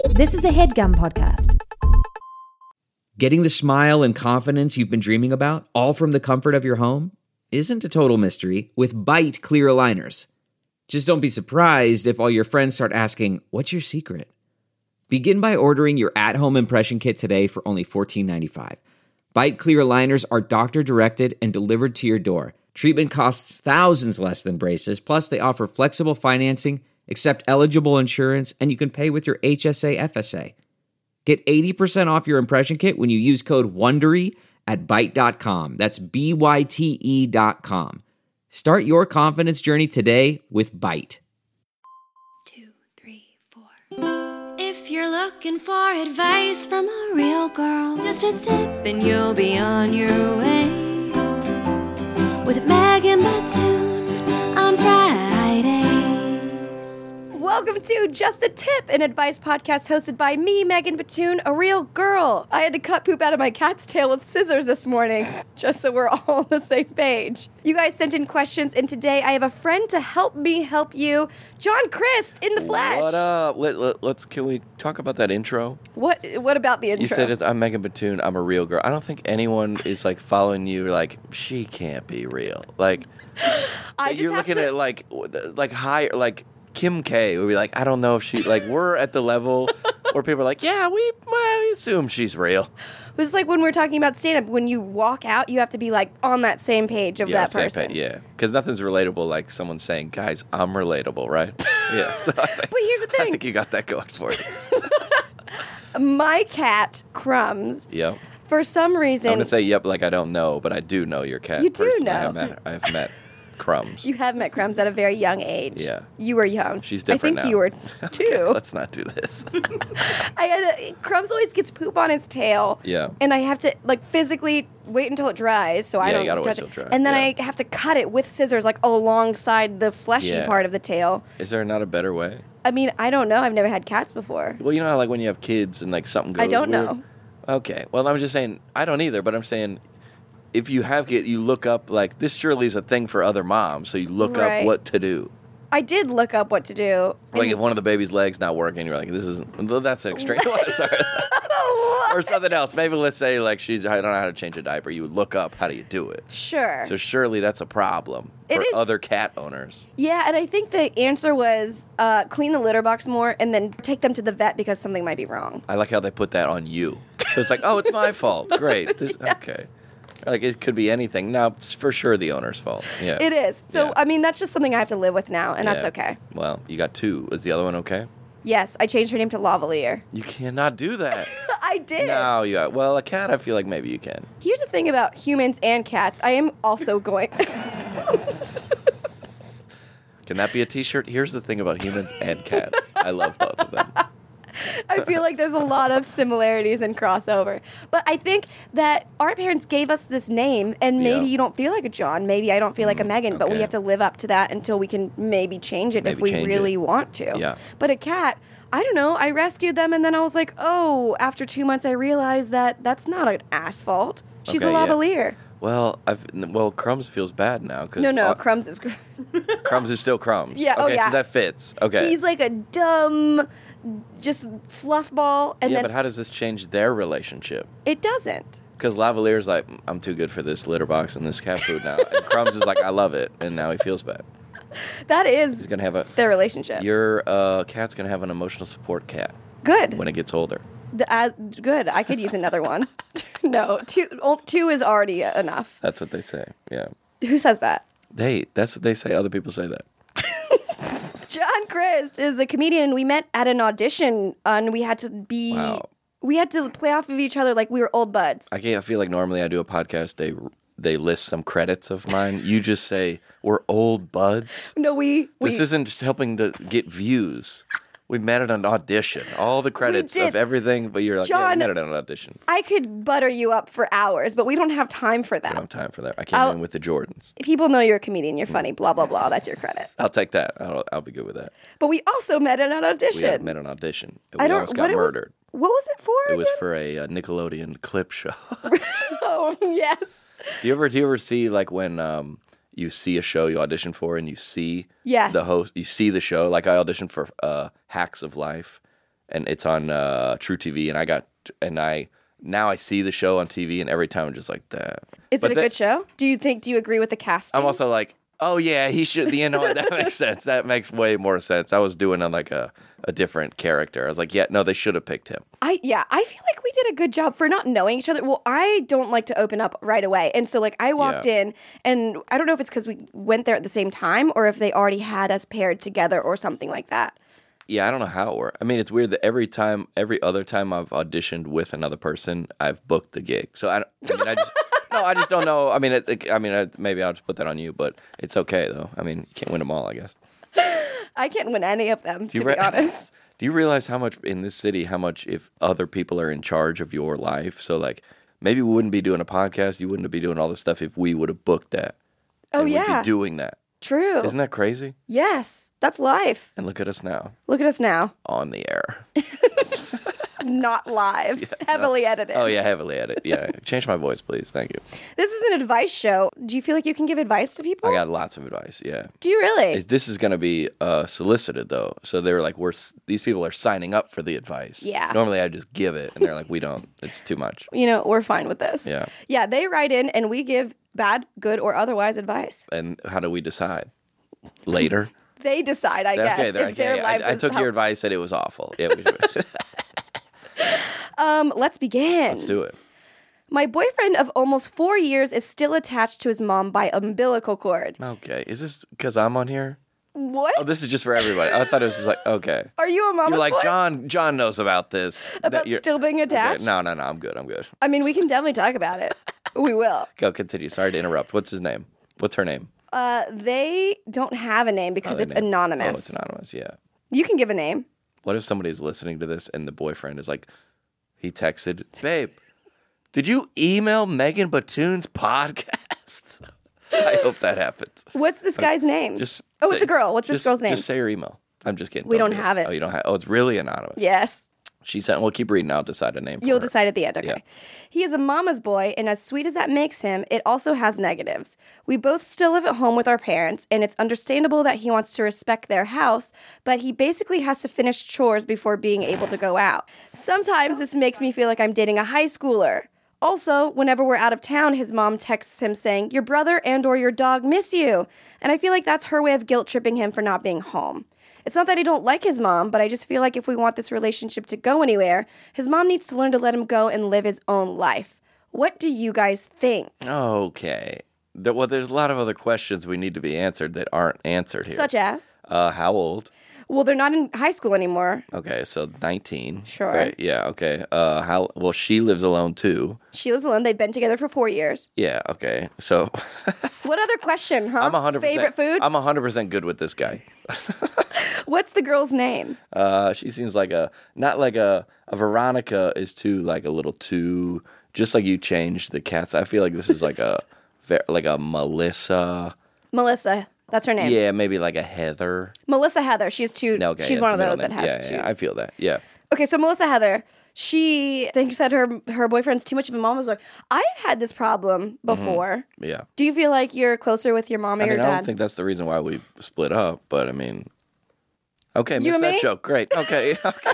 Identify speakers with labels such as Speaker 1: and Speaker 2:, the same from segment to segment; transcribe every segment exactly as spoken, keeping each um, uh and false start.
Speaker 1: This is a HeadGum podcast.
Speaker 2: Getting the smile and confidence you've been dreaming about, all from the comfort of your home, isn't a total mystery with Byte clear aligners. Just don't be surprised if all your friends start asking, "What's your secret?" Begin by ordering your at-home impression kit today for only fourteen ninety-five. Byte clear aligners are doctor-directed and delivered to your door. Treatment costs thousands less than braces, plus they offer flexible financing, accept eligible insurance, and you can pay with your H S A F S A. Get eighty percent off your impression kit when you use code WONDERY at byte dot com. That's B Y T E dot com. Start your confidence journey today with Byte.
Speaker 3: Two, three, four. If you're looking for advice from a real girl, just a tip and you'll be on your way. With Megan Batoon on Fridays.
Speaker 4: Welcome to Just a Tip, an advice podcast hosted by me, Megan Batoon, a real girl. I had to cut poop out of my cat's tail with scissors this morning, just so we're all on the same page. You guys sent in questions, and today I have a friend to help me help you, John Crist, in the flesh.
Speaker 5: What up? Let, let, let's can we talk about that intro?
Speaker 4: What What about the intro?
Speaker 5: You said it's, I'm Megan Batoon. I'm a real girl. I don't think anyone is like following you. Like she can't be real. Like
Speaker 4: I just
Speaker 5: you're
Speaker 4: have
Speaker 5: looking
Speaker 4: to...
Speaker 5: at like like higher like. Kim K would be like, I don't know if she, like, we're at the level where people are like, yeah, we, well, we assume she's real.
Speaker 4: It's like when we're talking about stand-up, when you walk out, you have to be, like, on that same page of
Speaker 5: yeah,
Speaker 4: that person.
Speaker 5: Page, yeah, because nothing's relatable like someone saying, guys, I'm relatable, right? Yeah. So I think,
Speaker 4: but here's the thing.
Speaker 5: I think you got that going for you.
Speaker 4: My cat, Crumbs,
Speaker 5: Yep.
Speaker 4: for some reason...
Speaker 5: I'm going to say yep like I don't know, but I do know your cat.
Speaker 4: You do
Speaker 5: personally.
Speaker 4: know.
Speaker 5: I have met, I have met Crumbs.
Speaker 4: You have met Crumbs at a very young age.
Speaker 5: Yeah.
Speaker 4: You were young.
Speaker 5: She's different
Speaker 4: I think
Speaker 5: now.
Speaker 4: you were too.
Speaker 5: Okay, let's not do this.
Speaker 4: I had a, Crumbs always gets poop on his tail.
Speaker 5: Yeah.
Speaker 4: And I have to like physically wait until it dries so I
Speaker 5: Yeah,
Speaker 4: don't
Speaker 5: you gotta wait
Speaker 4: touch
Speaker 5: till
Speaker 4: it.
Speaker 5: it dries,
Speaker 4: And then
Speaker 5: yeah.
Speaker 4: I have to cut it with scissors like alongside the fleshy
Speaker 5: Yeah.
Speaker 4: part of the tail.
Speaker 5: Is there not a better way?
Speaker 4: I mean, I don't know. I've never had cats before.
Speaker 5: Well, you know how like when you have kids and like something goes
Speaker 4: I don't
Speaker 5: weird?
Speaker 4: know.
Speaker 5: Okay. Well, I'm just saying, I don't either, but I'm saying if you have kids, you look up, like, this surely is a thing for other moms, so you look
Speaker 4: Right.
Speaker 5: up what to do.
Speaker 4: I did look up what to do.
Speaker 5: Like
Speaker 4: and-
Speaker 5: if one of the baby's legs not working, you're like, this isn't, well, that's an extreme one. Sorry. Or something else. Maybe let's say like she's, I don't know how to change a diaper. You would look up how do you do it.
Speaker 4: Sure.
Speaker 5: So surely that's a problem
Speaker 4: It
Speaker 5: for
Speaker 4: is.
Speaker 5: other cat owners.
Speaker 4: Yeah, and I think the answer was uh, clean the litter box more and then take them to the vet because something might be wrong.
Speaker 5: I like how they put that on you. So it's like, oh, it's my fault. Great. This,
Speaker 4: Yes.
Speaker 5: Okay. Like, it could be anything. No, it's for sure the owner's fault. Yeah.
Speaker 4: It is. So,
Speaker 5: Yeah.
Speaker 4: I mean, that's just something I have to live with now, and that's
Speaker 5: Yeah.
Speaker 4: okay.
Speaker 5: Well, you got two. Is the other one okay?
Speaker 4: Yes, I changed her name to Lavalier.
Speaker 5: You cannot do that.
Speaker 4: I did.
Speaker 5: No, you got, well, a cat, I feel like maybe you can.
Speaker 4: Here's the thing about humans and cats. I am also going...
Speaker 5: Can that be a t-shirt? Here's the thing about humans and cats. I love both of them.
Speaker 4: I feel like there's a lot of similarities and crossover. But I think that our parents gave us this name, and maybe
Speaker 5: Yeah.
Speaker 4: you don't feel like a John, maybe I don't feel like a Megan, but we
Speaker 5: okay.
Speaker 4: have to live up to that until we can maybe change it if
Speaker 5: Maybe
Speaker 4: we
Speaker 5: change
Speaker 4: really
Speaker 5: it.
Speaker 4: want to.
Speaker 5: Yeah.
Speaker 4: But a cat, I don't know, I rescued them, and then I was like, oh, after two months I realized that that's not an asphalt. She's
Speaker 5: Okay,
Speaker 4: a
Speaker 5: yeah.
Speaker 4: lavalier.
Speaker 5: Well, I've well, Crumbs feels bad now. Cause
Speaker 4: No, no,
Speaker 5: uh,
Speaker 4: Crumbs is... gr-
Speaker 5: Crumbs is still Crumbs.
Speaker 4: Yeah, oh,
Speaker 5: Okay,
Speaker 4: yeah.
Speaker 5: so that fits. Okay.
Speaker 4: He's like a dumb, just fluff ball, and
Speaker 5: yeah,
Speaker 4: then
Speaker 5: but how does this change their relationship?
Speaker 4: it doesn't.
Speaker 5: Because Lavalier's like, I'm too good for this litter box and this cat food now. And Crumbs is like, I love it. And now he feels bad.
Speaker 4: That is
Speaker 5: He's going to have a...
Speaker 4: their relationship.
Speaker 5: Your uh, cat's going to have an emotional support cat
Speaker 4: Good.
Speaker 5: when it gets older.
Speaker 4: The, uh, good. I could use another one. No, two, oh, two is already enough.
Speaker 5: That's what they say. Yeah.
Speaker 4: Who says that?
Speaker 5: They, that's what they say. Other people say that.
Speaker 4: John Crist is a comedian, and we met at an audition, and we had to be...
Speaker 5: Wow.
Speaker 4: We had to play off of each other like we were old buds.
Speaker 5: I can't, I feel like normally I do a podcast, they they list some credits of mine. You just say, we're old buds.
Speaker 4: No, we... we
Speaker 5: This isn't just helping to get views. We met at an audition. All the credits
Speaker 4: did.
Speaker 5: of everything, but you're like, yeah, we
Speaker 4: John-
Speaker 5: met at an audition.
Speaker 4: I could butter you up for hours, but we don't have time for
Speaker 5: I
Speaker 4: that.
Speaker 5: don't have time for that. I came
Speaker 4: I'll-
Speaker 5: in with the Jordans.
Speaker 4: People know you're a comedian, you're funny, blah, blah, blah. That's your credit.
Speaker 5: I'll take that. I'll, I'll be good with that.
Speaker 4: But we also met at an audition.
Speaker 5: We had met an audition. And we
Speaker 4: I don't...
Speaker 5: almost got
Speaker 4: what it was-
Speaker 5: murdered.
Speaker 4: What was it for
Speaker 5: It was
Speaker 4: again?
Speaker 5: for a uh, Nickelodeon clip show.
Speaker 4: Oh, yes.
Speaker 5: do you ever do you ever see like when um, you see a show you audition for and you see
Speaker 4: Yes.
Speaker 5: the host, you see the show. Like I auditioned for uh, Hacks of Life, and it's on uh, True T V, and I got and I now I see the show on T V, and every time I'm just like that.
Speaker 4: Is
Speaker 5: But
Speaker 4: it a
Speaker 5: the-
Speaker 4: good show? Do you think? Do you agree with the casting?
Speaker 5: I'm also like, oh yeah, he should. You know what? That makes sense. That makes way more sense. I was doing on like a, a different character. I was like, yeah, no, they should have picked him.
Speaker 4: I yeah, I feel like we did a good job for not knowing each other. Well, I don't like to open up right away, and so like I walked
Speaker 5: Yeah.
Speaker 4: in, and I don't know if it's because we went there at the same time or if they already had us paired together or something like that.
Speaker 5: Yeah, I don't know how it works. I mean, it's weird that every time, every other time I've auditioned with another person, I've booked the gig. So I, don't- I mean, I just, no, I just don't know. I mean, it, it- I mean, I, maybe I'll just put that on you, but it's okay though. I mean, you can't win them all, I guess.
Speaker 4: I can't win any of them, to
Speaker 5: you
Speaker 4: be
Speaker 5: re-
Speaker 4: honest.
Speaker 5: Do you realize how much in this city, how much if other people are in charge of your life? So like, maybe we wouldn't be doing a podcast. You wouldn't be doing all this stuff if we would have booked that.
Speaker 4: Oh,
Speaker 5: and we'd
Speaker 4: yeah.
Speaker 5: be doing that.
Speaker 4: True.
Speaker 5: Isn't that crazy?
Speaker 4: Yes, that's life.
Speaker 5: And look at us now
Speaker 4: Look at us now,
Speaker 5: on the air.
Speaker 4: not live, heavily edited.
Speaker 5: Oh yeah, heavily edit. Yeah, change my voice, please. Thank you.
Speaker 4: This is an advice show. Do you feel like you can give advice to people?
Speaker 5: I got lots of advice. Yeah.
Speaker 4: Do you really?
Speaker 5: Is- This is going to be uh, solicited though, so they were like, "We're s- these people are signing up for the advice."
Speaker 4: Yeah.
Speaker 5: Normally, I just give it, and they're like, "We don't. It's too much."
Speaker 4: You know, we're fine with this.
Speaker 5: Yeah.
Speaker 4: Yeah, they write in and we give bad, good, or otherwise advice.
Speaker 5: And how do we decide? Later.
Speaker 4: They decide, I guess,
Speaker 5: okay. They're,
Speaker 4: if their
Speaker 5: okay.
Speaker 4: lives
Speaker 5: I, I
Speaker 4: is
Speaker 5: took
Speaker 4: how-
Speaker 5: your advice that it was awful. Yeah. We should,
Speaker 4: Um, let's begin.
Speaker 5: let's do it.
Speaker 4: My boyfriend of almost four years is still attached to his mom by umbilical cord.
Speaker 5: Okay. Is this because I'm on here?
Speaker 4: What?
Speaker 5: Oh, this is just for everybody. I thought it was just like okay.
Speaker 4: Are you a mama's
Speaker 5: You're like
Speaker 4: boy?
Speaker 5: John. John knows about this.
Speaker 4: About
Speaker 5: That you're-
Speaker 4: still being attached?
Speaker 5: Okay, No, no, no. I'm good. I'm good.
Speaker 4: I mean, we can definitely talk about it. We will.
Speaker 5: Go continue. Sorry to interrupt. What's his name? What's her name?
Speaker 4: Uh, they don't have a name because
Speaker 5: Oh, they
Speaker 4: it's
Speaker 5: name-
Speaker 4: anonymous.
Speaker 5: Oh, it's anonymous. Yeah.
Speaker 4: You can give a name.
Speaker 5: What if somebody's listening to this and the boyfriend is like, he texted, babe, did you email Megan Batoon's podcast? I hope that happens.
Speaker 4: What's this guy's name?
Speaker 5: Just
Speaker 4: oh,
Speaker 5: say-
Speaker 4: it's a girl. What's this
Speaker 5: just-
Speaker 4: girl's name?
Speaker 5: Just say her email. I'm just kidding.
Speaker 4: We don't
Speaker 5: do
Speaker 4: have it.
Speaker 5: Oh, you don't have. Oh, it's really anonymous.
Speaker 4: Yes.
Speaker 5: She sent. Well, keep reading. I'll decide a name. For
Speaker 4: You'll
Speaker 5: her.
Speaker 4: decide at the end, okay.
Speaker 5: Yeah.
Speaker 4: He is a mama's boy, and as sweet as that makes him, it also has negatives. We both still live at home with our parents, and it's understandable that he wants to respect their house, but he basically has to finish chores before being able to go out. Sometimes this makes me feel like I'm dating a high schooler. Also, whenever we're out of town, his mom texts him saying, your brother and or your dog miss you. And I feel like that's her way of guilt-tripping him for not being home. It's not that I don't like his mom, but I just feel like if we want this relationship to go anywhere, his mom needs to learn to let him go and live his own life. What do you guys think?
Speaker 5: Okay. There, well, there's a lot of other questions we need to be answered that aren't answered here.
Speaker 4: Such as?
Speaker 5: Uh, how old?
Speaker 4: Well, they're not in high school anymore.
Speaker 5: Okay, so nineteen.
Speaker 4: Sure.
Speaker 5: Right, yeah. Okay. Uh, how? Well, she lives alone too.
Speaker 4: She lives alone. They've been together for four years.
Speaker 5: Yeah. Okay. So
Speaker 4: What other question, huh?
Speaker 5: I'm a hundred percent.
Speaker 4: Favorite food?
Speaker 5: I'm a hundred percent good with this guy.
Speaker 4: What's the girl's name?
Speaker 5: Uh, she seems like a not like a a Veronica is too like a little too just like you changed the cats. I feel like this is like a ver- like a Melissa.
Speaker 4: Melissa. That's her name.
Speaker 5: Yeah, maybe like a Heather.
Speaker 4: Melissa Heather. She's two.
Speaker 5: No, okay,
Speaker 4: she's
Speaker 5: yeah,
Speaker 4: one
Speaker 5: it's
Speaker 4: of
Speaker 5: a
Speaker 4: those
Speaker 5: middle
Speaker 4: that
Speaker 5: name.
Speaker 4: has
Speaker 5: yeah,
Speaker 4: two.
Speaker 5: yeah, I feel that. Yeah.
Speaker 4: Okay, so Melissa Heather, she thinks that her her boyfriend's too much of a mama's boy. I've had this problem before.
Speaker 5: Yeah.
Speaker 4: Do you feel like you're closer with your mom or
Speaker 5: I mean,
Speaker 4: your
Speaker 5: I
Speaker 4: dad?
Speaker 5: don't think that's the reason why we split up, but I mean, okay,
Speaker 4: You
Speaker 5: missed
Speaker 4: and
Speaker 5: that
Speaker 4: me?
Speaker 5: joke. Great. Okay. Okay.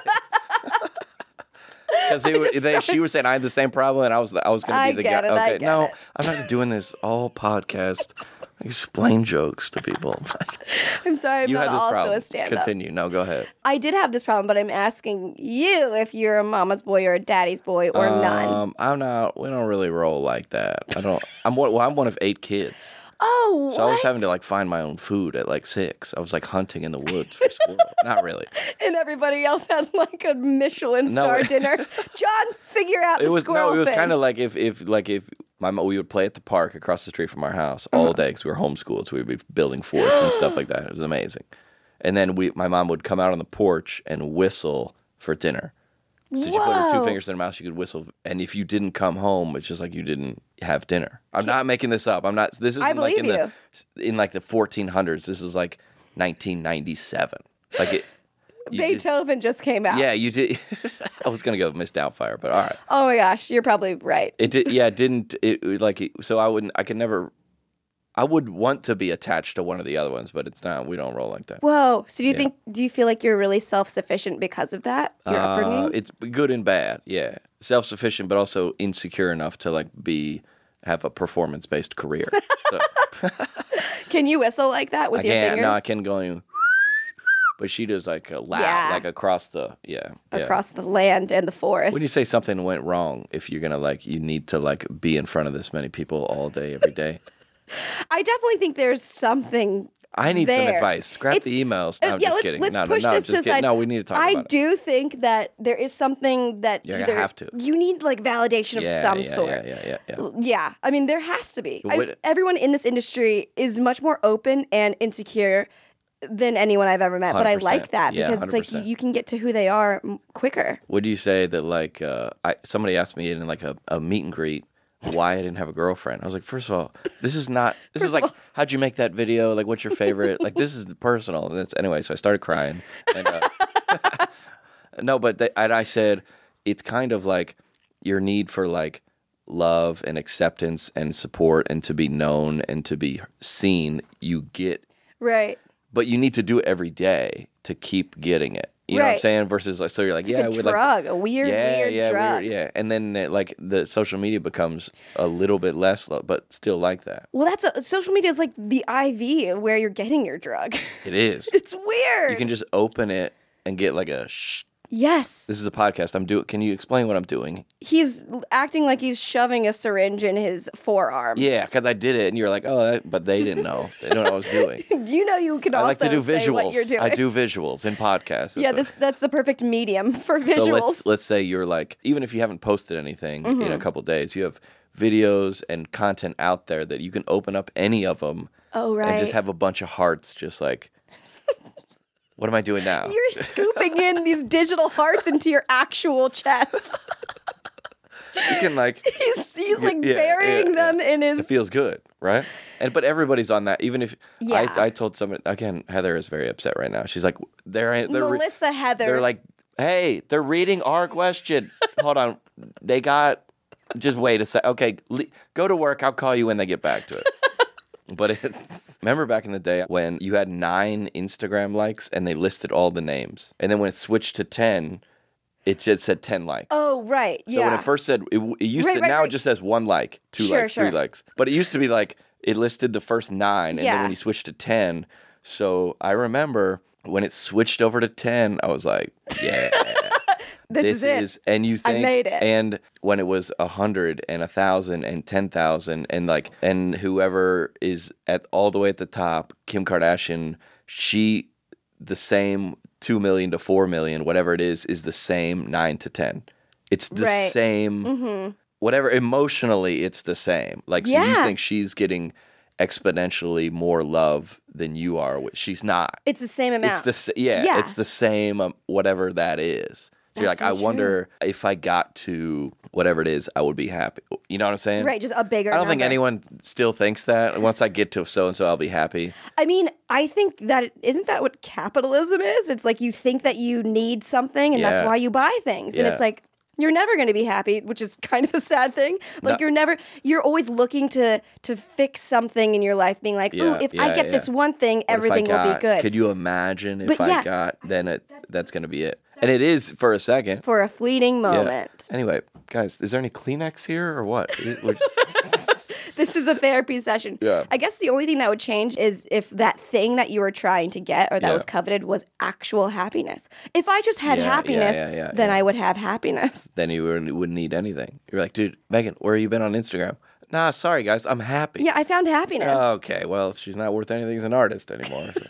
Speaker 5: Because
Speaker 4: just
Speaker 5: they, she was saying I had the same problem, and I was I was going to
Speaker 4: I
Speaker 5: be the
Speaker 4: get
Speaker 5: guy.
Speaker 4: it, I
Speaker 5: Okay,
Speaker 4: get
Speaker 5: no,
Speaker 4: it.
Speaker 5: I'm not doing this all podcast. Explain jokes to people.
Speaker 4: I'm sorry, I'm
Speaker 5: you
Speaker 4: not
Speaker 5: had this
Speaker 4: also
Speaker 5: problem.
Speaker 4: a stand-up.
Speaker 5: Continue. No, go ahead.
Speaker 4: I did have this problem, but I'm asking you if you're a mama's boy or a daddy's boy or none.
Speaker 5: Um, I'm not. We don't really roll like that. I don't. I'm one. Well, I'm one of eight kids,
Speaker 4: Oh,
Speaker 5: so I was having to like find my own food at like six. I was like hunting in the woods for school. Not really.
Speaker 4: and everybody else had like a Michelin
Speaker 5: No.
Speaker 4: star dinner. John, figure out
Speaker 5: It
Speaker 4: the
Speaker 5: was
Speaker 4: squirrel
Speaker 5: no. It was
Speaker 4: thing.
Speaker 5: kind of like if if like if my mo- we would play at the park across the street from our house all day because we were homeschooled, so we'd be building forts and stuff like that. It was amazing. And then we, my mom would come out on the porch and whistle for dinner. So she put her two
Speaker 4: Whoa.
Speaker 5: fingers in her mouth, she could whistle. And if you didn't come home, it's just like you didn't have dinner. I'm not making this up. I'm not. This isn't
Speaker 4: I
Speaker 5: like in
Speaker 4: believe
Speaker 5: the in like the fourteen hundreds. This is like nineteen ninety-seven. Like it. you just-
Speaker 4: Beethoven just came out.
Speaker 5: yeah, you did. I was gonna go Miss Doubtfire, but all right.
Speaker 4: Oh my gosh, you're probably right.
Speaker 5: It did. Yeah, it didn't. It it, like it, so. I wouldn't. I could never. I would want to be attached to one of the other ones, but it's not. We don't roll like that.
Speaker 4: Whoa. So do you
Speaker 5: Yeah.
Speaker 4: think, do you feel like you're really self-sufficient because of that? Your
Speaker 5: Uh,
Speaker 4: upbringing?
Speaker 5: it's good and bad. Yeah, self-sufficient, but also insecure enough to like be have a performance-based career. So
Speaker 4: Can you whistle like that with
Speaker 5: I
Speaker 4: your
Speaker 5: can't.
Speaker 4: fingers?
Speaker 5: No, I can go. in, But she does like a loud,
Speaker 4: Yeah.
Speaker 5: like across the yeah yeah.
Speaker 4: Across the land and the forest.
Speaker 5: When you say something went wrong, if you're gonna like, you need to like be in front of this many people all day, every day.
Speaker 4: I definitely think there's something
Speaker 5: I need some
Speaker 4: there.
Speaker 5: advice. Scrap
Speaker 4: It's-
Speaker 5: the emails. No,
Speaker 4: Uh,
Speaker 5: I'm
Speaker 4: yeah,
Speaker 5: just
Speaker 4: let's,
Speaker 5: kidding.
Speaker 4: let's
Speaker 5: no,
Speaker 4: push
Speaker 5: no, no,
Speaker 4: this
Speaker 5: just
Speaker 4: to the
Speaker 5: kidding.
Speaker 4: side.
Speaker 5: No, we need to talk
Speaker 4: I
Speaker 5: about it.
Speaker 4: do think that there is something that
Speaker 5: You're
Speaker 4: either
Speaker 5: gonna have to.
Speaker 4: you need like validation of
Speaker 5: Yeah,
Speaker 4: some
Speaker 5: yeah,
Speaker 4: sort.
Speaker 5: yeah, yeah, yeah, yeah.
Speaker 4: Yeah, I mean there has to be. I-
Speaker 5: What-
Speaker 4: everyone in this industry is much more open and insecure than anyone I've ever met. But I
Speaker 5: one hundred percent.
Speaker 4: like that
Speaker 5: Yeah,
Speaker 4: because it's like
Speaker 5: one hundred percent.
Speaker 4: you can get to who they are m- quicker.
Speaker 5: Would you say that like uh, I, somebody asked me in like a, a meet and greet why I didn't have a girlfriend? I was like, first of all, this is not. This is like, how'd you make that video? Like, what's your favorite? Like, this is personal. And that's anyway. So I started crying. And, uh, no, but they, and I said it's kind of like your need for like love and acceptance and support and to be known and to be seen. You get,
Speaker 4: Right.
Speaker 5: but you need to do it every day to keep getting it. You know what I'm
Speaker 4: Right.
Speaker 5: saying? Versus like, so you're like,
Speaker 4: It's
Speaker 5: yeah,
Speaker 4: like a
Speaker 5: I would like
Speaker 4: drug, a weird,
Speaker 5: yeah,
Speaker 4: weird
Speaker 5: yeah,
Speaker 4: drug.
Speaker 5: weird, yeah. And then uh, like the social media becomes a little bit less, lo- but still like that.
Speaker 4: Well, that's a, social media is like the I V of where you're getting your drug.
Speaker 5: It is.
Speaker 4: It's weird.
Speaker 5: You can just open it and get like a shh.
Speaker 4: yes.
Speaker 5: This is a podcast. I'm doing. Can you explain what I'm doing?
Speaker 4: He's acting like he's shoving a syringe in his forearm.
Speaker 5: Yeah, because I did it, and you're like, oh, that, but they didn't know. They don't know what I was doing.
Speaker 4: You know you can
Speaker 5: I
Speaker 4: also
Speaker 5: like to do
Speaker 4: say what you're
Speaker 5: visuals.
Speaker 4: doing.
Speaker 5: I do visuals in podcasts. That's
Speaker 4: Yeah,
Speaker 5: what-
Speaker 4: this that's the perfect medium for visuals.
Speaker 5: So let's let's say you're like, even if you haven't posted anything
Speaker 4: Mm-hmm.
Speaker 5: in a couple days, you have videos and content out there that you can open up any of them
Speaker 4: oh, right.
Speaker 5: and just have a bunch of hearts, just like, what am I doing now?
Speaker 4: You're scooping in these digital hearts into your actual chest.
Speaker 5: You can like,
Speaker 4: He's, he's like
Speaker 5: yeah,
Speaker 4: burying
Speaker 5: yeah,
Speaker 4: them
Speaker 5: yeah.
Speaker 4: in his.
Speaker 5: it feels good, right? And but everybody's on that. Even if
Speaker 4: Yeah.
Speaker 5: I, I told someone again, Heather is very upset right now. She's like, they're they're re-
Speaker 4: Melissa Heather.
Speaker 5: they're like, hey, they're reading our question. Hold on, they got. Just wait a sec. Okay, le- go to work. I'll call you when they get back to it. But it's remember back in the day when you had nine Instagram likes and they listed all the names, and then when it switched to ten, it just said ten likes.
Speaker 4: oh, right.
Speaker 5: So
Speaker 4: yeah.
Speaker 5: when it first said it, it used
Speaker 4: Right,
Speaker 5: to
Speaker 4: right,
Speaker 5: now
Speaker 4: right.
Speaker 5: it just says one like, two
Speaker 4: Sure,
Speaker 5: likes,
Speaker 4: sure.
Speaker 5: three likes. But it used to be like it listed the first nine, and then
Speaker 4: Yeah.
Speaker 5: when you switched to ten, so I remember when it switched over to ten, I was like, yeah.
Speaker 4: this, is it.
Speaker 5: and you
Speaker 4: I
Speaker 5: think,
Speaker 4: made it.
Speaker 5: and when it was a hundred and a thousand and ten thousand, and like, and whoever is at all the way at the top, Kim Kardashian, she the same two million to four million, whatever it is, is the same nine to ten. It's the
Speaker 4: Right.
Speaker 5: same, whatever. Emotionally, it's the same. Like, so you
Speaker 4: Yeah.
Speaker 5: think she's getting exponentially more love than you are, which she's not.
Speaker 4: It's the same amount.
Speaker 5: It's the s- yeah,
Speaker 4: Yeah.
Speaker 5: it's the same um, whatever that is. So you're like,
Speaker 4: That's
Speaker 5: I
Speaker 4: so
Speaker 5: wonder if I got to whatever it is, I would be happy. You know what I'm saying?
Speaker 4: right, just a bigger
Speaker 5: I don't think
Speaker 4: number.
Speaker 5: anyone still thinks that. Once I get to so and so, I'll be happy.
Speaker 4: I mean, I think that isn't that what capitalism is? It's like you think that you need something, and that's
Speaker 5: Yeah.
Speaker 4: why you buy things. And
Speaker 5: Yeah.
Speaker 4: it's like you're never going to be happy, which is kind of a sad thing. Like
Speaker 5: No.
Speaker 4: you're never, you're always looking to to fix something in your life, being like, "Ooh,
Speaker 5: Yeah,
Speaker 4: if I
Speaker 5: yeah,
Speaker 4: get
Speaker 5: yeah.
Speaker 4: this one thing,
Speaker 5: What if I
Speaker 4: everything will
Speaker 5: got-
Speaker 4: be good."
Speaker 5: Could you imagine if
Speaker 4: But
Speaker 5: I
Speaker 4: yeah.
Speaker 5: got? Then it that's gonna be it, and it is for a second.
Speaker 4: For a fleeting
Speaker 5: Yeah.
Speaker 4: moment.
Speaker 5: Anyway, guys, is there any Kleenex here or what? It- we're just-
Speaker 4: This is a therapy session.
Speaker 5: Yeah.
Speaker 4: I guess the only thing that would change is if that thing that you were trying to get or that
Speaker 5: Yeah.
Speaker 4: was coveted was actual happiness. If I just had
Speaker 5: Yeah, yeah,
Speaker 4: happiness,
Speaker 5: yeah, yeah,
Speaker 4: then
Speaker 5: yeah.
Speaker 4: I would have happiness.
Speaker 5: then you wouldn't, wouldn't need anything. You're like, dude, Megan, where have you been on Instagram? Nah, sorry guys, I'm happy.
Speaker 4: Yeah, I found happiness.
Speaker 5: Okay, well, she's not worth anything as an artist anymore. so-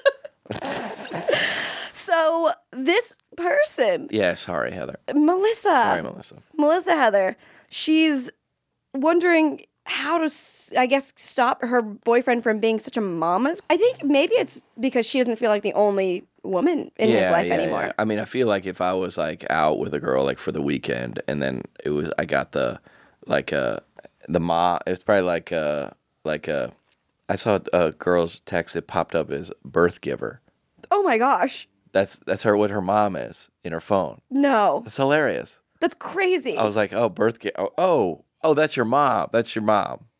Speaker 4: So this person,
Speaker 5: yeah, sorry, Heather.
Speaker 4: Melissa,
Speaker 5: Sorry, Melissa.
Speaker 4: Melissa Heather, she's wondering how to, s- I guess, stop her boyfriend from being such a mama's. I think maybe it's because she doesn't feel like the only woman in his life anymore.
Speaker 5: yeah. I mean, I feel like if I was like out with a girl like for the weekend, and then it was I got the like uh the ma. It's probably like uh like uh I saw a girl's text that popped up as birth giver.
Speaker 4: Oh my gosh.
Speaker 5: That's that's her what her mom is in her phone.
Speaker 4: No,
Speaker 5: That's hilarious.
Speaker 4: that's crazy.
Speaker 5: I was like, oh, birth giver. Oh, oh, oh, that's your mom. That's your mom.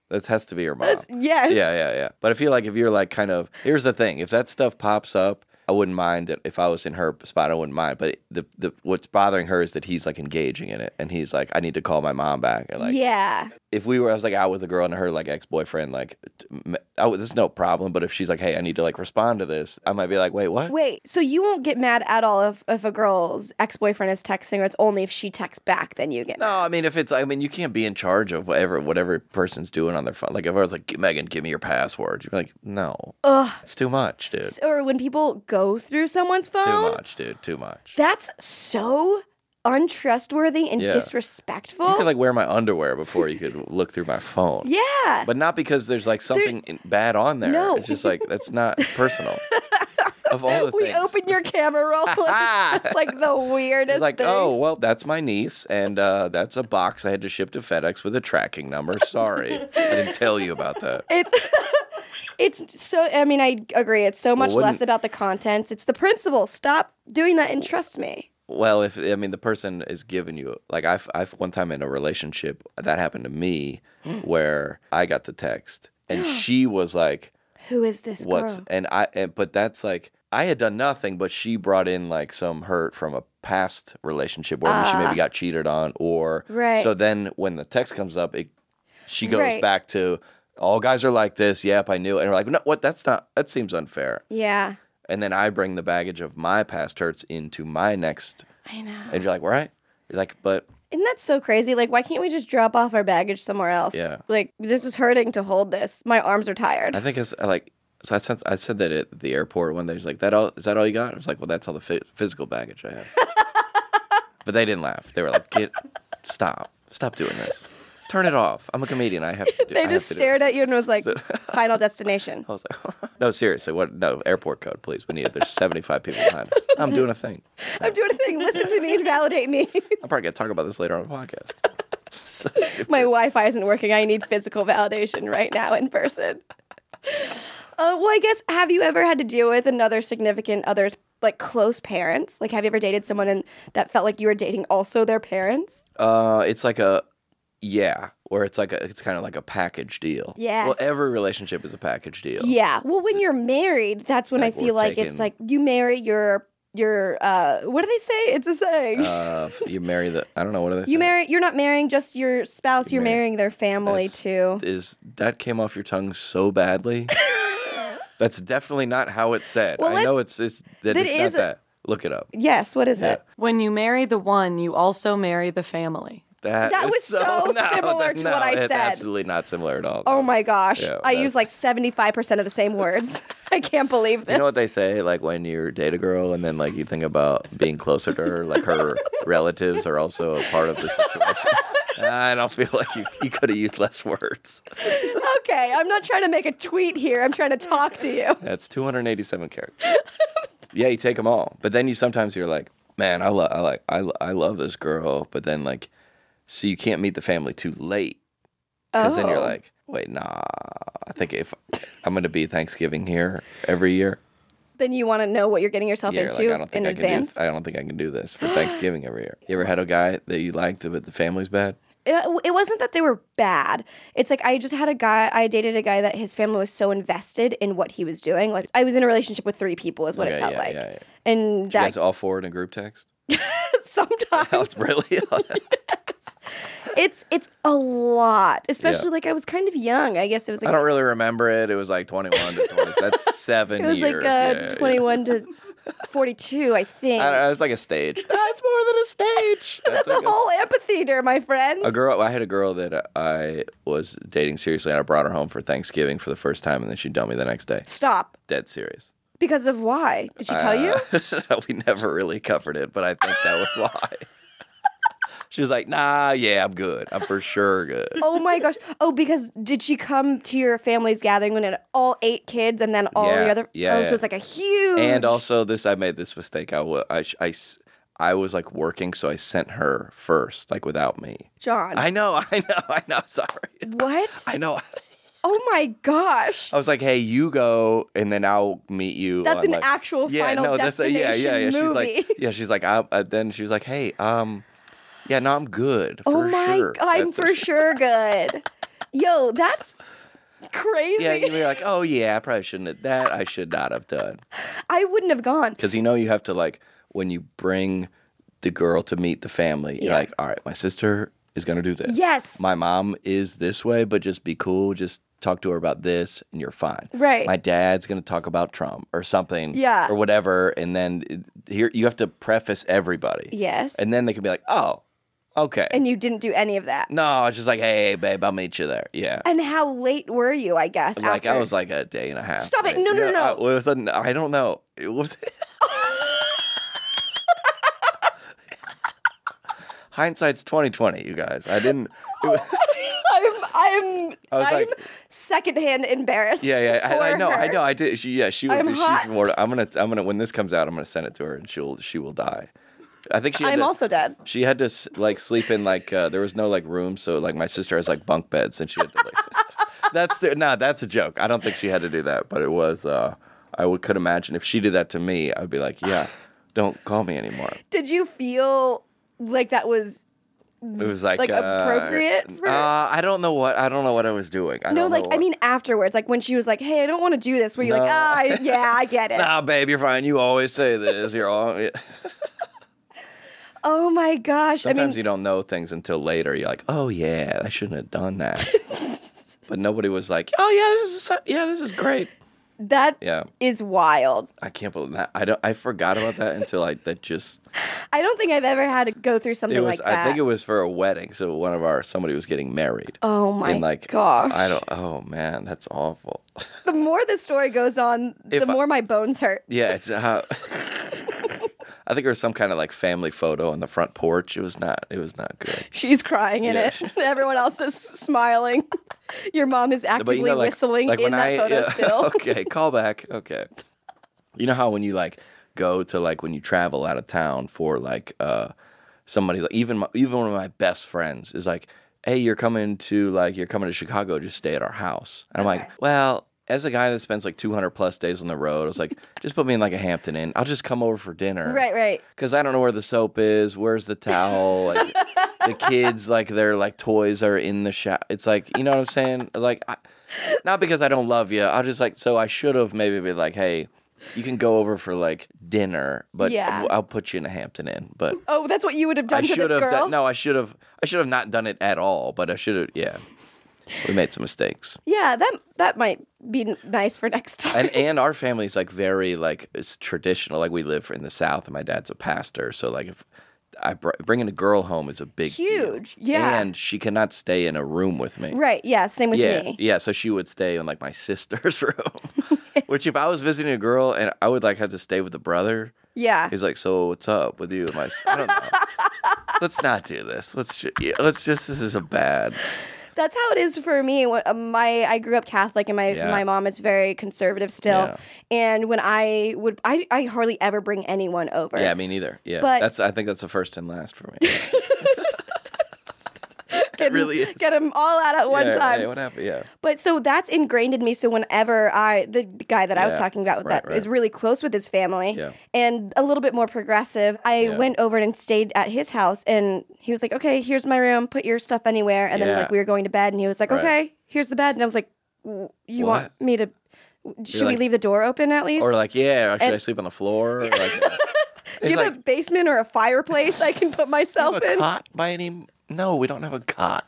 Speaker 5: That has to be her mom.
Speaker 4: That's- yes.
Speaker 5: Yeah, yeah, yeah. But I feel like if you're like kind of, here's the thing: if that stuff pops up, I wouldn't mind it. If I was in her spot, I wouldn't mind. But the the what's bothering her is that he's like engaging in it, and he's like, I need to call my mom back. And like,
Speaker 4: yeah.
Speaker 5: if we were, I was like out with a girl and her like ex boyfriend, like, I would, there's no problem. But if she's like, hey, I need to like respond to this, I might be like, wait, what?
Speaker 4: Wait, so you won't get mad at all if, if a girl's ex-boyfriend is texting, or it's only if she texts back then you get
Speaker 5: No,
Speaker 4: mad?
Speaker 5: I mean if it's, I mean you can't be in charge of whatever whatever person's doing on their phone. Like if I was like, Megan, give me your password, you'd be like, no,
Speaker 4: Ugh.
Speaker 5: it's too much, dude.
Speaker 4: Or when people go through someone's phone.
Speaker 5: Too much, dude. Too much.
Speaker 4: That's so untrustworthy and
Speaker 5: Yeah.
Speaker 4: disrespectful.
Speaker 5: You could like wear my underwear before you could look through my phone.
Speaker 4: yeah.
Speaker 5: But not because there's like something in- bad on there.
Speaker 4: No.
Speaker 5: It's just like that's not personal. Of all the
Speaker 4: we
Speaker 5: things.
Speaker 4: open your camera roll. It's just like the weirdest
Speaker 5: It's like,
Speaker 4: things.
Speaker 5: oh, well, that's my niece, and uh, that's a box I had to ship to FedEx with a tracking number. Sorry. I didn't tell you about that.
Speaker 4: It's it's so. I mean, I agree. It's so much
Speaker 5: wouldn't-
Speaker 4: less about the contents. It's the principle. Stop doing that and trust me.
Speaker 5: Well, if I mean the person is giving you like I've I've one time in a relationship that happened to me where I got the text and she was like,
Speaker 4: Who is this
Speaker 5: "What's?"
Speaker 4: girl?
Speaker 5: and I and, but that's like I had done nothing, but she brought in like some hurt from a past relationship where she maybe got cheated on, or
Speaker 4: Right.
Speaker 5: So then when the text comes up, it she goes
Speaker 4: Right.
Speaker 5: back to all guys are like this. Yep, I knew, and we're like, no, what? That's not. That seems unfair.
Speaker 4: Yeah,
Speaker 5: And then I bring the baggage of my past hurts into my next.
Speaker 4: I know.
Speaker 5: And you're like, right? You're like, but
Speaker 4: Isn't that so crazy? Like, why can't we just drop off our baggage somewhere else?
Speaker 5: Yeah.
Speaker 4: Like, this is hurting to hold this. My arms are tired.
Speaker 5: I think it's I like. So I said, I said that at the airport one day. He's like, "That all? Is that all you got?" I was like, "Well, that's all the phy- physical baggage I have." But they didn't laugh. They were like, "Get, stop, stop doing this. Turn it off. I'm a comedian. I have to do."
Speaker 4: they
Speaker 5: I have
Speaker 4: just
Speaker 5: to do
Speaker 4: stared
Speaker 5: it."
Speaker 4: at you and was like, "Final destination."
Speaker 5: I was like, "No, seriously. What? No, airport code, please. We need it. There's seventy-five people behind. It. I'm doing a thing.
Speaker 4: I'm doing a thing. Listen to me and validate me.
Speaker 5: I'm probably gonna talk about this later on the podcast." So stupid.
Speaker 4: My Wi-Fi isn't working. I need physical validation right now in person. Uh, well, I guess, have you ever had to deal with another significant other's, like, close parents? Like, have you ever dated someone and that felt like you were dating also their parents?
Speaker 5: Uh, it's like a yeah, where it's like a it's kind of like a package deal.
Speaker 4: Yes.
Speaker 5: Well, every relationship is a package deal.
Speaker 4: Yeah. Well, when you're married, that's when
Speaker 5: Like,
Speaker 4: I feel
Speaker 5: we're
Speaker 4: like
Speaker 5: taking-
Speaker 4: it's like you marry your, your, uh, what do they say? It's a saying.
Speaker 5: Uh, you marry the I don't know what are they.
Speaker 4: you
Speaker 5: say?
Speaker 4: marry, you're not marrying just your spouse, you're
Speaker 5: marry-
Speaker 4: marrying their family
Speaker 5: That's-
Speaker 4: too.
Speaker 5: Is that came off your tongue so badly? That's definitely not how it's said.
Speaker 4: Well,
Speaker 5: I know
Speaker 4: let's-
Speaker 5: it's it's that
Speaker 4: that
Speaker 5: it's
Speaker 4: is
Speaker 5: not
Speaker 4: a-
Speaker 5: that. Look it up.
Speaker 4: Yes. What is
Speaker 5: Yeah.
Speaker 4: it?
Speaker 6: When you marry the one, you also marry the family.
Speaker 5: That,
Speaker 4: That
Speaker 5: is
Speaker 4: was so
Speaker 5: no,
Speaker 4: similar
Speaker 5: that-
Speaker 4: to
Speaker 5: no,
Speaker 4: what I
Speaker 5: it's
Speaker 4: said.
Speaker 5: Absolutely not similar at all.
Speaker 4: Oh my gosh.
Speaker 5: Yeah,
Speaker 4: I
Speaker 5: that-
Speaker 4: use like sevenventy-five percent of the same words. I can't believe this.
Speaker 5: You know what they say, like when you date a girl and then like you think about being closer to her, like her relatives are also a part of the situation. I don't feel like you, you could have used less words.
Speaker 4: Okay, I'm not trying to make a tweet here. I'm trying to talk to you.
Speaker 5: That's two hundred eighty-seven characters. Yeah, you take them all, but then you sometimes you're like, man, I love, I like, I, lo- I love this girl, but then like, so you can't meet the family too late, because then you're
Speaker 4: Oh.
Speaker 5: like, wait, nah, I think if I'm gonna be Thanksgiving here every year,
Speaker 4: Then you want to know what you're getting yourself
Speaker 5: yeah, you're
Speaker 4: into
Speaker 5: like, I don't think
Speaker 4: in
Speaker 5: I can do,
Speaker 4: advance.
Speaker 5: I don't think I can do this for Thanksgiving every year. You ever had a guy that you liked but the family's bad?
Speaker 4: It, it wasn't that they were bad. It's like I just had a guy, I dated a guy that his family was so invested in what he was doing. Like I was in a relationship with three people is what
Speaker 5: Okay,
Speaker 4: it felt
Speaker 5: yeah,
Speaker 4: like.
Speaker 5: yeah, yeah.
Speaker 4: And
Speaker 5: Did you
Speaker 4: that
Speaker 5: guys all four in a group text?
Speaker 4: sometimes
Speaker 5: Really?
Speaker 4: it's it's a lot. Especially like I was kind of young. I guess it was
Speaker 5: I
Speaker 4: like
Speaker 5: don't really remember it. It was like twenty-one to twenty. That's seven
Speaker 4: it was
Speaker 5: years.
Speaker 4: like uh,
Speaker 5: Yeah, yeah.
Speaker 4: twenty-one to forty-two, I think.
Speaker 5: I don't know, it's like a stage. That's more than a stage.
Speaker 4: That's a
Speaker 5: like
Speaker 4: whole amphitheater, my friend.
Speaker 5: A girl, I had a girl that I was dating seriously, and I brought her home for Thanksgiving for the first time, and then she dumped me the next day.
Speaker 4: Stop.
Speaker 5: Dead serious.
Speaker 4: Because of why? Did she tell you?
Speaker 5: Uh, we never really covered it, but I think that was why. She was like, nah, yeah, I'm good. I'm for sure good.
Speaker 4: Oh my gosh. Oh, because did she come to your family's gathering when it had all eight kids and then all
Speaker 5: Yeah,
Speaker 4: the other?
Speaker 5: yeah,
Speaker 4: Oh,
Speaker 5: yeah.
Speaker 4: so it was like a huge.
Speaker 5: And also, this, I made this mistake. I, wa- I, sh- I, s- I was like working, so I sent her first, like without me.
Speaker 4: John.
Speaker 5: I know, I know, I know. Sorry.
Speaker 4: what?
Speaker 5: I know.
Speaker 4: Oh my gosh.
Speaker 5: I was like, "Hey, you go, and then I'll meet you."
Speaker 4: That's
Speaker 5: on,
Speaker 4: an
Speaker 5: like,
Speaker 4: actual
Speaker 5: yeah,
Speaker 4: Final
Speaker 5: no, that's a, yeah, yeah, yeah.
Speaker 4: Destination
Speaker 5: She's
Speaker 4: movie.
Speaker 5: like, yeah, she's like, I, uh, then she was like, "Hey, um, yeah, no, I'm good
Speaker 4: Oh
Speaker 5: for
Speaker 4: my!
Speaker 5: sure."
Speaker 4: I'm
Speaker 5: That's
Speaker 4: for
Speaker 5: a-
Speaker 4: sure good. Yo, that's crazy.
Speaker 5: Yeah, you're like, oh yeah, I probably shouldn't have. That I should not have done.
Speaker 4: I wouldn't have gone.
Speaker 5: Because you know you have to like when you bring the girl to meet the family. You're
Speaker 4: Yeah.
Speaker 5: like, all right, my sister is gonna do this.
Speaker 4: Yes.
Speaker 5: My mom is this way, but just be cool. Just talk to her about this, and you're fine.
Speaker 4: Right.
Speaker 5: My dad's gonna talk about Trump or something.
Speaker 4: Yeah.
Speaker 5: Or whatever, and then it- here you have to preface everybody.
Speaker 4: Yes.
Speaker 5: And then they can be like, oh, okay.
Speaker 4: And you didn't do any of that.
Speaker 5: No, it's just like, hey, babe, I'll meet you there. Yeah.
Speaker 4: And how late were you, I guess?
Speaker 5: Like
Speaker 4: after?
Speaker 5: I was like a day and a half.
Speaker 4: Stop it.
Speaker 5: maybe.
Speaker 4: No, no,
Speaker 5: Yeah,
Speaker 4: no.
Speaker 5: I, it was a, I don't know. It was. Hindsight's twenty twenty, you guys. I didn't. It was,
Speaker 4: I'm, I'm,
Speaker 5: I was
Speaker 4: I'm
Speaker 5: like-
Speaker 4: secondhand embarrassed.
Speaker 5: yeah, yeah. I, I
Speaker 4: for
Speaker 5: know. I
Speaker 4: her.
Speaker 5: know. I did. She, yeah, she.
Speaker 4: I'm
Speaker 5: She's
Speaker 4: hot.
Speaker 5: more. I'm gonna. I'm gonna. When this comes out, I'm gonna send it to her, and she'll. She will die. I think she. Had
Speaker 4: I'm
Speaker 5: to,
Speaker 4: also dead.
Speaker 5: She had to s- like sleep in like uh, there was no like room, so like my sister has like bunk beds, and she had to like. That's the, nah. That's a joke. I don't think she had to do that, but it was. Uh, I would could imagine if she did that to me, I'd be like, yeah, don't call me anymore.
Speaker 4: Did you feel like that was
Speaker 5: It was like
Speaker 4: Like,
Speaker 5: uh,
Speaker 4: appropriate for-
Speaker 5: Uh, I don't know what I don't know what I was doing. I
Speaker 4: no?
Speaker 5: don't
Speaker 4: Like
Speaker 5: know
Speaker 4: I
Speaker 5: what-
Speaker 4: mean, afterwards, like when she was like, "Hey, I don't want to do this," were you like,
Speaker 5: No.
Speaker 4: "Ah, I- yeah, I get it."
Speaker 5: Nah, babe, you're fine. You always say this. You're all. Yeah.
Speaker 4: Oh my gosh!
Speaker 5: Sometimes
Speaker 4: I mean,
Speaker 5: you don't know things until later. You're like, oh yeah, I shouldn't have done that. But nobody was like, oh yeah, this is yeah, this is great.
Speaker 4: that is
Speaker 5: Yeah.
Speaker 4: wild.
Speaker 5: I can't believe that. I don't. I forgot about that until I that just.
Speaker 4: I don't think I've ever had to go through something
Speaker 5: It was.
Speaker 4: like that.
Speaker 5: I think it was for a wedding. So one of our somebody was getting married.
Speaker 4: Oh my
Speaker 5: and like,
Speaker 4: gosh!
Speaker 5: I don't. Oh man, that's awful.
Speaker 4: The more the story goes on,
Speaker 5: If
Speaker 4: the
Speaker 5: I-
Speaker 4: more my bones hurt.
Speaker 5: Yeah, it's how. I think there was some kind of like family photo on the front porch. It was not. It was not good.
Speaker 4: She's crying in
Speaker 5: Yeah.
Speaker 4: it. Everyone else is smiling. Your mom is actively
Speaker 5: But you know, like,
Speaker 4: whistling
Speaker 5: like
Speaker 4: in
Speaker 5: when
Speaker 4: that
Speaker 5: I,
Speaker 4: photo
Speaker 5: yeah,
Speaker 4: still.
Speaker 5: Okay, call back. Okay. You know how when you like go to like when you travel out of town for like uh somebody like even my, even one of my best friends is like, hey, you're coming to like you're coming to Chicago, just stay at our house. And I'm like, well, as a guy that spends like two hundred plus days on the road, I was like, just put me in like a Hampton Inn. I'll just come over for dinner.
Speaker 4: Right, right.
Speaker 5: Because I don't know where the soap is. Where's the towel? Like, the kids, like their like toys are in the shop. It's like, you know what I'm saying? Like, I, not because I don't love you. I just like so I should have maybe been like, hey, you can go over for like dinner, but
Speaker 4: Yeah.
Speaker 5: I'll put you in a Hampton Inn. But
Speaker 4: Oh, that's what you would have
Speaker 5: I
Speaker 4: done to
Speaker 5: should
Speaker 4: this
Speaker 5: have
Speaker 4: girl?
Speaker 5: done. No, I should have. I should have not done it at all. But I should have. Yeah, we made some mistakes.
Speaker 4: Yeah, that that might be n- nice for next time.
Speaker 5: and and our family's like very like it's traditional. Like we live in the South, and my dad's a pastor, so like if I br- bringing a girl home is a big deal.
Speaker 4: Huge, yeah.
Speaker 5: And she cannot stay in a room with me.
Speaker 4: Right, yeah, same with
Speaker 5: Yeah,
Speaker 4: me.
Speaker 5: yeah. So she would stay in like my sister's room, which if I was visiting a girl and I would like have to stay with the brother.
Speaker 4: Yeah.
Speaker 5: He's like, so what's up with you and my? I don't know. Let's not do this. Let's ju- yeah, let's just. This is a bad.
Speaker 4: That's how it is for me. When, uh, my I grew up Catholic, and my,
Speaker 5: Yeah.
Speaker 4: my mom is very conservative still.
Speaker 5: Yeah.
Speaker 4: And when I would, I, I hardly ever bring anyone over.
Speaker 5: Yeah, me neither. Yeah,
Speaker 4: But-
Speaker 5: that's. I think that's the first and last for me.
Speaker 4: Get 'em-
Speaker 5: really is.
Speaker 4: Get them all out at one
Speaker 5: Yeah,
Speaker 4: time.
Speaker 5: Hey, what happened? Yeah.
Speaker 4: But so that's ingrained in me. So whenever I, the guy that I was
Speaker 5: Yeah,
Speaker 4: talking about
Speaker 5: right,
Speaker 4: that is
Speaker 5: right.
Speaker 4: really close with his family
Speaker 5: Yeah.
Speaker 4: and a little bit more progressive, I
Speaker 5: Yeah.
Speaker 4: went over and stayed at his house, and he was like, okay, here's my room, put your stuff anywhere. And then
Speaker 5: Yeah.
Speaker 4: like we were going to bed, and he was like,
Speaker 5: Right.
Speaker 4: okay, here's the bed. And I was like, "W- you want
Speaker 5: What?
Speaker 4: me to, should we
Speaker 5: like-
Speaker 4: leave the door open at least?
Speaker 5: Or like, yeah, or should I
Speaker 4: And-
Speaker 5: sleep on the floor? Or like,
Speaker 4: Do
Speaker 5: it's
Speaker 4: you have
Speaker 5: like,
Speaker 4: a basement or a fireplace I can put
Speaker 5: do you
Speaker 4: myself
Speaker 5: have a
Speaker 4: in?
Speaker 5: cot by any? No, we don't have a cot.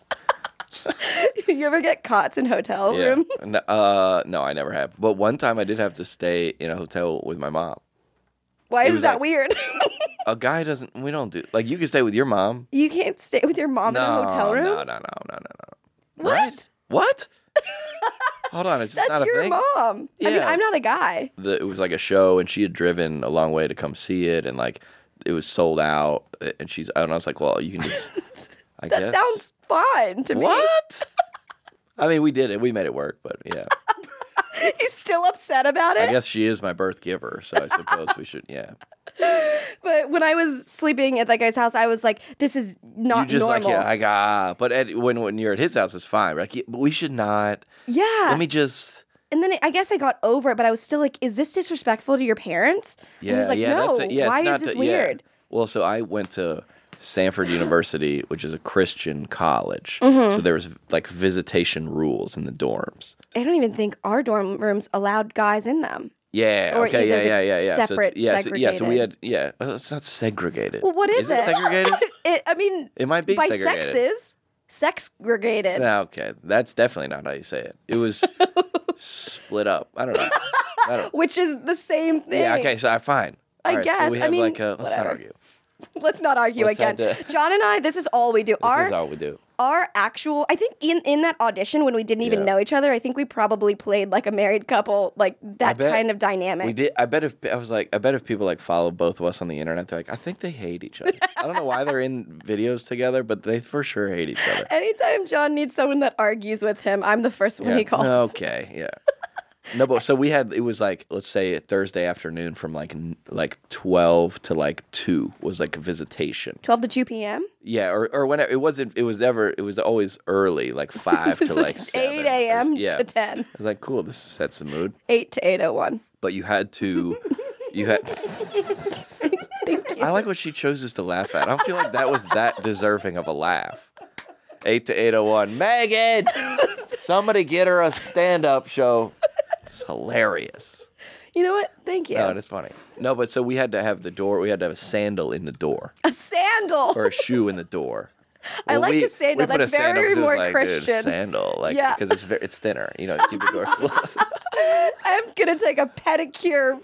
Speaker 4: You ever get cots in hotel
Speaker 5: Yeah.
Speaker 4: rooms?
Speaker 5: No, uh, no, I never have. But one time I did have to stay in a hotel with my mom.
Speaker 4: Why
Speaker 5: It
Speaker 4: is
Speaker 5: was
Speaker 4: that
Speaker 5: like-
Speaker 4: weird?
Speaker 5: A guy doesn't. We don't do like you can stay with your mom.
Speaker 4: You can't stay with your mom
Speaker 5: no,
Speaker 4: in a hotel room?
Speaker 5: no, no, no, no, no, no.
Speaker 4: What?
Speaker 5: Right? What? Hold on, it's just
Speaker 4: That's
Speaker 5: not a
Speaker 4: your
Speaker 5: thing.
Speaker 4: mom. I mean,
Speaker 5: Yeah.
Speaker 4: I'm not a guy.
Speaker 5: The, it was like a show, and she had driven a long way to come see it, and like it was sold out. And she's, and I was like, well, you can just. I
Speaker 4: That
Speaker 5: guess.
Speaker 4: sounds fun to me.
Speaker 5: What? I mean, we did it. We made it work, but yeah.
Speaker 4: He's still upset about
Speaker 5: I
Speaker 4: it.
Speaker 5: guess she is my birth giver, so I suppose we should. Yeah.
Speaker 4: But when I was sleeping at that guy's house, I was like, this is not
Speaker 5: you just
Speaker 4: normal.
Speaker 5: like yeah, I got. But at, when when you're at his house, it's fine. Like, yeah, but we should not.
Speaker 4: yeah.
Speaker 5: Let me just.
Speaker 4: And then I guess I got over it, but I was still like, is this disrespectful to your parents? And
Speaker 5: Yeah,
Speaker 4: he was like,
Speaker 5: yeah,
Speaker 4: no,
Speaker 5: that's it. Yeah,
Speaker 4: why
Speaker 5: it's not
Speaker 4: is this
Speaker 5: the- yeah.
Speaker 4: weird?
Speaker 5: Well, so I went to Sanford University, which is a Christian college.
Speaker 4: Mm-hmm.
Speaker 5: So there was like visitation rules in the dorms.
Speaker 4: I don't even think our dorm rooms allowed guys in them.
Speaker 5: Yeah.
Speaker 4: Or
Speaker 5: okay. Yeah.
Speaker 4: there's a
Speaker 5: Yeah. Yeah. Yeah. So
Speaker 4: separate,
Speaker 5: it's, yeah, so, yeah. So we
Speaker 4: segregated.
Speaker 5: had. Yeah. Well, it's not segregated.
Speaker 4: Well, what is,
Speaker 5: is it? segregated?
Speaker 4: it, I mean,
Speaker 5: It might be
Speaker 4: by
Speaker 5: segregated.
Speaker 4: sexes, sex-gregated.
Speaker 5: No, okay, that's definitely not how you say it. It was split up. I don't know. I don't.
Speaker 4: Which is the same thing.
Speaker 5: Yeah. Okay. So I fine.
Speaker 4: I
Speaker 5: All right,
Speaker 4: guess.
Speaker 5: So we
Speaker 4: I
Speaker 5: have
Speaker 4: mean,
Speaker 5: like a. Let's
Speaker 4: whatever.
Speaker 5: not argue.
Speaker 4: Let's not argue
Speaker 5: Let's
Speaker 4: again.
Speaker 5: not do-
Speaker 4: John and I, this is all we do.
Speaker 5: This
Speaker 4: our
Speaker 5: is all we do.
Speaker 4: our actual, I think in, in that audition when we didn't even
Speaker 5: Yeah.
Speaker 4: know each other, I think we probably played like a married couple, like that
Speaker 5: bet
Speaker 4: kind of dynamic.
Speaker 5: We did. I bet if I was like, I bet if people like follow both of us on the internet, they're like, I think they hate each other. I don't know why they're in videos together, but they for sure hate each other.
Speaker 4: Anytime John needs someone that argues with him, I'm the first one
Speaker 5: Yeah.
Speaker 4: he calls.
Speaker 5: Okay, yeah. No, but so we had it was like let's say Thursday afternoon from like n- like twelve to like two was like a visitation.
Speaker 4: twelve to two p.m.?
Speaker 5: Yeah, or or whenever it wasn't. It was never. It was always early, like five
Speaker 4: It was
Speaker 5: to like,
Speaker 4: like
Speaker 5: seven.
Speaker 4: eight a.m.
Speaker 5: Yeah,
Speaker 4: to ten.
Speaker 5: I was like, cool. This sets the mood.
Speaker 4: eight to eight oh one.
Speaker 5: But you had to. You had.
Speaker 4: Thank you.
Speaker 5: I like what she chose to laugh at. I don't feel like that was that deserving of a laugh. Eight to eight oh one. Megan, somebody get her a stand-up show. It's hilarious.
Speaker 4: You know what? Thank you.
Speaker 5: No, it's funny. No, but so we had to have the door. We had to have a sandal in the door
Speaker 4: A sandal.
Speaker 5: or a shoe in the door.
Speaker 4: I like
Speaker 5: we,
Speaker 4: a sandal.
Speaker 5: we put
Speaker 4: That's
Speaker 5: a sandal
Speaker 4: very
Speaker 5: 'cause it was
Speaker 4: more
Speaker 5: like,
Speaker 4: Christian.
Speaker 5: Dude, sandal, like
Speaker 4: Yeah.
Speaker 5: because it's very, it's thinner. You know, keep the door closed.
Speaker 4: I'm gonna take a pedicure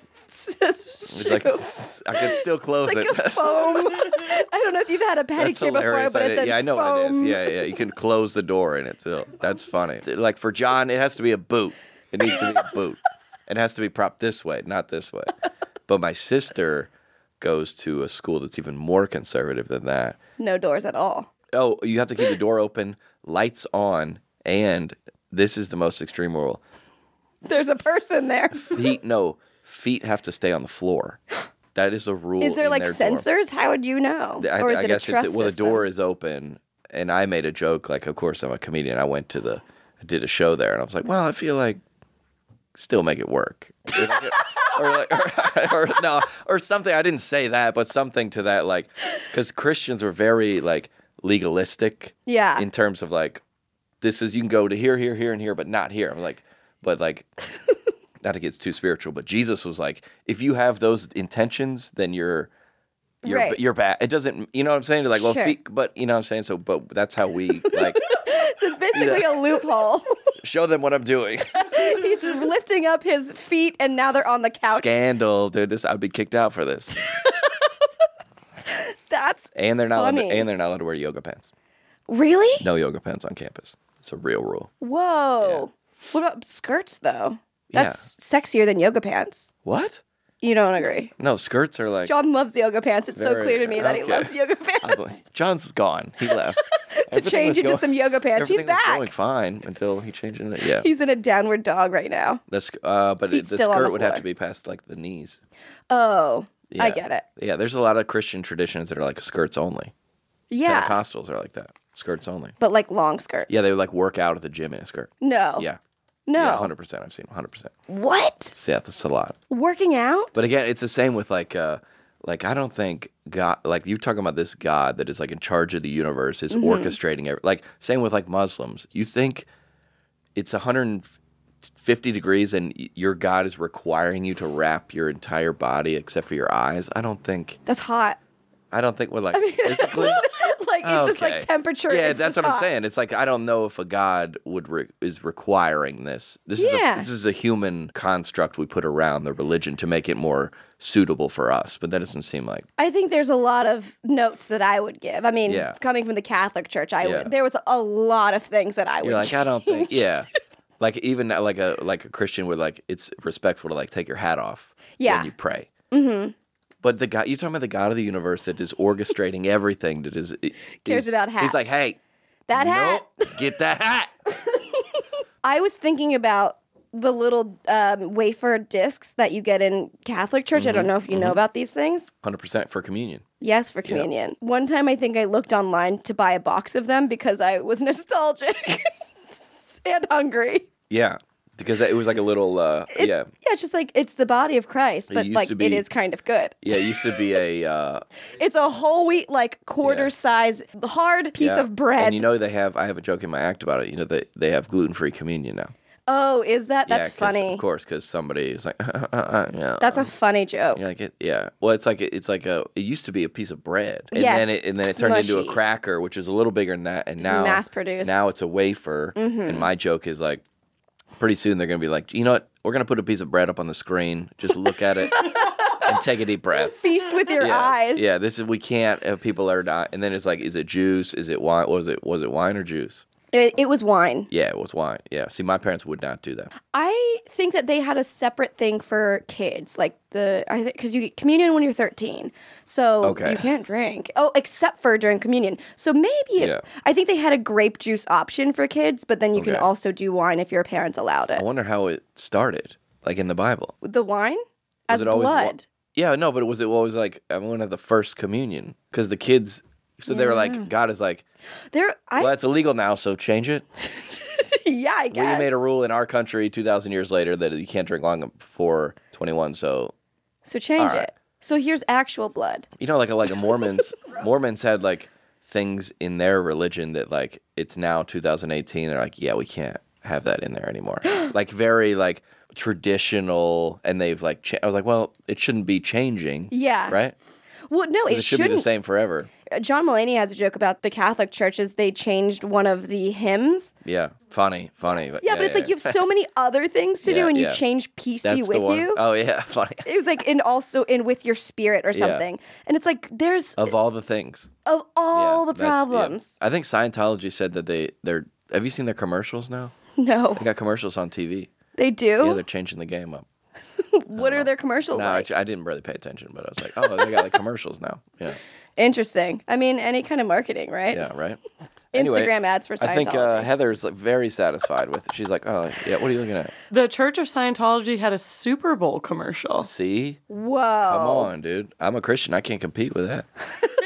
Speaker 5: It's
Speaker 4: shoe.
Speaker 5: like I can still close
Speaker 4: It's like
Speaker 5: it.
Speaker 4: a foam. I don't know if you've had a
Speaker 5: That's
Speaker 4: pedicure before,
Speaker 5: hilarious.
Speaker 4: but
Speaker 5: I
Speaker 4: it's
Speaker 5: did-
Speaker 4: a
Speaker 5: yeah, I know
Speaker 4: foam.
Speaker 5: what it is. Yeah, yeah. You can close the door in it too. That's funny. Like for John, it has to be a boot. It needs to be a boot. It has to be propped this way, not this way. But my sister goes to a school that's even more conservative than that.
Speaker 4: No doors at all.
Speaker 5: Oh, you have to keep the door open, lights on, and this is the most extreme rule.
Speaker 4: There's a person there.
Speaker 5: Feet, no, feet have to stay on the floor. That is a rule.
Speaker 4: Is there
Speaker 5: in
Speaker 4: like
Speaker 5: their dorm.
Speaker 4: sensors? How would you know?
Speaker 5: I,
Speaker 4: or is
Speaker 5: I
Speaker 4: it
Speaker 5: guess
Speaker 4: a trust
Speaker 5: if the, well, the
Speaker 4: system?
Speaker 5: door is open, and I made a joke. Like, of course, I'm a comedian. I went to the, I did a show there, and I was like, well, I feel like still make it work, or, like, or, or no, or something. I didn't say that, but something to that, like, because Christians were very like legalistic,
Speaker 4: Yeah.
Speaker 5: in terms of like, this is you can go to here, here, here, and here, but not here. I'm like, but like. Not to get too spiritual, but Jesus was like, if you have those intentions, then you're you're
Speaker 4: Right.
Speaker 5: you're bad. It doesn't, you know what I'm saying? They're like, well,
Speaker 4: Sure.
Speaker 5: feet, but you know what I'm saying? So, but that's how we like
Speaker 4: It's basically a loophole.
Speaker 5: show them what I'm doing.
Speaker 4: He's lifting up his feet, and now they're on the couch.
Speaker 5: Scandal, dude. This I'd be kicked out for this.
Speaker 4: That's
Speaker 5: And they're not allowed to,
Speaker 4: funny.
Speaker 5: and they're not allowed to wear yoga pants.
Speaker 4: really.
Speaker 5: No yoga pants on campus. It's a real rule.
Speaker 4: Whoa. What about skirts though? That's sexier than yoga pants.
Speaker 5: What?
Speaker 4: You don't agree?
Speaker 5: No, skirts are like
Speaker 4: John loves yoga pants. It's so
Speaker 5: Very-
Speaker 4: clear to me that he
Speaker 5: okay.
Speaker 4: loves yoga
Speaker 5: I
Speaker 4: pants.
Speaker 5: believe- John's gone. He left.
Speaker 4: to
Speaker 5: Everything
Speaker 4: change
Speaker 5: was
Speaker 4: into
Speaker 5: going-
Speaker 4: some yoga pants. He's
Speaker 5: everything was
Speaker 4: back.
Speaker 5: going fine until he changed it. Yeah.
Speaker 4: He's in a downward dog right now.
Speaker 5: The sk- uh, but
Speaker 4: Feet
Speaker 5: it, the
Speaker 4: still on
Speaker 5: skirt
Speaker 4: the
Speaker 5: would have
Speaker 4: floor.
Speaker 5: to be past like the knees.
Speaker 4: Oh, I
Speaker 5: Yeah.
Speaker 4: get it.
Speaker 5: Yeah, there's a lot of Christian traditions that are like skirts only.
Speaker 4: Yeah,
Speaker 5: Pentecostals are like that, skirts only.
Speaker 4: but like long skirts.
Speaker 5: Yeah, they would like work out at the gym in a skirt.
Speaker 4: No.
Speaker 5: Yeah,
Speaker 4: No.
Speaker 5: yeah, one hundred percent. I've seen one hundred percent.
Speaker 4: What?
Speaker 5: Yeah, that's a lot.
Speaker 4: Working out?
Speaker 5: But again, it's the same with like, uh, like I don't think God, like you talking about this God that is like in charge of the universe, is
Speaker 4: Mm-hmm.
Speaker 5: orchestrating every, like same with like Muslims. You think it's one hundred fifty degrees and y- your God is requiring you to wrap your entire body except for your eyes? I don't think.
Speaker 4: That's hot.
Speaker 5: I don't think we're like physically.
Speaker 4: Like it's just like
Speaker 5: Okay.
Speaker 4: temperature.
Speaker 5: Yeah,
Speaker 4: it's
Speaker 5: that's
Speaker 4: just
Speaker 5: what I'm
Speaker 4: hot.
Speaker 5: saying. It's like I don't know if a God would re- is requiring this. This is
Speaker 4: Yeah.
Speaker 5: a, this is a human construct we put around the religion to make it more suitable for us. But that doesn't seem like
Speaker 4: I think there's a lot of notes that I would give. I mean,
Speaker 5: Yeah.
Speaker 4: coming from the Catholic Church, I
Speaker 5: Yeah.
Speaker 4: would. There was a lot of things that I would.
Speaker 5: you're like I don't think
Speaker 4: change.
Speaker 5: yeah. Like even like a like a Christian would like it's respectful to like take your hat off
Speaker 4: Yeah.
Speaker 5: when you pray. Mm-hmm. But the God you're talking about the God of the universe that is orchestrating everything that is
Speaker 4: Cares
Speaker 5: is-
Speaker 4: about hats.
Speaker 5: He's like, hey,
Speaker 4: That hat.
Speaker 5: nope, get that hat.
Speaker 4: I was thinking about the little um, wafer discs that you get in Catholic Church. I
Speaker 5: Mm-hmm.
Speaker 4: don't know if you know about these things.
Speaker 5: one hundred percent for communion.
Speaker 4: Yes, for communion. One time I think I looked online to buy a box of them because I was nostalgic and hungry.
Speaker 5: Yeah. Because it was like a little, uh,
Speaker 4: It's,
Speaker 5: yeah.
Speaker 4: Yeah, it's just like, it's the body of Christ,
Speaker 5: It
Speaker 4: but
Speaker 5: used
Speaker 4: like,
Speaker 5: to be-
Speaker 4: it is kind of good.
Speaker 5: Yeah, it used to be a... Uh,
Speaker 4: It's a whole wheat, like, quarter
Speaker 5: Yeah.
Speaker 4: size, hard piece
Speaker 5: yeah.
Speaker 4: of bread.
Speaker 5: And you know they have, I have a joke in my act about it, you know, they, they have gluten-free communion now.
Speaker 4: Oh, is that?
Speaker 5: Yeah,
Speaker 4: That's
Speaker 5: 'cause-
Speaker 4: funny.
Speaker 5: Of course, because somebody is like, uh, uh, uh, yeah.
Speaker 4: That's a funny joke.
Speaker 5: You're like it, yeah. Well, it's like it's like a. It used to be a piece of bread, and
Speaker 4: Yes,
Speaker 5: then it and then it turned into a
Speaker 4: smushy.
Speaker 5: cracker, which is a little bigger than that. And
Speaker 4: It's
Speaker 5: now
Speaker 4: mass-produced.
Speaker 5: Now it's a wafer. And my joke is like, pretty soon they're gonna be like, you know what? We're gonna put a piece of bread up on the screen. Just look at it and take a deep breath.
Speaker 4: Feast with your
Speaker 5: Yeah,
Speaker 4: eyes.
Speaker 5: yeah. This is we can't. Uh, people are not. And then it's like, is it juice? Is it wine? Was it was it wine or juice?
Speaker 4: It, it was wine.
Speaker 5: Yeah, it was wine. Yeah. See, my parents would not do that.
Speaker 4: I think that they had a separate thing for kids, like the I think because you get communion when you're thirteen, so
Speaker 5: Okay.
Speaker 4: you can't drink. Oh, except for during communion. So maybe it,
Speaker 5: Yeah.
Speaker 4: I think they had a grape juice option for kids, but then you can
Speaker 5: Okay.
Speaker 4: also do wine if your parents allowed it.
Speaker 5: I wonder how it started, like in the Bible.
Speaker 4: The wine as
Speaker 5: it always wa-
Speaker 4: blood.
Speaker 5: Yeah, no, but was it always like I want to have the first communion because the kids. So they were like, God is like,
Speaker 4: There, I
Speaker 5: well, it's illegal now, so change it.
Speaker 4: yeah, I guess.
Speaker 5: We made a rule in our country two thousand years later that you can't drink long before twenty-one. So
Speaker 4: so change
Speaker 5: All right.
Speaker 4: it. So here's actual blood.
Speaker 5: you know, like a, like a Mormons, Mormons had like things in their religion that like it's now two thousand eighteen. They're like, yeah, we can't have that in there anymore. Like very like traditional, and they've like. Cha- I was like, well, it shouldn't be changing.
Speaker 4: Yeah.
Speaker 5: Right.
Speaker 4: Well, no, it,
Speaker 5: It should be
Speaker 4: shouldn't.
Speaker 5: the same forever.
Speaker 4: John Mulaney has a joke about the Catholic churches. They changed one of the hymns.
Speaker 5: Yeah, funny, funny. But
Speaker 4: Yeah, but it's like you have so many other things to do,
Speaker 5: Yeah,
Speaker 4: and you
Speaker 5: yeah.
Speaker 4: change peace
Speaker 5: That's
Speaker 4: be
Speaker 5: the
Speaker 4: with
Speaker 5: one.
Speaker 4: you.
Speaker 5: Oh yeah, funny.
Speaker 4: It was like, and also in with your spirit or
Speaker 5: Yeah.
Speaker 4: something. And it's like, there's
Speaker 5: Of all the things,
Speaker 4: of all
Speaker 5: Yeah,
Speaker 4: the
Speaker 5: that's- yeah.
Speaker 4: problems.
Speaker 5: I think Scientology said that they they're. Have you seen their commercials now?
Speaker 4: No,
Speaker 5: They got commercials on T V.
Speaker 4: they do.
Speaker 5: Yeah, they're changing the game up.
Speaker 4: What are their commercials
Speaker 5: No,
Speaker 4: like?
Speaker 5: I, I didn't really pay attention, but I was like, oh, they got like commercials now. Yeah,
Speaker 4: Interesting. I mean, any kind of marketing, right?
Speaker 5: yeah, right.
Speaker 4: Instagram ads for Scientology.
Speaker 5: I think uh, Heather's like, very satisfied with it. She's like, oh yeah, what are you looking at?
Speaker 6: The Church of Scientology had a Super Bowl commercial.
Speaker 5: See,
Speaker 4: Whoa.
Speaker 5: come on, dude. I'm a Christian. I can't compete with that.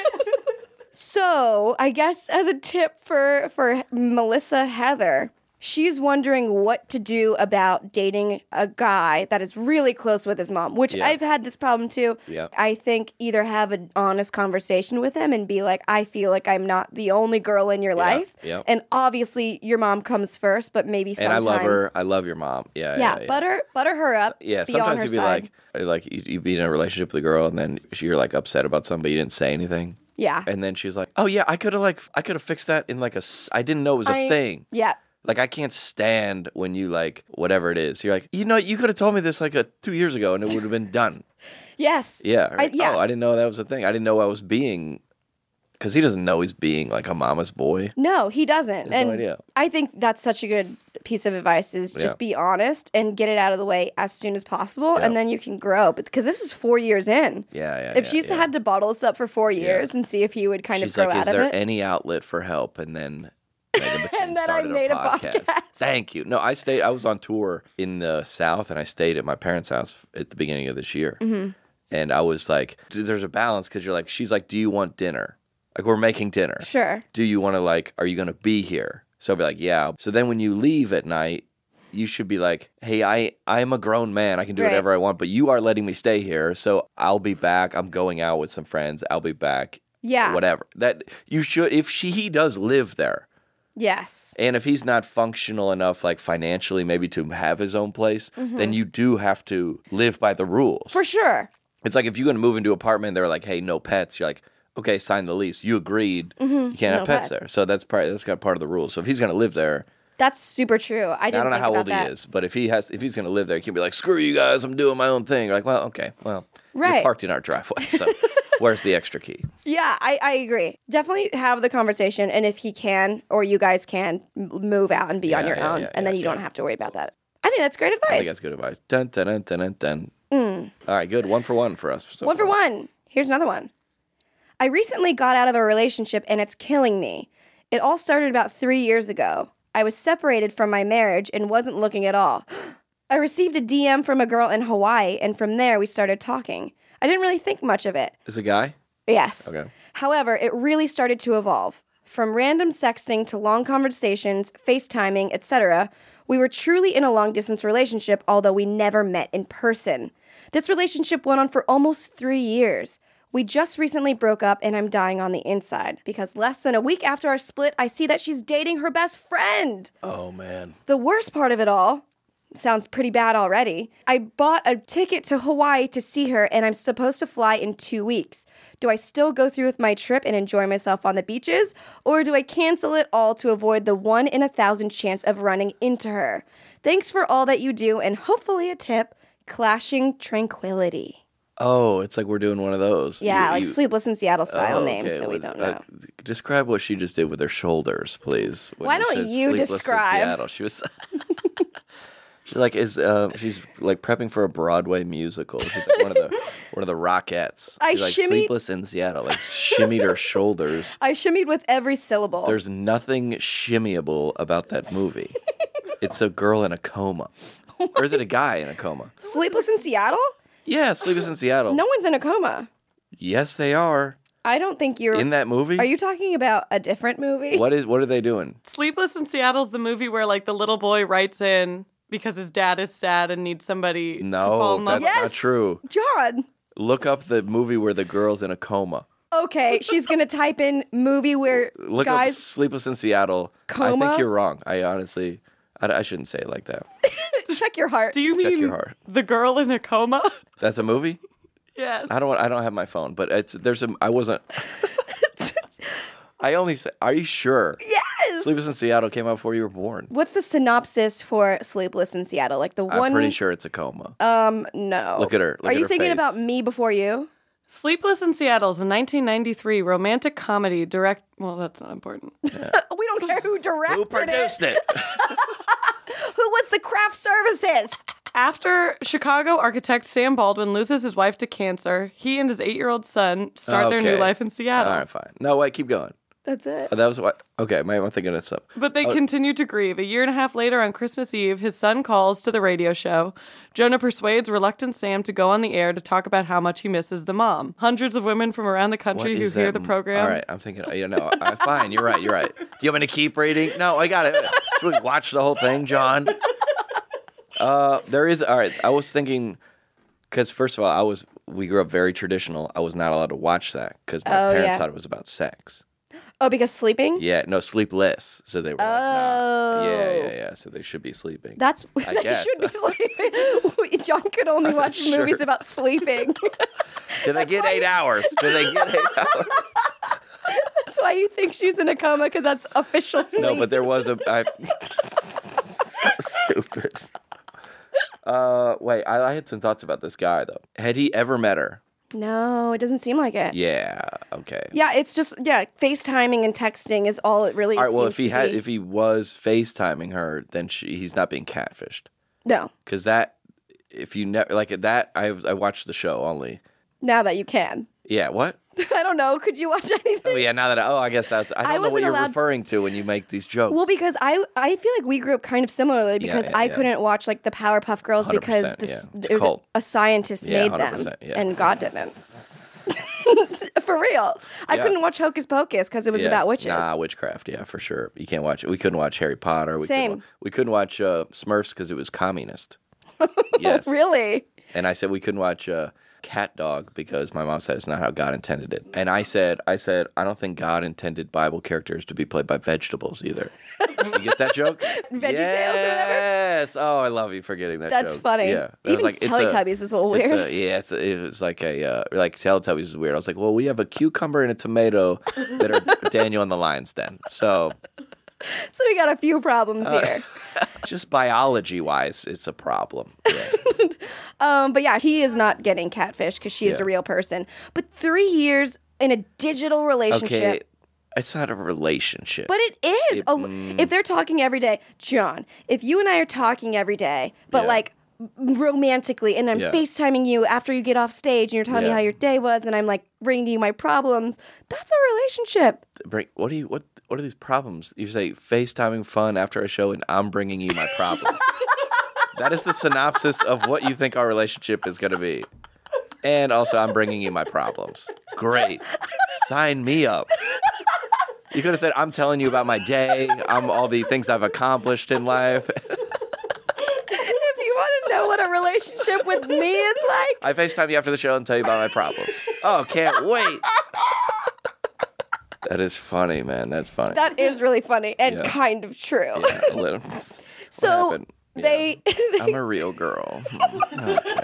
Speaker 4: So, I guess as a tip for for Melissa Heather, she's wondering what to do about dating a guy that is really close with his mom, which
Speaker 5: Yeah.
Speaker 4: I've had this problem too.
Speaker 5: Yeah.
Speaker 4: I think either have an honest conversation with him and be like, I feel like I'm not the only girl in your life.
Speaker 5: yeah.
Speaker 4: And obviously your mom comes first, but maybe
Speaker 5: And
Speaker 4: sometimes
Speaker 5: I love her. I love your mom. Yeah, yeah.
Speaker 4: Yeah,
Speaker 5: yeah.
Speaker 4: butter butter her up.
Speaker 5: Yeah,
Speaker 4: be on
Speaker 5: sometimes
Speaker 4: her
Speaker 5: you'd be
Speaker 4: side.
Speaker 5: like, like you, you be in a relationship with a girl, and then you're like upset about something, but you didn't say anything.
Speaker 4: Yeah.
Speaker 5: And then she's like, "Oh yeah, I could have like I could have fixed that in like a. s- I didn't know it was a
Speaker 4: I-
Speaker 5: thing.
Speaker 4: Yeah.
Speaker 5: Like I can't stand when you like whatever it is. You're like, you know, you could have told me this like a two years ago, and it would have been done.
Speaker 4: Yes.
Speaker 5: Yeah.
Speaker 4: I- yeah.
Speaker 5: Oh, I didn't know that was a thing. I didn't know I was being, because he doesn't know he's being like a mama's boy.
Speaker 4: No, he doesn't.
Speaker 5: no
Speaker 4: and
Speaker 5: idea.
Speaker 4: I think that's such a good piece of advice is just
Speaker 5: Yeah.
Speaker 4: be honest and get it out of the way as soon as possible,
Speaker 5: Yeah.
Speaker 4: and then you can grow. But because this is four years in.
Speaker 5: Yeah, yeah.
Speaker 4: If
Speaker 5: yeah,
Speaker 4: she's
Speaker 5: yeah.
Speaker 4: had to bottle this up for four years and see if he would kind
Speaker 5: she's
Speaker 4: of grow
Speaker 5: like,
Speaker 4: out
Speaker 5: is
Speaker 4: of
Speaker 5: there
Speaker 4: it.
Speaker 5: any outlet for help? And then Megan McCain
Speaker 4: And then I
Speaker 5: started
Speaker 4: made
Speaker 5: a
Speaker 4: a
Speaker 5: podcast.
Speaker 4: podcast.
Speaker 5: Thank you. No, I stayed. I was on tour in the South, and I stayed at my parents' house at the beginning of this year.
Speaker 4: Mm-hmm.
Speaker 5: And I was like, "There's a balance," because you're like, she's like, "Do you want dinner? Like, we're making dinner.
Speaker 4: Sure.
Speaker 5: Do you want to like? Are you going to be here?" So I'll be like, "Yeah." So then when you leave at night, you should be like, "Hey, I I'm a grown man. I can do
Speaker 4: Right.
Speaker 5: whatever I want, but you are letting me stay here, so I'll be back. I'm going out with some friends. I'll be back."
Speaker 4: Yeah.
Speaker 5: Whatever. That you should if she he does live there.
Speaker 4: Yes.
Speaker 5: And if he's not functional enough, like financially, maybe to have his own place, then you do have to live by the rules.
Speaker 4: For sure.
Speaker 5: It's like if you're going to move into an apartment, they're like, "Hey, no pets." You're like, "Okay, sign the lease. You agreed. You can't
Speaker 4: No
Speaker 5: have pets,
Speaker 4: pets.
Speaker 5: there." So that's part. That's got part of the rules. So if he's going to live there,
Speaker 4: That's super true. I didn't
Speaker 5: I don't know
Speaker 4: think
Speaker 5: how
Speaker 4: about
Speaker 5: old
Speaker 4: that.
Speaker 5: he is, but if he has, if he's going to live there, he can be like, "Screw you guys, I'm doing my own thing." You're like, "Well, okay, well,
Speaker 4: Right.
Speaker 5: you're parked in our driveway, so where's the extra key?"
Speaker 4: Yeah, I, I agree. Definitely have the conversation, and if he can or you guys can m- move out and be on
Speaker 5: Yeah,
Speaker 4: your
Speaker 5: yeah,
Speaker 4: own,
Speaker 5: yeah,
Speaker 4: and
Speaker 5: yeah,
Speaker 4: then you
Speaker 5: yeah.
Speaker 4: don't have to worry about that. I think that's great advice.
Speaker 5: I think that's good advice. Dun dun dun dun dun. dun. All right, good. One for one for us. so
Speaker 4: One for
Speaker 5: far.
Speaker 4: one. Here's another one. I recently got out of a relationship and it's killing me. It all started about three years ago. I was separated from my marriage and wasn't looking at all. I received a D M from a girl in Hawaii, and from there we started talking. I didn't really think much of it.
Speaker 5: Is a guy?
Speaker 4: Yes.
Speaker 5: Okay.
Speaker 4: However, it really started to evolve. From random sexting to long conversations, FaceTiming, et cetera. We were truly in a long-distance relationship, although we never met in person. This relationship went on for almost three years. We just recently broke up and I'm dying on the inside because less than a week after our split, I see that she's dating her best friend.
Speaker 5: Oh, man.
Speaker 4: The worst part of it all, sounds pretty bad already, I bought a ticket to Hawaii to see her and I'm supposed to fly in two weeks. Do I still go through with my trip and enjoy myself on the beaches? Or do I cancel it all to avoid the one in a thousand chance of running into her? Thanks for all that you do and hopefully a tip, Clashing Tranquility.
Speaker 5: Oh, it's like we're doing one of those.
Speaker 4: Yeah,
Speaker 5: You-
Speaker 4: like
Speaker 5: you-
Speaker 4: Sleepless in Seattle style
Speaker 5: Oh,
Speaker 4: names,
Speaker 5: okay.
Speaker 4: so we
Speaker 5: Well,
Speaker 4: don't
Speaker 5: uh,
Speaker 4: know.
Speaker 5: describe what she just did with her shoulders, please. when
Speaker 4: Why don't
Speaker 5: said
Speaker 4: you
Speaker 5: Sleepless in
Speaker 4: describe?
Speaker 5: Seattle. She was. She like is uh, she's like prepping for a Broadway musical. She's like one of the one of the Rockettes.
Speaker 4: I
Speaker 5: she's like
Speaker 4: shimmied-
Speaker 5: Sleepless in Seattle. Like shimmied her shoulders.
Speaker 4: I shimmied with every syllable.
Speaker 5: There's nothing shimmyable about that movie. It's a girl in a coma, or is it a guy in a coma?
Speaker 4: Sleepless in Seattle?
Speaker 5: Yeah, Sleepless in Seattle.
Speaker 4: No one's in a coma.
Speaker 5: Yes, they are
Speaker 4: I don't think you're...
Speaker 5: in that movie.
Speaker 4: Are you talking about a different movie?
Speaker 5: What is? What are they doing?
Speaker 6: Sleepless in Seattle's the movie where like the little boy writes in because his dad is sad and needs somebody to fall
Speaker 5: No,
Speaker 6: in
Speaker 5: that's
Speaker 6: love.
Speaker 4: Yes.
Speaker 5: not true.
Speaker 4: John!
Speaker 5: Look up the movie where the girl's in a coma.
Speaker 4: Okay, she's gonna type in movie where
Speaker 5: Look up
Speaker 4: guys...
Speaker 5: Sleepless in Seattle. I
Speaker 4: Coma?
Speaker 5: think you're wrong. I honestly, I, I shouldn't say it like that.
Speaker 4: Check your heart.
Speaker 6: Do you
Speaker 5: Check
Speaker 6: mean
Speaker 5: your heart.
Speaker 6: the girl in a coma?
Speaker 5: That's a movie.
Speaker 6: Yes.
Speaker 5: I don't. want- I don't have my phone, but it's there's a. I wasn't. I only say. Are you sure?
Speaker 4: Yes!
Speaker 5: Sleepless in Seattle came out before you were born.
Speaker 4: What's the synopsis for Sleepless in Seattle? Like the
Speaker 5: I'm
Speaker 4: one...
Speaker 5: pretty sure it's a coma.
Speaker 4: Um, no.
Speaker 5: Look at her. Look
Speaker 4: Are
Speaker 5: at
Speaker 4: you
Speaker 5: her
Speaker 4: thinking
Speaker 5: face.
Speaker 4: about Me Before You?
Speaker 6: Sleepless in Seattle is a nineteen ninety-three romantic comedy direct. Well, that's not important.
Speaker 4: We don't care who directed
Speaker 5: Who produced it?
Speaker 4: Who was the craft services?
Speaker 6: After Chicago architect Sam Baldwin loses his wife to cancer, he and his eight-year-old son start their new
Speaker 5: Okay.
Speaker 6: life in Seattle.
Speaker 5: All right, fine. No, wait. Keep going.
Speaker 4: That's it.
Speaker 5: Oh, that was what. Okay, maybe I'm thinking of something.
Speaker 6: But they continue to grieve. A year and a half later, on Christmas Eve, his son calls to the radio show. Jonah persuades reluctant Sam to go on the air to talk about how much he misses the mom. Hundreds of women from around the
Speaker 5: What
Speaker 6: country who
Speaker 5: is
Speaker 6: hear
Speaker 5: that
Speaker 6: the
Speaker 5: m-
Speaker 6: program.
Speaker 5: All right, I'm thinking. You know, I, fine. You're right. You're right. Do you want me to keep reading? No, I got it. Should we watch the whole thing, John? Uh, there is. All right. I was thinking because first of all, I was. We grew up very traditional. I was not allowed to watch that because my
Speaker 4: Oh,
Speaker 5: parents
Speaker 4: yeah.
Speaker 5: thought it was about sex.
Speaker 4: Oh, because sleeping?
Speaker 5: Yeah, no, sleepless. So they were like, nah. Yeah, yeah, yeah. So they should be sleeping.
Speaker 4: That's
Speaker 5: I
Speaker 4: that
Speaker 5: guess.
Speaker 4: should be sleeping. John could only watch
Speaker 5: Sure.
Speaker 4: movies about sleeping.
Speaker 5: Did they get eight hours? Did they get eight hours?
Speaker 4: That's why you think she's in a coma, because that's official sleep.
Speaker 5: No, but there was a. I, so stupid. Uh, wait, I, I had some thoughts about this guy though. Had he ever met her?
Speaker 4: No, it doesn't seem like it.
Speaker 5: Yeah. Okay.
Speaker 4: Yeah, it's just yeah, FaceTiming and texting is all it really
Speaker 5: All right. Well,
Speaker 4: seems
Speaker 5: if he
Speaker 4: to
Speaker 5: had,
Speaker 4: be.
Speaker 5: if he was FaceTiming her, then she, he's not being catfished.
Speaker 4: No,
Speaker 5: Because that, if you never like that, I I watched the show only.
Speaker 4: now that you can.
Speaker 5: Yeah. What?
Speaker 4: I don't know. Could you watch anything?
Speaker 5: Oh yeah. Now that I, oh, I guess that's. I don't
Speaker 4: I
Speaker 5: know what
Speaker 4: wasn't
Speaker 5: you're
Speaker 4: allowed-
Speaker 5: referring to when you make these jokes.
Speaker 4: Well, because I I feel like we grew up kind of similarly because
Speaker 5: yeah,
Speaker 4: I
Speaker 5: yeah.
Speaker 4: couldn't watch like the Powerpuff Girls because
Speaker 5: one hundred percent,
Speaker 4: this
Speaker 5: yeah. It's
Speaker 4: it was
Speaker 5: cult.
Speaker 4: a scientist
Speaker 5: Yeah,
Speaker 4: made
Speaker 5: one hundred
Speaker 4: them
Speaker 5: percent, yeah.
Speaker 4: and God didn't. For real, I
Speaker 5: Yeah.
Speaker 4: couldn't watch Hocus Pocus because it was
Speaker 5: Yeah.
Speaker 4: about witches.
Speaker 5: Nah, witchcraft. Yeah, for sure. You can't watch it. We couldn't watch Harry Potter. We
Speaker 4: Same.
Speaker 5: Couldn't, wa- we couldn't watch uh, Smurfs because it was communist. Yes.
Speaker 4: Really?
Speaker 5: And I said we couldn't watch uh, Cat Dog because my mom said it's not how God intended it. And I said, I said, I don't think God intended Bible characters to be played by vegetables either. You get that joke?
Speaker 4: Veggie
Speaker 5: yes.
Speaker 4: Tales or whatever?
Speaker 5: Yes. Oh, I love you for getting that
Speaker 4: That's
Speaker 5: joke.
Speaker 4: funny.
Speaker 5: Yeah. It was
Speaker 4: Even
Speaker 5: it's a-
Speaker 4: Teletubbies is a little
Speaker 5: it's
Speaker 4: weird.
Speaker 5: a- yeah, it's a, it was like a uh, like Teletubbies is weird. I was like, well, we have a cucumber and a tomato that are Daniel and the Lion's Den. So
Speaker 4: So we got a few problems
Speaker 5: Uh,
Speaker 4: here.
Speaker 5: just biology wise, it's a problem. Yeah.
Speaker 4: Um, but yeah, he is not getting catfish because she is
Speaker 5: Yeah.
Speaker 4: a real person. But three years in a digital relationship.
Speaker 5: Okay. It's not a relationship.
Speaker 4: But it is.
Speaker 5: It-
Speaker 4: A-
Speaker 5: mm.
Speaker 4: If they're talking every day, John, if you and I are talking every day, but
Speaker 5: Yeah.
Speaker 4: like romantically, and I'm
Speaker 5: Yeah.
Speaker 4: FaceTiming you after you get off stage and you're telling me
Speaker 5: Yeah.
Speaker 4: how your day was, and I'm like bringing you my problems, that's a relationship.
Speaker 5: Bring, what do you what what are these problems? You say FaceTiming fun after a show and I'm bringing you my problems. That is the synopsis of what you think our relationship is going to be. And also I'm bringing you my problems. Great. Sign me up. You could have said I'm telling you about my day. I'm all the things I've accomplished in life.
Speaker 4: with me is like?
Speaker 5: I FaceTime you after the show and tell you about my problems. Oh, can't wait. That is funny, man. That's funny.
Speaker 4: That is really funny and
Speaker 5: Yeah.
Speaker 4: kind of true.
Speaker 5: Yeah, a little. What
Speaker 4: So
Speaker 5: happened? Yeah.
Speaker 4: they,
Speaker 5: I'm a real girl. Hmm. Okay.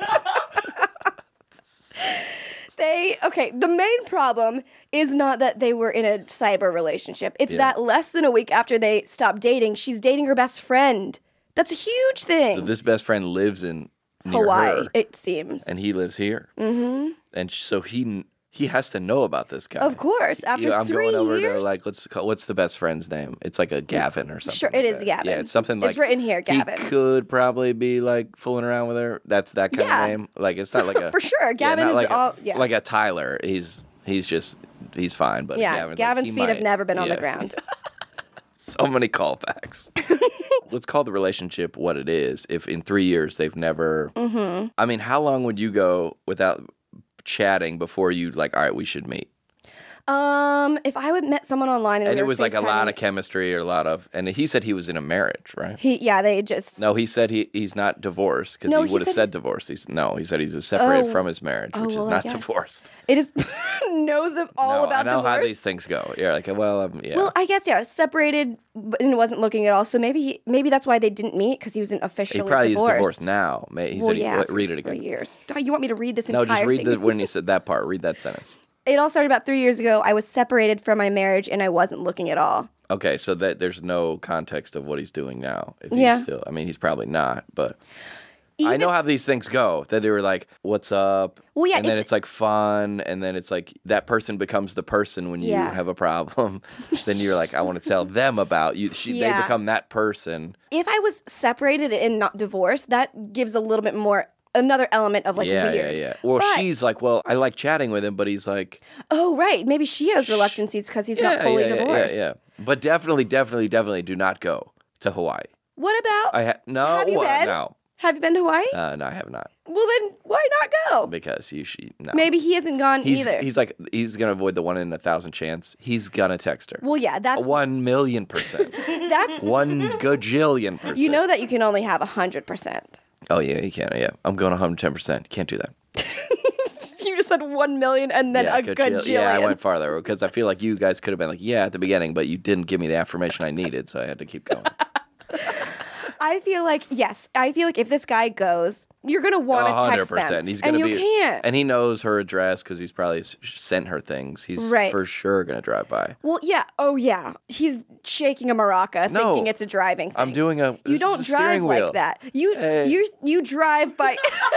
Speaker 4: they, okay, the main problem is not that they were in a cyber relationship. It's
Speaker 5: Yeah.
Speaker 4: that less than a week after they stopped dating, she's dating her best friend. That's a huge thing.
Speaker 5: So this best friend lives in near
Speaker 4: Hawaii,
Speaker 5: her,
Speaker 4: it seems.
Speaker 5: and he lives here. Mm-hmm. And so he he has to know about this guy.
Speaker 4: Of course, after
Speaker 5: You know, I'm
Speaker 4: three
Speaker 5: going over
Speaker 4: years.
Speaker 5: to like let's call, what's the best friend's name? It's like a Gavin or something.
Speaker 4: Sure,
Speaker 5: like
Speaker 4: it is
Speaker 5: that.
Speaker 4: Gavin.
Speaker 5: Yeah, it's something like
Speaker 4: It's written here, Gavin.
Speaker 5: He could probably be like fooling around with her. That's that kind
Speaker 4: Yeah.
Speaker 5: of name. Like it's not like a
Speaker 4: For sure,
Speaker 5: yeah,
Speaker 4: Gavin
Speaker 5: not
Speaker 4: is
Speaker 5: like a-
Speaker 4: all- yeah.
Speaker 5: like a Tyler. He's he's just he's fine, but
Speaker 4: yeah,
Speaker 5: Gavin's,
Speaker 4: Gavin's
Speaker 5: like, he
Speaker 4: feet have
Speaker 5: might-
Speaker 4: never been on the
Speaker 5: yeah.
Speaker 4: ground.
Speaker 5: So many callbacks. Let's call the relationship what it is. If in three years they've never,
Speaker 4: Mm-hmm.
Speaker 5: I mean, how long would you go without chatting before you like, all right, we should meet?
Speaker 4: Um, if I would met someone online and,
Speaker 5: And
Speaker 4: we
Speaker 5: it
Speaker 4: were
Speaker 5: was like a lot
Speaker 4: FaceTiming-
Speaker 5: of chemistry or a lot of, and he said he was in a marriage, right?
Speaker 4: he, yeah, they just
Speaker 5: No, he said he he's not divorced because
Speaker 4: No,
Speaker 5: he
Speaker 4: he
Speaker 5: would have
Speaker 4: said
Speaker 5: said
Speaker 4: he's-
Speaker 5: divorce. He's no, he said he's separated
Speaker 4: Oh.
Speaker 5: from his marriage,
Speaker 4: Oh,
Speaker 5: which
Speaker 4: well,
Speaker 5: is
Speaker 4: I
Speaker 5: not
Speaker 4: guess.
Speaker 5: divorced.
Speaker 4: It is knows of all
Speaker 5: no,
Speaker 4: about
Speaker 5: I know
Speaker 4: divorce.
Speaker 5: how these things go. Yeah, like well, um, yeah.
Speaker 4: Well, I guess yeah, separated but and wasn't looking at all. So maybe he, maybe that's why they didn't meet because he wasn't
Speaker 5: he
Speaker 4: officially
Speaker 5: probably
Speaker 4: divorced.
Speaker 5: is divorced now. May- He
Speaker 4: Well,
Speaker 5: said he
Speaker 4: yeah,
Speaker 5: wait,
Speaker 4: for
Speaker 5: read it
Speaker 4: three
Speaker 5: again.
Speaker 4: years. Oh, you want me to read this
Speaker 5: No,
Speaker 4: entire
Speaker 5: just read
Speaker 4: thing?
Speaker 5: the when he said that part. Read that sentence.
Speaker 4: It all started about three years ago. I was separated from my marriage and I wasn't looking at all.
Speaker 5: Okay, so that there's no context of what he's doing now. If
Speaker 4: Yeah.
Speaker 5: he's still, I mean, he's probably not, but I
Speaker 4: Even-
Speaker 5: know how these things go. That they were like, "What's up?"
Speaker 4: Well, yeah,
Speaker 5: and then
Speaker 4: if-
Speaker 5: it's like fun, and then it's like that person becomes the person when you
Speaker 4: Yeah.
Speaker 5: have a problem. Then you're like, "I want to tell them about you." She,
Speaker 4: Yeah.
Speaker 5: They become that person.
Speaker 4: If I was separated and not divorced, that gives a little bit more, another element of like
Speaker 5: yeah,
Speaker 4: weird.
Speaker 5: yeah, yeah. Well,
Speaker 4: But-
Speaker 5: she's like, "Well, I like chatting with him, but he's like,
Speaker 4: Oh, right. Maybe she has reluctancies because he's
Speaker 5: yeah,
Speaker 4: not fully
Speaker 5: yeah, yeah,
Speaker 4: divorced.
Speaker 5: yeah, yeah." But definitely, definitely, definitely, do not go to Hawaii.
Speaker 4: What about?
Speaker 5: I ha- no,
Speaker 4: have you
Speaker 5: uh,
Speaker 4: been?
Speaker 5: no,
Speaker 4: Have you been to Hawaii?
Speaker 5: uh, no, I have not
Speaker 4: Well, then why not go?
Speaker 5: because you she no.
Speaker 4: Maybe he hasn't gone
Speaker 5: He's
Speaker 4: either.
Speaker 5: he's like he's gonna avoid the one in a thousand chance. He's gonna text her.
Speaker 4: well, yeah,
Speaker 5: A
Speaker 4: that's
Speaker 5: one million percent.
Speaker 4: that's.
Speaker 5: One gajillion percent.
Speaker 4: You know that you can only have a hundred percent.
Speaker 5: Oh yeah, you can. Yeah, I'm going one hundred ten percent. Can't do that.
Speaker 4: You just said one million and then
Speaker 5: yeah,
Speaker 4: a
Speaker 5: gajil-
Speaker 4: gajillion.
Speaker 5: Yeah, I went farther because I feel like you guys could have been like, yeah, at the beginning, but you didn't give me the affirmation I needed, so I had to keep going.
Speaker 4: I feel like yes. I feel like if this guy goes, you're gonna want to
Speaker 5: hundred
Speaker 4: text them,
Speaker 5: percent. He's gonna
Speaker 4: and you
Speaker 5: be,
Speaker 4: can't.
Speaker 5: and he knows her address because he's probably s- sent her things. He's
Speaker 4: Right.
Speaker 5: for sure gonna drive by.
Speaker 4: Well, yeah. Oh, yeah. He's shaking a maraca,
Speaker 5: No.
Speaker 4: thinking it's a driving thing.
Speaker 5: I'm doing a.
Speaker 4: You
Speaker 5: this
Speaker 4: don't
Speaker 5: is a
Speaker 4: drive
Speaker 5: steering
Speaker 4: like
Speaker 5: wheel.
Speaker 4: that. You
Speaker 5: Hey.
Speaker 4: you you drive by.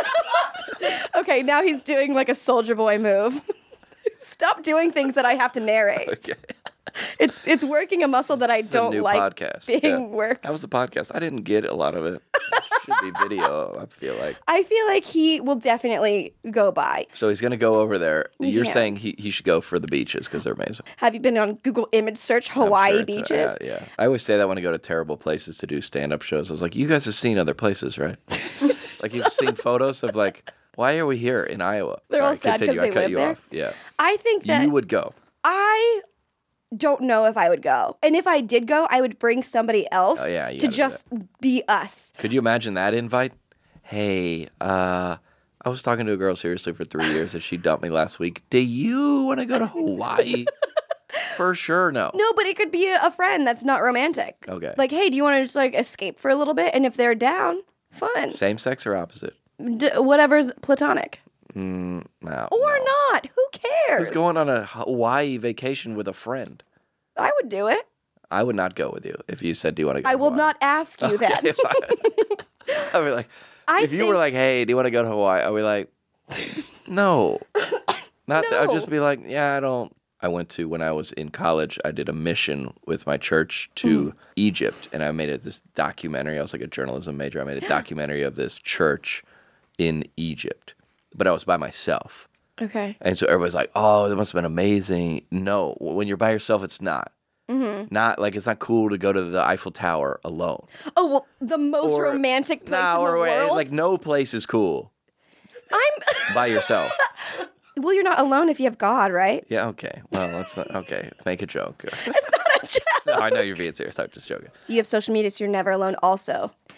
Speaker 4: Okay, now he's doing like a Soldier Boy move. Stop doing things that I have to narrate.
Speaker 5: Okay.
Speaker 4: It's it's working a muscle that I
Speaker 5: It's a
Speaker 4: don't
Speaker 5: new
Speaker 4: like
Speaker 5: podcast.
Speaker 4: being
Speaker 5: Yeah.
Speaker 4: worked.
Speaker 5: That was the podcast. I didn't get a lot of it. It should be video, I feel like.
Speaker 4: I feel like he will definitely go by.
Speaker 5: So he's going to go over there. You're
Speaker 4: Yeah.
Speaker 5: saying he, he should go for the beaches because they're amazing.
Speaker 4: Have you been on Google image search
Speaker 5: I'm
Speaker 4: Hawaii
Speaker 5: sure it's a-
Speaker 4: beaches?
Speaker 5: yeah, yeah. I always say that when I go to terrible places to do stand-up shows. I was like, you guys have seen other places, right? Like you've seen photos of like, why are we here in Iowa?
Speaker 4: They're all
Speaker 5: Sorry,
Speaker 4: sad 'cause
Speaker 5: continue.
Speaker 4: they
Speaker 5: I cut
Speaker 4: live
Speaker 5: you
Speaker 4: there.
Speaker 5: off. Yeah.
Speaker 4: I think that
Speaker 5: You would go.
Speaker 4: I don't know if I would go. And if I did go, I would bring somebody else
Speaker 5: Oh, yeah, you
Speaker 4: to
Speaker 5: gotta do
Speaker 4: just be us.
Speaker 5: Could you imagine that invite? Hey, uh, I was talking to a girl seriously for three years and she dumped me last week. Do you want to go to Hawaii? For sure, no.
Speaker 4: No, but it could be a, a friend that's not romantic.
Speaker 5: Okay.
Speaker 4: Like, hey, do you want to just like escape for a little bit? And if they're down, fun.
Speaker 5: Same sex or opposite?
Speaker 4: D- whatever's platonic.
Speaker 5: No.
Speaker 4: Or
Speaker 5: no.
Speaker 4: not. Who cares?
Speaker 5: Who's going on a Hawaii vacation with a friend?
Speaker 4: I would do it.
Speaker 5: I would not go with you if you said, do you want to go
Speaker 4: I
Speaker 5: to
Speaker 4: will
Speaker 5: Hawaii?
Speaker 4: not ask you that.
Speaker 5: If I, I'd be like,
Speaker 4: I
Speaker 5: if you were
Speaker 4: think-
Speaker 5: like, hey, do you want to go to Hawaii? I'd be like, no. Not.
Speaker 4: No.
Speaker 5: I'd just be like, yeah, I don't. I went to, when I was in college, I did a mission with my church to
Speaker 4: Mm.
Speaker 5: Egypt, and I made it this documentary. I was like a journalism major. I made a documentary of this church in Egypt, but I was by myself.
Speaker 4: Okay.
Speaker 5: And so everybody's like, oh, that must have been amazing. No, when you're by yourself, it's not.
Speaker 4: Mm-hmm.
Speaker 5: Not like it's not cool to go to the Eiffel Tower alone.
Speaker 4: Oh, well, the most
Speaker 5: Or-
Speaker 4: romantic place
Speaker 5: Nah,
Speaker 4: in the
Speaker 5: or
Speaker 4: world.
Speaker 5: like no place is cool
Speaker 4: I'm.
Speaker 5: by yourself.
Speaker 4: Well, you're not alone if you have God, right?
Speaker 5: Yeah, okay. Well, let's not, okay. Make a joke.
Speaker 4: It's not a joke.
Speaker 5: No, I know you're being serious. I'm just joking.
Speaker 4: You have social media, so you're never alone. Also,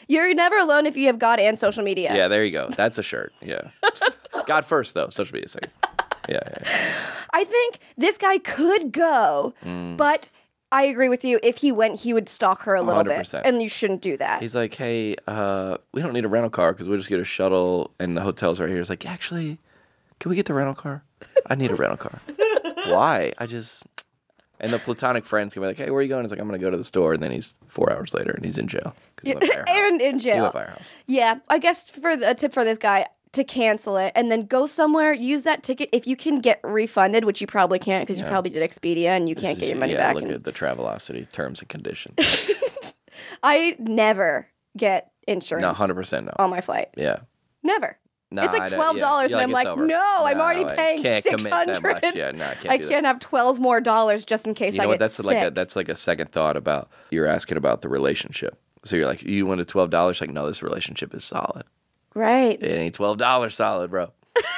Speaker 4: You're never alone if you have God and social media.
Speaker 5: Yeah, there you go. That's a shirt. Yeah. God first, though. Social media second. Yeah, yeah, yeah.
Speaker 4: I think this guy could go,
Speaker 5: Mm.
Speaker 4: but I agree with you. If he went, he would stalk her a little
Speaker 5: one hundred percent.
Speaker 4: bit. And you shouldn't do that.
Speaker 5: He's like, hey, uh, we don't need a rental car because we'll just get a shuttle and the hotel's right here. He's like, actually, can we get the rental car? I need a rental car. Why? I just... And the platonic friends can be like, hey, where are you going? He's like, I'm going to go to the store. And then he's four hours later and he's in jail. 'Cause he went by our house.
Speaker 4: And in
Speaker 5: He
Speaker 4: jail.
Speaker 5: went by our house.
Speaker 4: Yeah, I guess for the, a tip for this guy, to cancel it and then go somewhere, use that ticket. If you can get refunded, which you probably can't because you probably did Expedia and you
Speaker 5: This
Speaker 4: can't
Speaker 5: is-
Speaker 4: get your money
Speaker 5: yeah,
Speaker 4: back.
Speaker 5: look
Speaker 4: and-
Speaker 5: at the Travelocity terms and conditions.
Speaker 4: I never get insurance
Speaker 5: No, one hundred percent no.
Speaker 4: on my flight.
Speaker 5: Yeah.
Speaker 4: Never.
Speaker 5: Nah,
Speaker 4: it's
Speaker 5: I
Speaker 4: like
Speaker 5: don't-
Speaker 4: twelve dollars,
Speaker 5: yeah,
Speaker 4: and I'm
Speaker 5: like,
Speaker 4: like,
Speaker 5: it's over.
Speaker 4: no, I'm
Speaker 5: No,
Speaker 4: already
Speaker 5: I
Speaker 4: paying
Speaker 5: can't
Speaker 4: six
Speaker 5: commit that
Speaker 4: hundred.
Speaker 5: much. Yeah, no, I can't
Speaker 4: I
Speaker 5: do that.
Speaker 4: can't have twelve more dollars just in case
Speaker 5: You
Speaker 4: I
Speaker 5: know what?
Speaker 4: get
Speaker 5: That's
Speaker 4: sick.
Speaker 5: like a that's like a second thought about you're asking about the relationship. So you're like, you wanted twelve dollars? Like, no, this relationship is solid.
Speaker 4: Right.
Speaker 5: It ain't twelve dollars solid, bro.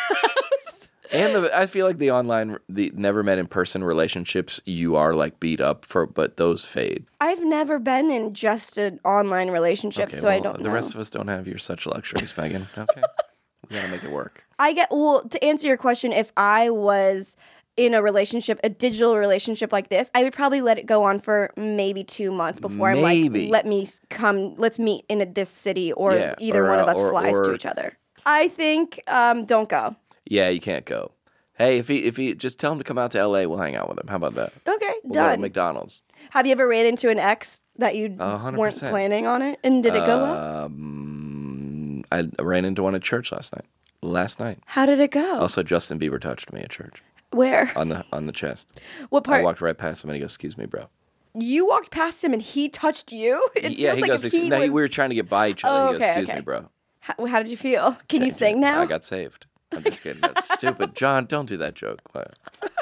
Speaker 5: And the, I feel like the online, the never met in person relationships, you are like beat up for, but those fade.
Speaker 4: I've never been in just an online relationship,
Speaker 5: Okay,
Speaker 4: so I
Speaker 5: well,
Speaker 4: don't
Speaker 5: the
Speaker 4: know.
Speaker 5: rest of us don't have your such luxuries, Megan. Okay, we gotta make it work.
Speaker 4: I get, well, to answer your question, if I was in a relationship, a digital relationship like this, I would probably let it go on for maybe two months before
Speaker 5: Maybe.
Speaker 4: I'm like, let me s- come, let's meet in a, this city, or
Speaker 5: Yeah,
Speaker 4: either
Speaker 5: or,
Speaker 4: one of
Speaker 5: uh,
Speaker 4: us
Speaker 5: or-
Speaker 4: flies to
Speaker 5: or-
Speaker 4: each other. I think um, don't go.
Speaker 5: Yeah, you can't go. Hey, if he if he just tell him to come out to L A, we'll hang out with him. How about that?
Speaker 4: Okay,
Speaker 5: We'll go to
Speaker 4: done.
Speaker 5: McDonald's.
Speaker 4: Have you ever ran into an ex that you
Speaker 5: A hundred
Speaker 4: weren't
Speaker 5: percent.
Speaker 4: planning on it? And did it go well?
Speaker 5: Um, I ran into one at church last night. Last night.
Speaker 4: How did it go?
Speaker 5: Also, Justin Bieber touched me at church
Speaker 4: Where?
Speaker 5: on the on the chest.
Speaker 4: What
Speaker 5: I
Speaker 4: part?
Speaker 5: walked right past him and he goes, "Excuse me, bro."
Speaker 4: You walked past him and he touched you? It
Speaker 5: yeah,
Speaker 4: feels
Speaker 5: he
Speaker 4: like
Speaker 5: goes.
Speaker 4: if
Speaker 5: "Ex-
Speaker 4: he
Speaker 5: no, he-
Speaker 4: was...
Speaker 5: we were trying to get by each other.
Speaker 4: Oh,
Speaker 5: he goes,
Speaker 4: okay,
Speaker 5: "Excuse
Speaker 4: okay.
Speaker 5: me, bro."
Speaker 4: How, how did you feel? Can you
Speaker 5: Thank
Speaker 4: sing now?
Speaker 5: I got saved. I'm just kidding. That's stupid. John, don't do that joke. What?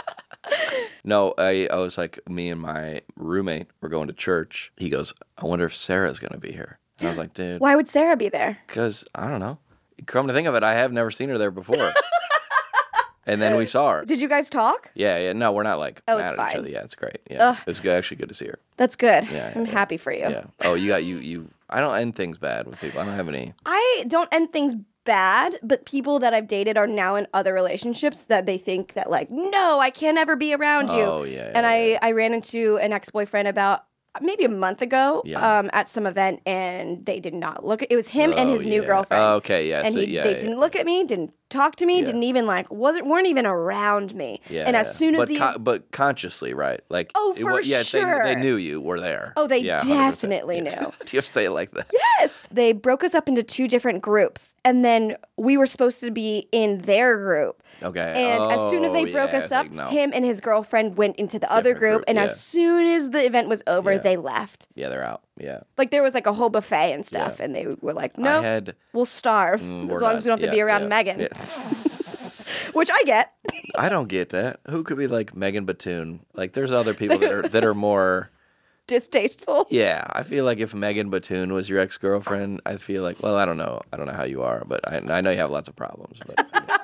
Speaker 5: No, I, I was like, me and my roommate were going to church. He goes, I wonder if Sarah's going to be here. And I was like, dude,
Speaker 4: Why would Sarah be there?
Speaker 5: because I don't know. Come to think of it, I have never seen her there before. And then we saw her.
Speaker 4: Did you guys talk?
Speaker 5: Yeah, yeah. No, we're not like
Speaker 4: Oh,
Speaker 5: mad
Speaker 4: it's
Speaker 5: at
Speaker 4: fine.
Speaker 5: each other. Yeah, it's great. Yeah,
Speaker 4: Ugh.
Speaker 5: it was good, actually good to see her.
Speaker 4: That's good.
Speaker 5: Yeah,
Speaker 4: I'm
Speaker 5: yeah.
Speaker 4: happy for you.
Speaker 5: Yeah. Oh, you got you you. I don't end things bad with people. I don't have any.
Speaker 4: I don't end things bad, but people that I've dated are now in other relationships that they think that like, no, I can't ever be around you.
Speaker 5: Oh, yeah,
Speaker 4: And
Speaker 5: yeah,
Speaker 4: I,
Speaker 5: yeah.
Speaker 4: I ran into an ex-boyfriend about maybe a month ago
Speaker 5: Yeah.
Speaker 4: um, at some event, and they did not look. It was him and
Speaker 5: Oh,
Speaker 4: his new
Speaker 5: yeah.
Speaker 4: girlfriend.
Speaker 5: Oh, okay, yeah,
Speaker 4: And
Speaker 5: so,
Speaker 4: he,
Speaker 5: yeah,
Speaker 4: they
Speaker 5: yeah,
Speaker 4: didn't
Speaker 5: yeah.
Speaker 4: look at me, didn't talk to me,
Speaker 5: Yeah.
Speaker 4: didn't even like wasn't weren't even around me.
Speaker 5: Yeah.
Speaker 4: And as
Speaker 5: yeah.
Speaker 4: soon as
Speaker 5: but
Speaker 4: the
Speaker 5: con- but consciously, right? Like
Speaker 4: Oh,
Speaker 5: it
Speaker 4: for
Speaker 5: wa- yeah,
Speaker 4: sure.
Speaker 5: They, they knew you were there.
Speaker 4: Oh, they
Speaker 5: Yeah, one hundred percent.
Speaker 4: definitely
Speaker 5: Yeah.
Speaker 4: knew.
Speaker 5: Do you have to say it like that?
Speaker 4: Yes. They broke us up into two different groups, and then we were supposed to be in their group.
Speaker 5: Okay.
Speaker 4: And as soon as they
Speaker 5: Oh,
Speaker 4: broke
Speaker 5: yeah,
Speaker 4: us
Speaker 5: it's
Speaker 4: up,
Speaker 5: like, no.
Speaker 4: him and his girlfriend went into the other
Speaker 5: Different
Speaker 4: group,
Speaker 5: group,
Speaker 4: and
Speaker 5: yeah.
Speaker 4: as soon as the event was over,
Speaker 5: Yeah.
Speaker 4: they left.
Speaker 5: Yeah, they're out. Yeah.
Speaker 4: Like there was like a whole buffet and stuff,
Speaker 5: Yeah.
Speaker 4: and they were like,
Speaker 5: I
Speaker 4: "No,
Speaker 5: had.
Speaker 4: we'll starve
Speaker 5: mm,
Speaker 4: as
Speaker 5: we're
Speaker 4: long
Speaker 5: not-
Speaker 4: as we don't have to
Speaker 5: yeah,
Speaker 4: be around
Speaker 5: yeah,
Speaker 4: Megan,"
Speaker 5: yeah.
Speaker 4: which I get.
Speaker 5: I don't get that. Who could be like Megan Batoon? Like, there's other people that are that are more.
Speaker 4: Distasteful.
Speaker 5: Yeah, I feel like if Megan Batoon was your ex girlfriend, I feel like. Well, I don't know. I don't know how you are, but I, I know you have lots of problems. But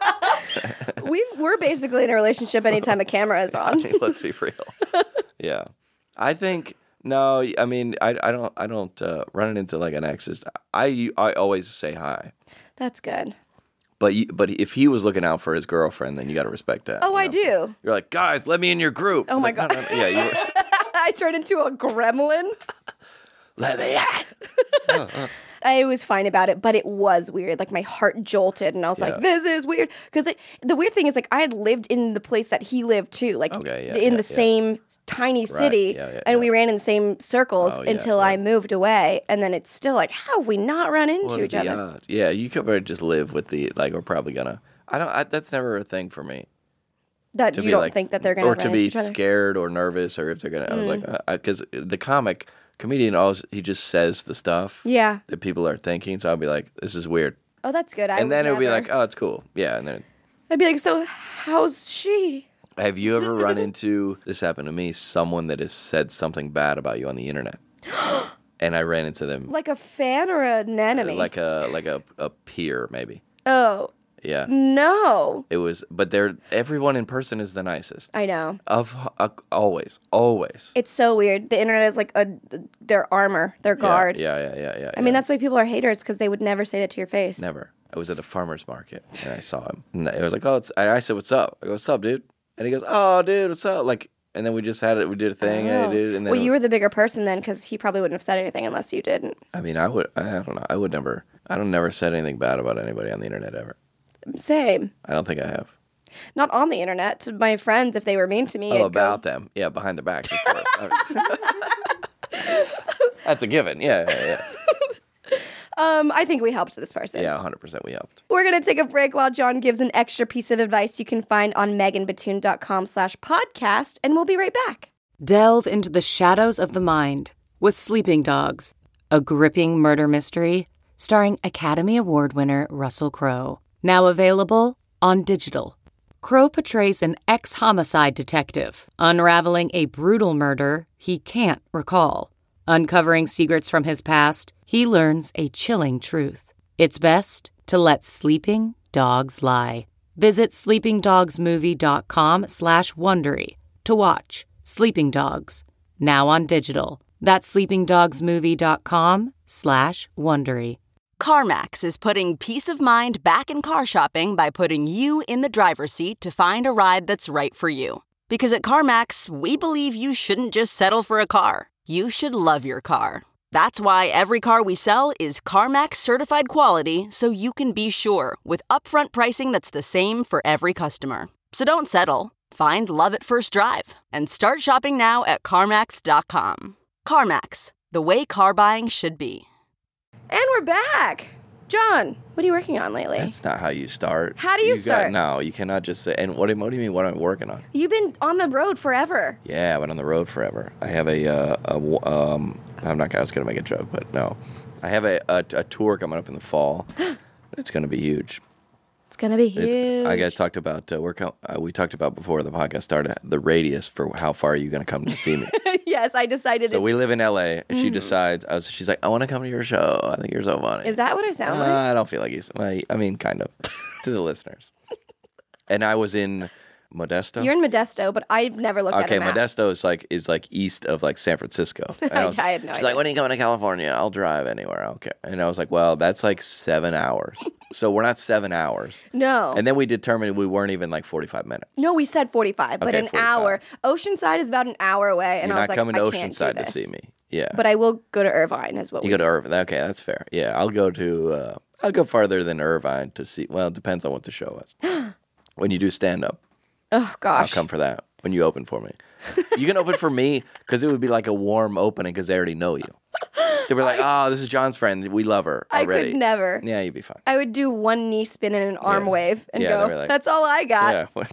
Speaker 5: I mean,
Speaker 4: We we're basically in a relationship anytime a camera is on.
Speaker 5: let's be real. Yeah, I think no. I mean, I, I don't I don't uh, run it into like an ex. Is I I always say hi,
Speaker 4: That's good.
Speaker 5: but you, but if he was looking out for his girlfriend, then you got to respect that.
Speaker 4: Oh,
Speaker 5: you
Speaker 4: I
Speaker 5: know?
Speaker 4: do.
Speaker 5: You're like, guys, let me in your group.
Speaker 4: Oh my
Speaker 5: Like, no,
Speaker 4: God.
Speaker 5: no, no. Yeah, you. Were,
Speaker 4: I turned into a gremlin.
Speaker 5: let me in.
Speaker 4: I was fine about it, but it was weird. Like my heart jolted, and I was
Speaker 5: Yeah.
Speaker 4: like, "This is weird." Because the weird thing is, like, I had lived in the place that he lived too, like
Speaker 5: Okay, yeah,
Speaker 4: in
Speaker 5: yeah,
Speaker 4: the
Speaker 5: yeah.
Speaker 4: same tiny
Speaker 5: Right,
Speaker 4: city,
Speaker 5: yeah, yeah,
Speaker 4: and
Speaker 5: yeah.
Speaker 4: we ran in the same circles
Speaker 5: Oh, yeah,
Speaker 4: until
Speaker 5: yeah.
Speaker 4: I moved away. And then it's still like, how have we not run into
Speaker 5: What are
Speaker 4: each
Speaker 5: the
Speaker 4: other?
Speaker 5: odds? Yeah, you could probably just live with the like. We're probably gonna. I don't. I, that's never a thing for me.
Speaker 4: That
Speaker 5: To
Speaker 4: you
Speaker 5: be
Speaker 4: don't
Speaker 5: like,
Speaker 4: think that they're gonna
Speaker 5: or
Speaker 4: run
Speaker 5: to
Speaker 4: into
Speaker 5: be
Speaker 4: each other?
Speaker 5: scared or nervous, or if they're gonna. I was like, because the comic comedian always he just says the stuff
Speaker 4: Yeah.
Speaker 5: that people are thinking. So I'll be like, this is weird,
Speaker 4: Oh, that's good. I
Speaker 5: and
Speaker 4: would
Speaker 5: then it would be
Speaker 4: never-
Speaker 5: like, oh, it's cool. Yeah, and then
Speaker 4: I'd be like, so how's she?
Speaker 5: have you ever run into this happened to me? Someone that has said something bad about you on the internet, and I ran into them
Speaker 4: Like a fan or an enemy?
Speaker 5: like a like a, a peer maybe.
Speaker 4: oh,
Speaker 5: Yeah.
Speaker 4: No.
Speaker 5: It was, but they're everyone in person is the nicest.
Speaker 4: I know.
Speaker 5: Of uh, always, always.
Speaker 4: It's so weird. The internet is like a their armor, their guard.
Speaker 5: Yeah, yeah, yeah, yeah. yeah
Speaker 4: I mean, that's why people are haters, because they would never say that to your face.
Speaker 5: Never. I was at a farmer's market and I saw him. And it was like, oh, it's, I I said, what's up? I go, what's up, dude? And he goes, oh, dude, what's up? Like, and then we just had it. We did a thing.
Speaker 4: Oh.
Speaker 5: Hey, dude. And then
Speaker 4: Well, you were the bigger person then, because he probably wouldn't have said anything unless you didn't.
Speaker 5: I mean, I would. I don't know. I would never. I don't never said anything bad about anybody on the internet ever.
Speaker 4: Same.
Speaker 5: I don't think I have.
Speaker 4: Not on the internet. To my friends, if they were mean to me.
Speaker 5: Oh,
Speaker 4: I'd
Speaker 5: about
Speaker 4: go,
Speaker 5: them. Yeah, behind their backs, of course. That's a given. Yeah, yeah, yeah.
Speaker 4: Um, I think we helped this person.
Speaker 5: Yeah, one hundred percent we helped.
Speaker 4: We're going to take a break while John gives an extra piece of advice you can find on meganbatoon.com slash podcast, and we'll be right back.
Speaker 7: Delve into the shadows of the mind with Sleeping Dogs, a gripping murder mystery starring Academy Award winner Russell Crowe. Now available on digital. Crowe portrays an ex-homicide detective unraveling a brutal murder he can't recall. Uncovering secrets from his past, he learns a chilling truth. It's best to let sleeping dogs lie. Visit sleepingdogsmovie.com slash Wondery to watch Sleeping Dogs, now on digital. That's sleepingdogsmovie.com slash Wondery.
Speaker 8: CarMax is putting peace of mind back in car shopping by putting you in the driver's seat to find a ride that's right for you. Because at CarMax, we believe you shouldn't just settle for a car. You should love your car. That's why every car we sell is CarMax certified quality, so you can be sure with upfront pricing that's the same for every customer. So don't settle. Find love at first drive and start shopping now at CarMax dot com. CarMax, the way car buying should be.
Speaker 4: And we're back. John, what are you working on lately?
Speaker 5: That's not how you start.
Speaker 4: How do you,
Speaker 5: you
Speaker 4: start?
Speaker 5: Got, no, you cannot just say. And what do, what do you mean? What am I working on?
Speaker 4: You've been on the road forever.
Speaker 5: Yeah, I've been on the road forever. I have a. Uh, a um, I'm not. I was gonna make a joke, but no. I have a, a, a tour coming up in the fall. It's gonna be huge.
Speaker 4: It's gonna be huge.
Speaker 5: It's, I got talked about. Uh, we're co- uh, we talked about before the podcast started the radius for how far are you gonna come to see me.
Speaker 4: Yes, I decided.
Speaker 5: So
Speaker 4: it's...
Speaker 5: we live in L A. And she decides. I was, she's like, I want to come to your show. I think you're so funny.
Speaker 4: Is that what I sound
Speaker 5: Uh,
Speaker 4: like?
Speaker 5: I don't feel like he's. I mean, kind of to the listeners. And I was in Modesto.
Speaker 4: You're in Modesto, but I've never looked
Speaker 5: Okay,
Speaker 4: at a map.
Speaker 5: Modesto is like is like east of like San Francisco. And
Speaker 4: I-
Speaker 5: was-
Speaker 4: I had no
Speaker 5: she's
Speaker 4: idea.
Speaker 5: like, when are you coming to California? I'll drive anywhere. I don't care. And I was like, well, that's like seven hours. So we're not seven hours.
Speaker 4: No.
Speaker 5: And then we determined we weren't even like forty-five minutes.
Speaker 4: No, we said forty-five, but
Speaker 5: Okay,
Speaker 4: an
Speaker 5: forty-five.
Speaker 4: hour. Oceanside is about an hour away, and
Speaker 5: You're
Speaker 4: I was
Speaker 5: not
Speaker 4: like,
Speaker 5: coming to
Speaker 4: I can't do
Speaker 5: Oceanside to
Speaker 4: this.
Speaker 5: see me. Yeah.
Speaker 4: But I will go to Irvine, is what
Speaker 5: you
Speaker 4: we
Speaker 5: go to
Speaker 4: s-
Speaker 5: Irvine. Okay, that's fair. Yeah, I'll go to. Uh, I'll go farther than Irvine to see. Well, it depends on what the show is. When you do stand up,
Speaker 4: Oh
Speaker 5: I'll
Speaker 4: gosh.
Speaker 5: come for that. When you open for me, you can open for me because it would be like a warm opening because they already know you. They were like, "Oh, this is John's friend. We love her
Speaker 4: I
Speaker 5: already."
Speaker 4: could never.
Speaker 5: Yeah, you'd be fine.
Speaker 4: I would do one knee spin and an arm
Speaker 5: Yeah.
Speaker 4: wave and
Speaker 5: Yeah,
Speaker 4: go,
Speaker 5: they were like-
Speaker 4: that's all I got.
Speaker 5: Yeah,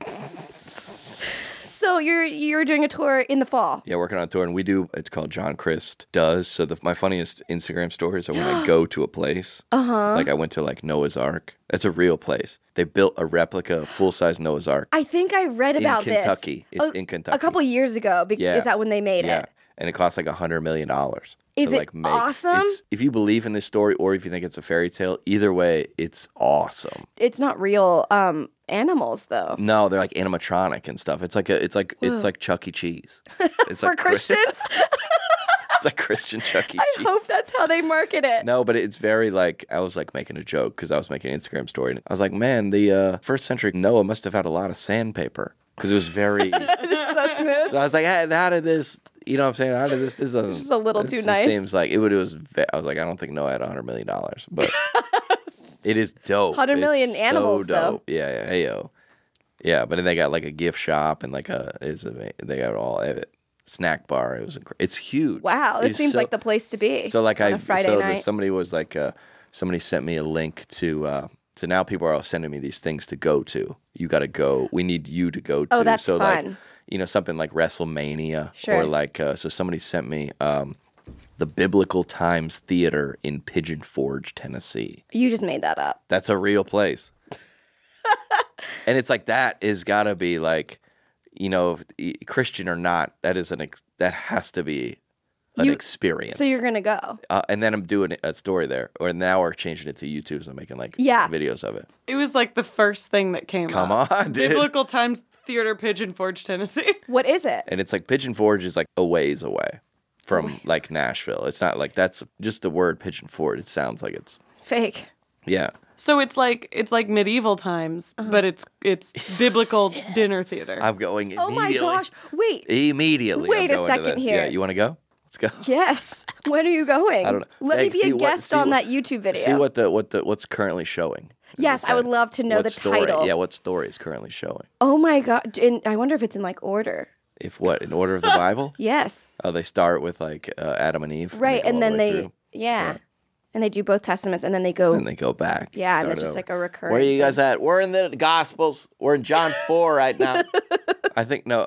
Speaker 4: So you're you're doing a tour in the fall.
Speaker 5: yeah, working on a tour, and we do. It's called John Christ Does. So the, my funniest Instagram stories are when I go to a place. Uh huh. Like I went to like Noah's Ark. That's a real place. They built a replica, full size Noah's Ark.
Speaker 4: I think I read
Speaker 5: In
Speaker 4: about
Speaker 5: Kentucky.
Speaker 4: this.
Speaker 5: It's
Speaker 4: a,
Speaker 5: in Kentucky.
Speaker 4: A couple years ago. Be-
Speaker 5: Yeah.
Speaker 4: Is that when they made
Speaker 5: Yeah.
Speaker 4: it?
Speaker 5: And it costs like a hundred million dollars.
Speaker 4: Is it awesome?
Speaker 5: It's, if you believe in this story or if you think it's a fairy tale, either way, it's awesome.
Speaker 4: It's not real um, animals, though.
Speaker 5: No, they're like animatronic and stuff. It's like a, it's like, it's like Chuck E. Cheese. It's
Speaker 4: For
Speaker 5: like Chris-
Speaker 4: Christians?
Speaker 5: It's like Christian Chuck E.
Speaker 4: I
Speaker 5: Cheese.
Speaker 4: hope that's how they market it.
Speaker 5: No, but it's very like I was like making a joke because I was making an Instagram story. And I was like, man, the uh, first century Noah must have had a lot of sandpaper because it was very.
Speaker 4: It's so smooth.
Speaker 5: So I was like, hey, how did this? You know what I'm saying? How did this? This doesn't.
Speaker 4: Just a little
Speaker 5: this
Speaker 4: too
Speaker 5: just
Speaker 4: nice.
Speaker 5: Seems like it would. It was. Ve- I was like, I don't think Noah had a hundred million dollars, but it is dope.
Speaker 4: one hundred million
Speaker 5: It's
Speaker 4: animals,
Speaker 5: so
Speaker 4: though.
Speaker 5: dope. Yeah, yeah, hey yo, yeah. But then they got like a gift shop and like a is they got all it, snack bar. It was incre- it's huge.
Speaker 4: Wow, this
Speaker 5: It's
Speaker 4: seems
Speaker 5: so-
Speaker 4: like the place to be.
Speaker 5: So like
Speaker 4: on
Speaker 5: I
Speaker 4: a Friday
Speaker 5: so
Speaker 4: night.
Speaker 5: the, somebody was like uh, somebody sent me a link to. Uh, so now people are all sending me these things to go to. You got to go. We need you to go to.
Speaker 4: Oh, that's
Speaker 5: so like
Speaker 4: fun.
Speaker 5: you know something like WrestleMania
Speaker 4: Sure.
Speaker 5: or like uh, so somebody sent me um, the Biblical Times Theater in Pigeon Forge, Tennessee.
Speaker 4: You just made that up.
Speaker 5: That's a real place. And it's like that is got to be like, you know, e- Christian or not, that is an ex- that has to be an
Speaker 4: You-
Speaker 5: experience.
Speaker 4: So you're gonna go.
Speaker 5: uh, and then I'm doing a story there. Or now we're changing it to YouTube, so I'm making like
Speaker 4: Yeah.
Speaker 5: videos of it.
Speaker 6: It was like the first thing that came
Speaker 5: Come
Speaker 6: up.
Speaker 5: on, dude.
Speaker 6: Biblical Times Theater, Pigeon Forge, Tennessee.
Speaker 4: What is it?
Speaker 5: And it's like Pigeon Forge is like a ways away from like Nashville. It's not like that's just the word Pigeon Forge. It sounds like it's
Speaker 4: Fake.
Speaker 5: yeah.
Speaker 6: So it's like it's like medieval times, but it's it's biblical dinner theater.
Speaker 5: I'm going
Speaker 4: Oh my
Speaker 5: immediately.
Speaker 4: gosh! Wait.
Speaker 5: Immediately.
Speaker 4: Wait
Speaker 5: I'm
Speaker 4: a
Speaker 5: going to
Speaker 4: second
Speaker 5: this.
Speaker 4: here.
Speaker 5: Yeah, you want to go? Let's go.
Speaker 4: Yes. When are you going?
Speaker 5: I don't know.
Speaker 4: Let
Speaker 5: Meg,
Speaker 4: me be
Speaker 5: see
Speaker 4: a
Speaker 5: what-
Speaker 4: guest
Speaker 5: see
Speaker 4: on
Speaker 5: what-
Speaker 4: that YouTube video.
Speaker 5: See what the what the what's currently showing.
Speaker 4: Yes, I would love to know
Speaker 5: What
Speaker 4: the
Speaker 5: story?
Speaker 4: title.
Speaker 5: Yeah, what story is currently showing?
Speaker 4: Oh my god! And I wonder if it's in like order.
Speaker 5: If what in order of the Bible?
Speaker 4: Yes.
Speaker 5: Oh, they start with like uh, Adam and Eve,
Speaker 4: Right,
Speaker 5: go
Speaker 4: and
Speaker 5: all the
Speaker 4: then
Speaker 5: way
Speaker 4: they
Speaker 5: through,
Speaker 4: yeah. and they do both testaments, and then they go.
Speaker 5: and they go back.
Speaker 4: Yeah, and
Speaker 5: start
Speaker 4: it's just
Speaker 5: over.
Speaker 4: like a recurring.
Speaker 5: Where are you
Speaker 4: thing.
Speaker 5: guys at? We're in the Gospels. We're in John four right now. I think no.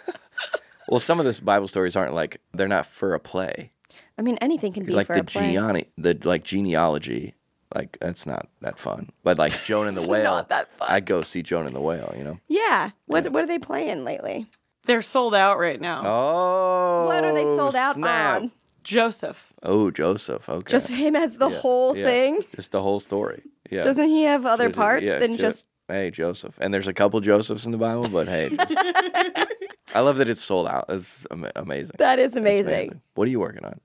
Speaker 5: Well, some of this Bible stories aren't like they're not for a play.
Speaker 4: I mean, anything can be
Speaker 5: Like
Speaker 4: for
Speaker 5: the
Speaker 4: a play.
Speaker 5: genealogy, the like genealogy, like that's not that fun. But like Jonah and the
Speaker 4: It's
Speaker 5: Whale,
Speaker 4: not that fun.
Speaker 5: I'd go see Jonah and the Whale. You know.
Speaker 4: Yeah. What What are they playing lately?
Speaker 6: They're sold out right now.
Speaker 5: Oh.
Speaker 4: What are they sold out
Speaker 5: snap.
Speaker 4: on?
Speaker 6: Joseph.
Speaker 5: Oh, Joseph. Okay.
Speaker 4: Just him as the
Speaker 5: Yeah,
Speaker 4: whole
Speaker 5: yeah.
Speaker 4: thing.
Speaker 5: Just the whole story. Yeah.
Speaker 4: Doesn't he have other
Speaker 5: Just-
Speaker 4: parts
Speaker 5: yeah,
Speaker 4: than
Speaker 5: ju-
Speaker 4: just?
Speaker 5: hey Joseph? And there's a couple Josephs in the Bible, but hey, just- I love that it's sold out. It's ama- amazing.
Speaker 4: That is
Speaker 5: It's
Speaker 4: amazing.
Speaker 5: What are you working on?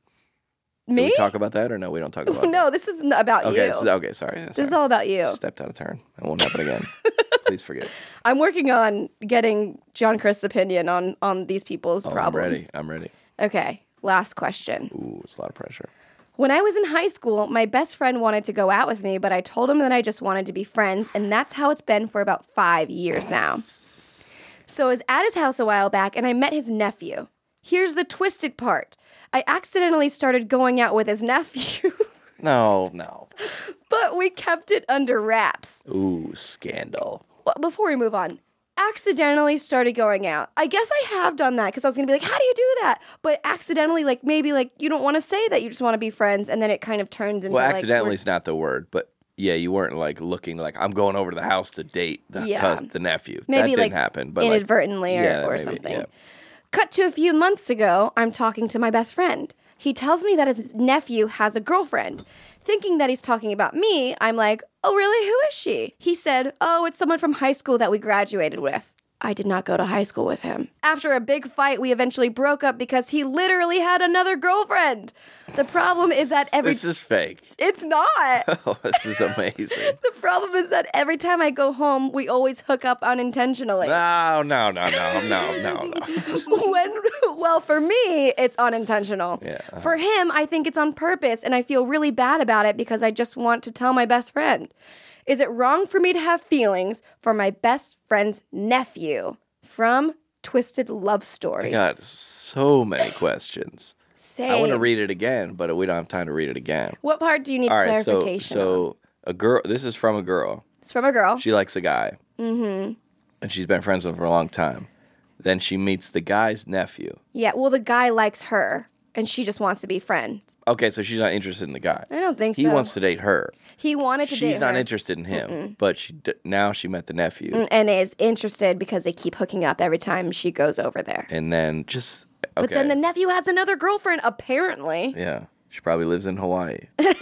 Speaker 5: Do
Speaker 4: Me?
Speaker 5: we talk about that or no? We don't talk about
Speaker 4: No,
Speaker 5: that.
Speaker 4: this is n- about
Speaker 5: Okay.
Speaker 4: you.
Speaker 5: This is, okay. Sorry.
Speaker 4: This is all about you.
Speaker 5: Stepped out of turn. It won't happen again. Please forgive.
Speaker 4: I'm working on getting John Chris' opinion on on these people's
Speaker 5: Oh, I'm
Speaker 4: problems.
Speaker 5: ready. I'm ready.
Speaker 4: Okay, last question.
Speaker 5: Ooh, it's a lot of pressure.
Speaker 4: When I was in high school, my best friend wanted to go out with me, but I told him that I just wanted to be friends, and that's how it's been for about five years now. So I was at his house a while back, and I met his nephew. Here's the twisted part. I accidentally started going out with his nephew,
Speaker 5: No, no.
Speaker 4: but we kept it under wraps.
Speaker 5: Ooh, scandal.
Speaker 4: Well, before we move on, accidentally started going out. I guess I have done that because I was going to be like, how do you do that? But accidentally, like maybe like you don't want to say that you just want to be friends, and then it kind of turns into
Speaker 5: Well,
Speaker 4: like,
Speaker 5: accidentally
Speaker 4: we're-
Speaker 5: is not the word, but yeah, you weren't like looking like I'm going over to the house to date the
Speaker 4: Yeah.
Speaker 5: cous- the nephew.
Speaker 4: maybe
Speaker 5: that didn't
Speaker 4: like
Speaker 5: happen, but like,
Speaker 4: inadvertently or,
Speaker 5: yeah,
Speaker 4: or
Speaker 5: maybe,
Speaker 4: something.
Speaker 5: yeah.
Speaker 4: Cut to a few months ago, I'm talking to my best friend. He tells me that his nephew has a girlfriend. Thinking that he's talking about me, I'm like, oh, really? Who is she? He said, oh, it's someone from high school that we graduated with. I did not go to high school with him. After a big fight, we eventually broke up because he literally had another girlfriend. The problem is that every...
Speaker 5: This is fake.
Speaker 4: It's not.
Speaker 5: Oh, this is amazing.
Speaker 4: The problem is that every time I go home, we always hook up unintentionally.
Speaker 5: No, no, no, no, no, no, no.
Speaker 4: when well for me it's unintentional.
Speaker 5: Yeah, uh-huh.
Speaker 4: For him I think it's on purpose, and I feel really bad about it because I just want to tell my best friend. Is it wrong for me to have feelings for my best friend's nephew? From Twisted Love
Speaker 5: I
Speaker 4: Story.
Speaker 5: got so many questions.
Speaker 4: Same.
Speaker 5: I want to read it again, but we don't have time to read it again.
Speaker 4: What part do you need
Speaker 5: All right, so
Speaker 4: clarification on?
Speaker 5: so a girl. This is from a girl.
Speaker 4: It's from a girl.
Speaker 5: She likes a guy. Mm-hmm. And she's been friends with him for a long time. Then she meets the guy's nephew.
Speaker 4: Yeah, well the guy likes her and she just wants to be friends.
Speaker 5: Okay, so she's not interested in the guy.
Speaker 4: I don't think
Speaker 5: He
Speaker 4: so.
Speaker 5: wants to date her.
Speaker 4: He wanted to date
Speaker 5: She's not
Speaker 4: her.
Speaker 5: interested in him, but she d- now she met the nephew,
Speaker 4: And is interested because they keep hooking up every time she goes over there.
Speaker 5: and then just okay.
Speaker 4: But then the nephew has another girlfriend, apparently.
Speaker 5: yeah, she probably lives in Hawaii.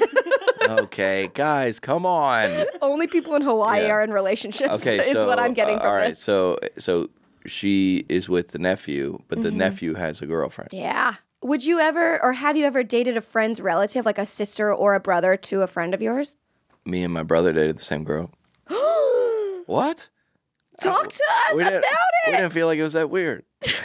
Speaker 5: Okay, guys, come on.
Speaker 4: Only people in Hawaii
Speaker 5: Yeah.
Speaker 4: are in relationships.
Speaker 5: Okay,
Speaker 4: is
Speaker 5: so
Speaker 4: what I'm getting
Speaker 5: uh,
Speaker 4: from
Speaker 5: all right,
Speaker 4: this.
Speaker 5: so so she is with the nephew, but
Speaker 4: Mm-hmm.
Speaker 5: the nephew has a girlfriend.
Speaker 4: Yeah. Would you ever, or have you ever dated a friend's relative, like a sister or a brother to a friend of yours?
Speaker 5: Me and my brother dated the same girl. What?
Speaker 4: Talk to us
Speaker 5: We
Speaker 4: about
Speaker 5: didn't, we
Speaker 4: it.
Speaker 5: didn't feel like it was that weird.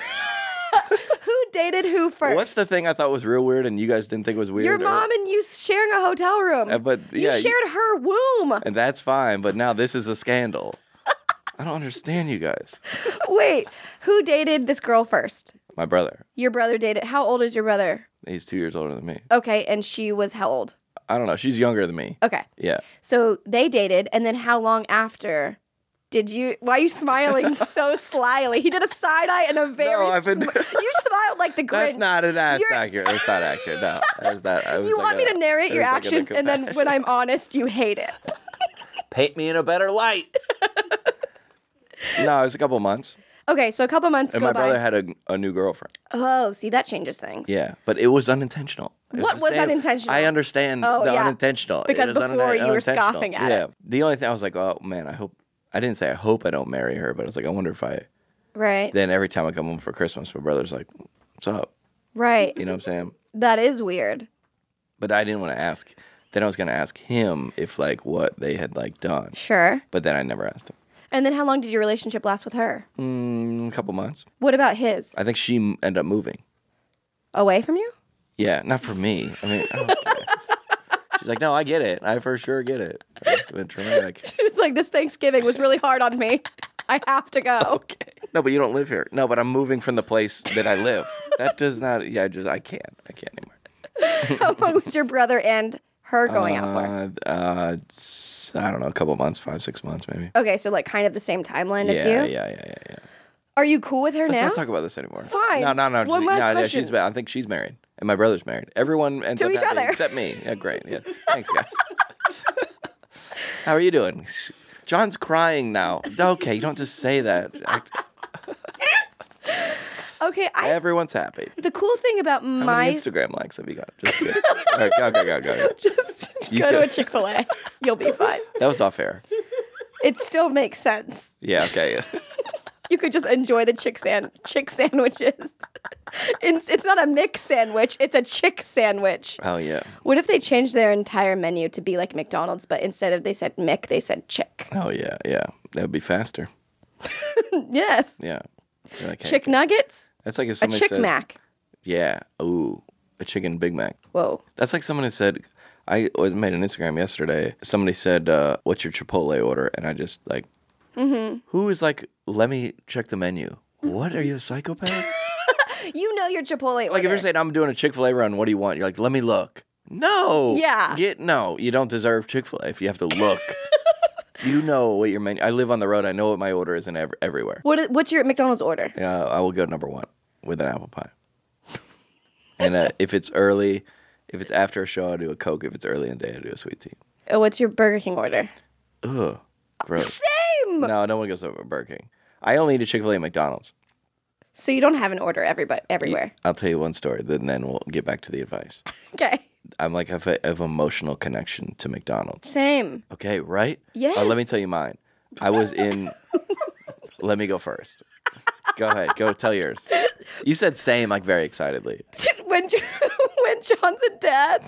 Speaker 4: Who dated who first?
Speaker 5: What's the thing I thought was real weird and you guys didn't think was weird?
Speaker 4: Your
Speaker 5: or-
Speaker 4: mom and you sharing a hotel room.
Speaker 5: Uh, but,
Speaker 4: you
Speaker 5: yeah, you-
Speaker 4: shared her womb.
Speaker 5: And that's fine, but now this is a scandal. I don't understand you guys.
Speaker 4: Wait, who dated this girl first?
Speaker 5: My brother.
Speaker 4: Your brother dated. How old is your brother?
Speaker 5: He's two years older than me.
Speaker 4: Okay, and she was how old?
Speaker 5: I don't know. She's younger than me.
Speaker 4: Okay.
Speaker 5: Yeah.
Speaker 4: So they dated, and then how long after did you? Why are you smiling so slyly? He did a side eye and a very.
Speaker 5: I've been-
Speaker 4: sm- you smiled like the Grinch.
Speaker 5: That's not an that's
Speaker 4: You're-
Speaker 5: accurate. That's not accurate. No. That's not, it was
Speaker 4: You
Speaker 5: like
Speaker 4: want
Speaker 5: a-
Speaker 4: me to narrate
Speaker 5: it
Speaker 4: your
Speaker 5: was like a
Speaker 4: actions, and then
Speaker 5: compassion.
Speaker 4: when I'm honest, you hate it.
Speaker 5: Paint me in a better light. No, it was a couple months.
Speaker 4: Okay, so a couple months
Speaker 5: And
Speaker 4: go
Speaker 5: my
Speaker 4: by.
Speaker 5: brother had a, a new girlfriend.
Speaker 4: Oh, see, that changes things.
Speaker 5: Yeah, but it was unintentional. It
Speaker 4: What
Speaker 5: the
Speaker 4: was
Speaker 5: same-
Speaker 4: unintentional?
Speaker 5: I understand
Speaker 4: Oh,
Speaker 5: the
Speaker 4: yeah.
Speaker 5: unintentional. It
Speaker 4: Because
Speaker 5: was
Speaker 4: before
Speaker 5: uninten-
Speaker 4: you were
Speaker 5: unintentional.
Speaker 4: scoffing at
Speaker 5: yeah.
Speaker 4: it.
Speaker 5: The only thing I was like, oh man, I hope I didn't say I hope I don't marry her, but I was like, I wonder if I.
Speaker 4: Right.
Speaker 5: Then every time I come home for Christmas, my brother's like, "What's up?"
Speaker 4: Right.
Speaker 5: You know what I'm saying?
Speaker 4: That is weird.
Speaker 5: But I didn't want to ask. Then I was going to ask him if like what they had like done.
Speaker 4: Sure.
Speaker 5: But then I never asked him.
Speaker 4: And then how long did your relationship last with her?
Speaker 5: Mm, a couple months.
Speaker 4: What about his?
Speaker 5: I think she m- ended up moving.
Speaker 4: Away from you?
Speaker 5: Yeah, not for me. I mean, I don't care. She's like, no, I get it. I for sure get it. It's been traumatic.
Speaker 4: She's like, this Thanksgiving was really hard on me. I have to go.
Speaker 5: Okay. No, but you don't live here. No, but I'm moving from the place that I live. That does not. Yeah, I just I can't. I can't anymore.
Speaker 4: How long was your brother and her going out for?
Speaker 5: Uh, uh, it's, I don't know, a couple months, five, six months, maybe.
Speaker 4: Okay, so like kind of the same timeline
Speaker 5: Yeah,
Speaker 4: as
Speaker 5: yeah,
Speaker 4: you?
Speaker 5: yeah, yeah, yeah.
Speaker 4: Are you cool with her
Speaker 5: Let's
Speaker 4: now?
Speaker 5: not talk about this anymore.
Speaker 4: Fine.
Speaker 5: No, no, no.
Speaker 4: One
Speaker 5: just-
Speaker 4: last
Speaker 5: no, no,
Speaker 4: question.
Speaker 5: she's. I think she's married, and my brother's married. Everyone ends
Speaker 4: To
Speaker 5: up
Speaker 4: each
Speaker 5: happy
Speaker 4: other.
Speaker 5: except me. Yeah, great. Yeah, thanks, guys. How are you doing? John's crying now. Okay, you don't just say that.
Speaker 4: Okay, I,
Speaker 5: Everyone's happy.
Speaker 4: the cool thing about
Speaker 5: How
Speaker 4: my
Speaker 5: many Instagram likes have you got? Just kidding. All right, go, go, go, go, go.
Speaker 4: just
Speaker 5: You
Speaker 4: go to
Speaker 5: go.
Speaker 4: a Chick-fil-A. You'll be fine.
Speaker 5: That was off air.
Speaker 4: It still makes sense.
Speaker 5: Yeah, okay.
Speaker 4: You could just enjoy the chick san- chick sandwiches. It's, it's not a mix sandwich, it's a chick sandwich.
Speaker 5: Oh, yeah.
Speaker 4: What if they changed their entire menu to be like McDonald's, but instead of they said Mick, they said chick?
Speaker 5: Oh, yeah, yeah. That would be faster.
Speaker 4: Yes.
Speaker 5: Yeah. You're like, hey,
Speaker 4: Chick nuggets?
Speaker 5: That's like if
Speaker 4: A
Speaker 5: somebody
Speaker 4: Chick
Speaker 5: says,
Speaker 4: Mac.
Speaker 5: Yeah. Ooh, a chicken Big Mac.
Speaker 4: Whoa.
Speaker 5: That's like someone who said, I was made an Instagram yesterday. Somebody said, uh, what's your Chipotle order? And I just like,
Speaker 4: Mm-hmm.
Speaker 5: who is like, let me check the menu. What? Are you a psychopath?
Speaker 4: You know your Chipotle order.
Speaker 5: Like if you're saying I'm doing a Chick-fil-A run, what do you want? You're like, let me look. No.
Speaker 4: Yeah.
Speaker 5: Get no. You don't deserve Chick-fil-A if you have to look. You know what your menu. I live on the road. I know what my order is in ev- everywhere.
Speaker 4: What is, what's your McDonald's order?
Speaker 5: Uh, I will go number one with an apple pie. And uh, if it's early, if it's after a show, I do a Coke. If it's early in the day, I do a sweet tea.
Speaker 4: Oh, what's your Burger King order?
Speaker 5: Ugh, gross.
Speaker 4: Same.
Speaker 5: No, no one goes over Burger King. I only eat a Chick-fil-A at McDonald's.
Speaker 4: So you don't have an order everybody everywhere.
Speaker 5: I'll tell you one story, then then we'll get back to the advice.
Speaker 4: Okay.
Speaker 5: I'm like, I have a have emotional connection to McDonald's.
Speaker 4: Same.
Speaker 5: Okay, right?
Speaker 4: Yes.
Speaker 5: Uh, let me tell you mine. I was in. Let me go first. Go ahead. Go tell yours. You said same like very excitedly.
Speaker 4: when when John's a dad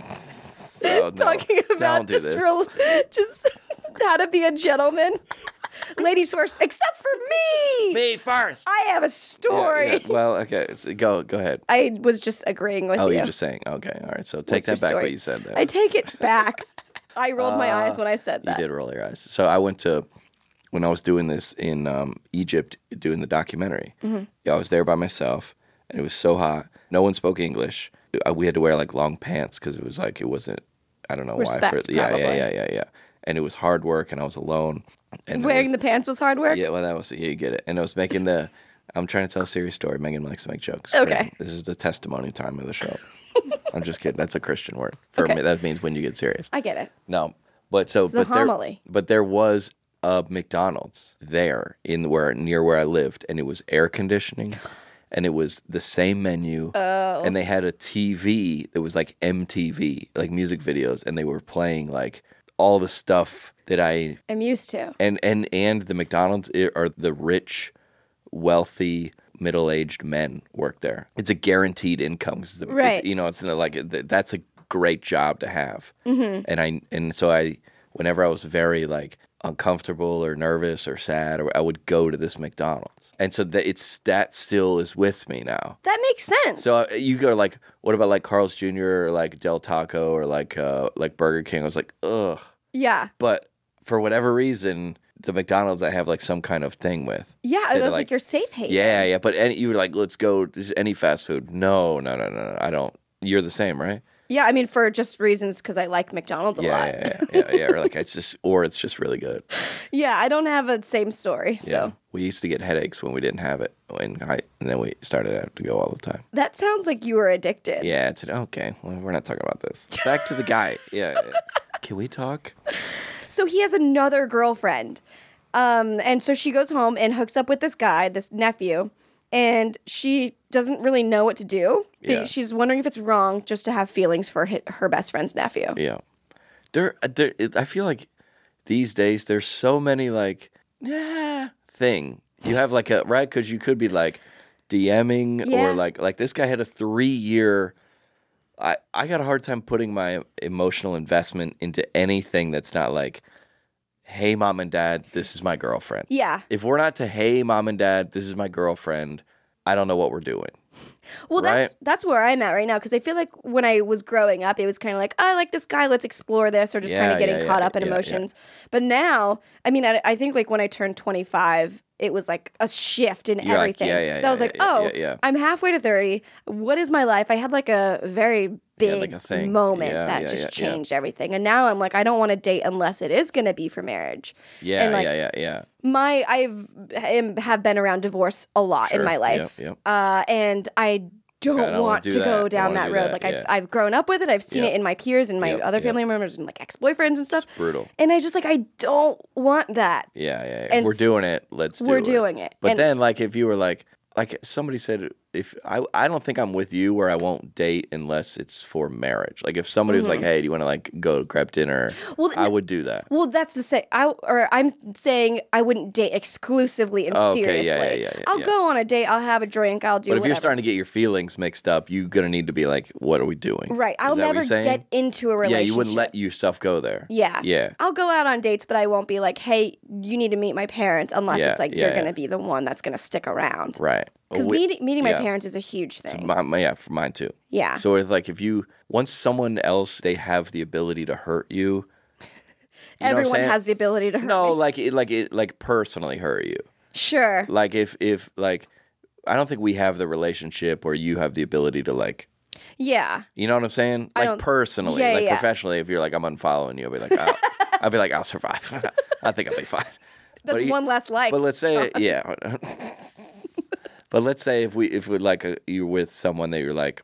Speaker 5: Oh, no.
Speaker 4: talking about
Speaker 5: Don't do
Speaker 4: just
Speaker 5: this.
Speaker 4: real, just how to be a gentleman. Ladies first, except for me.
Speaker 5: Me first.
Speaker 4: I have a
Speaker 5: Yeah,
Speaker 4: story.
Speaker 5: yeah. Well, okay. So go go ahead.
Speaker 4: I was just agreeing with
Speaker 5: Oh,
Speaker 4: you.
Speaker 5: you're just saying. Okay. All right. So take
Speaker 4: What's your
Speaker 5: that back
Speaker 4: story?
Speaker 5: what you said there.
Speaker 4: I take it back. I rolled my eyes when I said
Speaker 5: You
Speaker 4: that.
Speaker 5: did roll your eyes. So I went to when I was doing this in um, Egypt, doing the documentary.
Speaker 4: Mm-hmm.
Speaker 5: Yeah, I was there by myself, and it was so hot. No one spoke English. Uh, We had to wear like long pants because it was like it wasn't. I don't know
Speaker 4: Respect,
Speaker 5: why. For, yeah,
Speaker 4: probably.
Speaker 5: yeah, yeah, yeah, yeah. And it was hard work, and I was alone. And it
Speaker 4: Wearing
Speaker 5: was-
Speaker 4: the pants was hard work.
Speaker 5: Yeah, well, that was yeah, you get it. And I was making the. I'm trying to tell a serious story. Megan likes to make jokes.
Speaker 4: Okay.
Speaker 5: This is the testimony time of the show. I'm just kidding. That's a Christian word. For
Speaker 4: Okay.
Speaker 5: me, that means when you get serious.
Speaker 4: I get it.
Speaker 5: No, but so
Speaker 4: the
Speaker 5: but there,
Speaker 4: homily.
Speaker 5: but there was a McDonald's there in where near where I lived, and it was air conditioning, and it was the same menu,
Speaker 4: Oh.
Speaker 5: and they had a T V that was like M T V, like music videos, and they were playing like all the stuff that I
Speaker 4: I'm used to.
Speaker 5: and and and the McDonald's i- are the rich, wealthy, middle-aged men work there. It's a guaranteed income. It's, it's-
Speaker 4: Right.
Speaker 5: you know, it's like that's a great job to have. Mm-hmm. And I and so I, whenever I was very like uncomfortable or nervous or sad, or I would go to this McDonald's. And so that it's that still is with me now.
Speaker 4: That makes sense.
Speaker 5: So uh, you go like, what about like Carl's Junior or like Del Taco or like uh, like Burger King? I was like, ugh.
Speaker 4: yeah.
Speaker 5: But for whatever reason, the McDonald's I have like some kind of thing with.
Speaker 4: Yeah,
Speaker 5: They're
Speaker 4: that's like,
Speaker 5: like-
Speaker 4: your safe haven.
Speaker 5: Yeah, yeah. But any, you were like, let's go. Just any fast food? No, no, no, no. no, I don't. You're the same, right?
Speaker 4: Yeah, I mean, for just reasons because I like McDonald's a
Speaker 5: Yeah,
Speaker 4: lot.
Speaker 5: yeah, yeah, yeah, yeah. Or like it's just, or it's just really good.
Speaker 4: Yeah, I don't have a same story. So
Speaker 5: Yeah. We used to get headaches when we didn't have it, and I, and then we started to have to go all the time.
Speaker 4: that sounds like you were addicted.
Speaker 5: Yeah. It's okay. Well, we're not talking about this. Back to the guy. Yeah. yeah. Can we talk?
Speaker 4: So he has another girlfriend. Um, and so she goes home and hooks up with this guy, this nephew, and she doesn't really know what to do.
Speaker 5: Yeah.
Speaker 4: She's wondering if it's wrong just to have feelings for hi- her best friend's nephew.
Speaker 5: Yeah. There, there. I feel like these days there's so many like, yeah, thing. You have like a right because you could be like DMing
Speaker 4: Yeah.
Speaker 5: or like like this guy had a three year. I I got a hard time putting my emotional investment into anything that's not like, hey mom and dad, this is my girlfriend.
Speaker 4: Yeah.
Speaker 5: If we're not to hey mom and dad, this is my girlfriend, I don't know what we're doing.
Speaker 4: Well, that's
Speaker 5: Right?
Speaker 4: that's where I'm at right now because I feel like when I was growing up, it was kind of like, oh, I like this guy, let's explore this, or just kind
Speaker 5: Yeah,
Speaker 4: of getting
Speaker 5: yeah,
Speaker 4: caught
Speaker 5: yeah,
Speaker 4: up in
Speaker 5: yeah, yeah.
Speaker 4: emotions. But now, I mean, I, I think like when I turned twenty-five, it was like a shift in
Speaker 5: You're like,
Speaker 4: everything.
Speaker 5: yeah, yeah,
Speaker 4: that was
Speaker 5: yeah,
Speaker 4: like,
Speaker 5: yeah,
Speaker 4: oh,
Speaker 5: yeah, yeah.
Speaker 4: I'm halfway to thirty. What is my life? I had like a very big
Speaker 5: like a thing.
Speaker 4: moment
Speaker 5: Yeah,
Speaker 4: that
Speaker 5: yeah,
Speaker 4: just
Speaker 5: yeah, yeah.
Speaker 4: changed everything. And now I'm like, I don't want to date unless it is going to be for marriage.
Speaker 5: Yeah,
Speaker 4: And, like,
Speaker 5: yeah, yeah, yeah.
Speaker 4: My I've am, have been around divorce a lot in
Speaker 5: Sure.
Speaker 4: my life,
Speaker 5: Yep, yep.
Speaker 4: Uh, and I don't,
Speaker 5: I don't wanna
Speaker 4: want
Speaker 5: do
Speaker 4: to
Speaker 5: that.
Speaker 4: go
Speaker 5: I
Speaker 4: down
Speaker 5: wanna
Speaker 4: that
Speaker 5: do
Speaker 4: road.
Speaker 5: that,
Speaker 4: Like
Speaker 5: yeah.
Speaker 4: I've I've grown up with it. I've seen
Speaker 5: Yep.
Speaker 4: it in my peers and my
Speaker 5: Yep,
Speaker 4: other
Speaker 5: yep.
Speaker 4: family members and like ex boyfriends and stuff.
Speaker 5: Brutal.
Speaker 4: And I just like I don't want that.
Speaker 5: Yeah, yeah, yeah.
Speaker 4: And
Speaker 5: If we're
Speaker 4: s-
Speaker 5: doing it, let's do
Speaker 4: we're
Speaker 5: it.
Speaker 4: doing it.
Speaker 5: But
Speaker 4: And-
Speaker 5: then, like, if you were like, like somebody said, if I, I don't think I'm with you where I won't date unless it's for marriage. Like, if somebody was like, hey, do you want to like go grab dinner?
Speaker 4: Mm-hmm. Well,
Speaker 5: I would do that.
Speaker 4: Well, that's the say. I or I'm saying I wouldn't date exclusively and
Speaker 5: Oh, okay,
Speaker 4: seriously.
Speaker 5: yeah, yeah, yeah, yeah,
Speaker 4: I'll
Speaker 5: yeah.
Speaker 4: go on a date. I'll have a drink. I'll do.
Speaker 5: But if
Speaker 4: whatever.
Speaker 5: you're starting to get your feelings mixed up, you're gonna need to be like, what are we doing?
Speaker 4: right, I'll
Speaker 5: Is that what
Speaker 4: never
Speaker 5: you're saying?
Speaker 4: get into a
Speaker 5: Yeah,
Speaker 4: relationship.
Speaker 5: you wouldn't let yourself go there.
Speaker 4: Yeah.
Speaker 5: Yeah.
Speaker 4: I'll go out on dates, but I won't be like, hey, you need to meet my parents unless
Speaker 5: Yeah,
Speaker 4: it's like
Speaker 5: yeah,
Speaker 4: you're
Speaker 5: yeah.
Speaker 4: going to be the one that's going to stick around.
Speaker 5: Right.
Speaker 4: Because
Speaker 5: We-
Speaker 4: meeting, meeting my
Speaker 5: yeah.
Speaker 4: parents is a huge thing.
Speaker 5: My, my, yeah, for mine too.
Speaker 4: Yeah.
Speaker 5: So it's like if you once someone else they have the ability to hurt you. you know what I'm
Speaker 4: Everyone
Speaker 5: saying?
Speaker 4: has the ability to hurt
Speaker 5: No,
Speaker 4: me.
Speaker 5: like it, like it, like personally hurt you.
Speaker 4: Sure.
Speaker 5: Like if if like, I don't think we have the relationship where you have the ability to like,
Speaker 4: Yeah.
Speaker 5: you know what I'm saying?
Speaker 4: I
Speaker 5: Like
Speaker 4: don't-
Speaker 5: personally,
Speaker 4: Yeah,
Speaker 5: like
Speaker 4: yeah.
Speaker 5: professionally. If you're like I'm unfollowing you, I'll be like, I'll, I'll be like I'll survive. I think I'll be fine.
Speaker 4: That's
Speaker 5: But you-
Speaker 4: one less like.
Speaker 5: But let's say, yeah. But let's say if we if we like a, you're with someone that you're like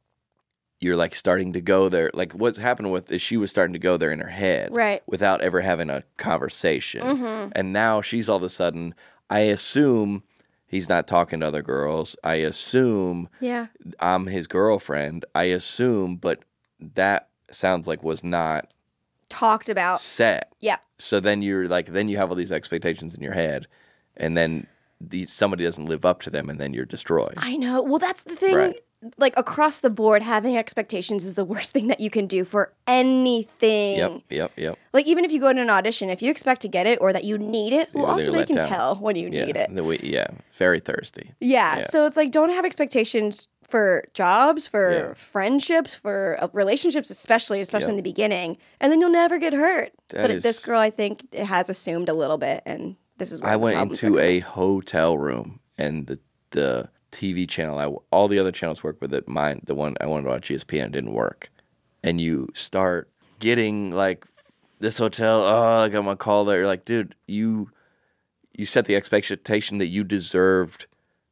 Speaker 5: you're like starting to go there. Like what's happened with is she was starting to go there in her head,
Speaker 4: Right.
Speaker 5: without ever having a conversation,
Speaker 4: Mm-hmm.
Speaker 5: and now she's all of a sudden. I assume he's not talking to other girls. I assume
Speaker 4: Yeah.
Speaker 5: I'm his girlfriend. I assume, but that sounds like was not
Speaker 4: Talked about.
Speaker 5: set.
Speaker 4: Yeah.
Speaker 5: So then you're like, then you have all these expectations in your head, and then these somebody doesn't live up to them, and then you're destroyed.
Speaker 4: I know. Well, that's the thing.
Speaker 5: Right.
Speaker 4: Like across the board, having expectations is the worst thing that you can do for anything.
Speaker 5: Yep, yep, yep.
Speaker 4: Like even if you go to an audition, if you expect to get it or that you need it, well,
Speaker 5: You're
Speaker 4: also they
Speaker 5: let
Speaker 4: can
Speaker 5: down.
Speaker 4: tell when you
Speaker 5: Yeah,
Speaker 4: need it.
Speaker 5: the way- yeah, very thirsty.
Speaker 4: Yeah,
Speaker 5: Yeah.
Speaker 4: so it's like don't have expectations for jobs, for
Speaker 5: Yeah.
Speaker 4: friendships, for uh, relationships, especially, especially
Speaker 5: Yeah.
Speaker 4: in the beginning, and then you'll never get hurt.
Speaker 5: That
Speaker 4: but
Speaker 5: is-
Speaker 4: this girl, I think, has assumed a little bit, and this is where
Speaker 5: I
Speaker 4: the
Speaker 5: went
Speaker 4: problems
Speaker 5: into
Speaker 4: are
Speaker 5: a
Speaker 4: coming.
Speaker 5: hotel room, and the the T V channel, I, all the other channels work with it. Mine, the one I wanted to watch, E S P N, didn't work. And you start getting like this hotel. Oh, like I'm gonna call there. You're like, dude, you you set the expectation that you deserved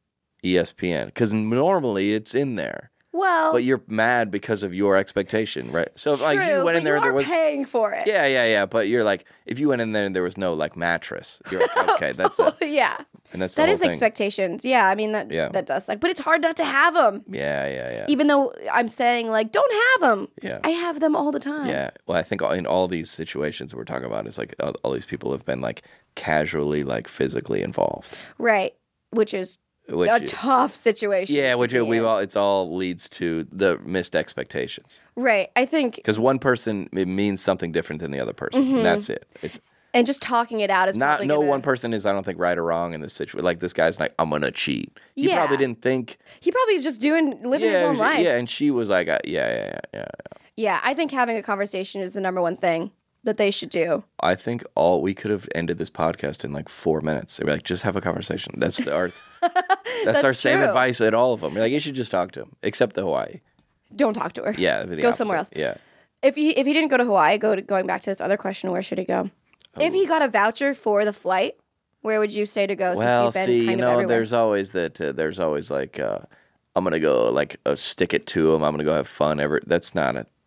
Speaker 5: E S P N because normally it's in there.
Speaker 4: Well,
Speaker 5: But you're mad because of your expectation, right? So
Speaker 4: true,
Speaker 5: like if you went
Speaker 4: but
Speaker 5: in there
Speaker 4: you
Speaker 5: and there
Speaker 4: are
Speaker 5: was
Speaker 4: paying for it.
Speaker 5: yeah, yeah, yeah. But you're like, if you went in there and there was no like mattress, you're like, okay, that's it.
Speaker 4: yeah.
Speaker 5: And that's the
Speaker 4: That
Speaker 5: whole
Speaker 4: is
Speaker 5: thing.
Speaker 4: expectations. Yeah, I mean that
Speaker 5: Yeah.
Speaker 4: that does suck, but it's hard not to have them.
Speaker 5: Yeah, yeah, yeah.
Speaker 4: Even though I'm saying like don't have them.
Speaker 5: Yeah.
Speaker 4: I have them all the time.
Speaker 5: Yeah. Well, I think in all these situations that we're talking about, it's like all, all these people have been like casually, like physically involved.
Speaker 4: Right. Which is
Speaker 5: Which
Speaker 4: a
Speaker 5: you-
Speaker 4: tough situation.
Speaker 5: Yeah,
Speaker 4: to
Speaker 5: which
Speaker 4: be
Speaker 5: we
Speaker 4: in.
Speaker 5: all it's all leads to the missed expectations
Speaker 4: Right. I think
Speaker 5: because one person it means something different than the other person.
Speaker 4: Mm-hmm.
Speaker 5: That's it. It's
Speaker 4: and just talking it out is
Speaker 5: not
Speaker 4: probably
Speaker 5: no
Speaker 4: gonna-
Speaker 5: one person is I don't think right or wrong in this situation. Like this guy's like I'm gonna cheat. He
Speaker 4: Yeah.
Speaker 5: probably didn't think.
Speaker 4: He probably is just doing living
Speaker 5: yeah,
Speaker 4: his own
Speaker 5: she-
Speaker 4: life.
Speaker 5: yeah, and she was like, uh, yeah, yeah, yeah, yeah.
Speaker 4: Yeah, I think having a conversation is the number one thing that they should do.
Speaker 5: I think all we could have ended this podcast in like four minutes. They'd be like, just have a conversation. That's the our that's, our same
Speaker 4: true.
Speaker 5: advice at all of them. Like you should just talk to him, except the Hawaii.
Speaker 4: Don't talk to her.
Speaker 5: Yeah, it'd be the
Speaker 4: Go
Speaker 5: opposite.
Speaker 4: somewhere else.
Speaker 5: Yeah,
Speaker 4: If he if he didn't go to Hawaii, go to, going back to this other question, where should he go? If he got a voucher for the flight, where would you say to go?
Speaker 5: well,
Speaker 4: since you've been
Speaker 5: see,
Speaker 4: kind
Speaker 5: you
Speaker 4: of
Speaker 5: know,
Speaker 4: everywhere?
Speaker 5: there's always that. Uh, there's always like, uh, I'm gonna go like uh, stick it to him. I'm gonna go have fun. Ever that's not a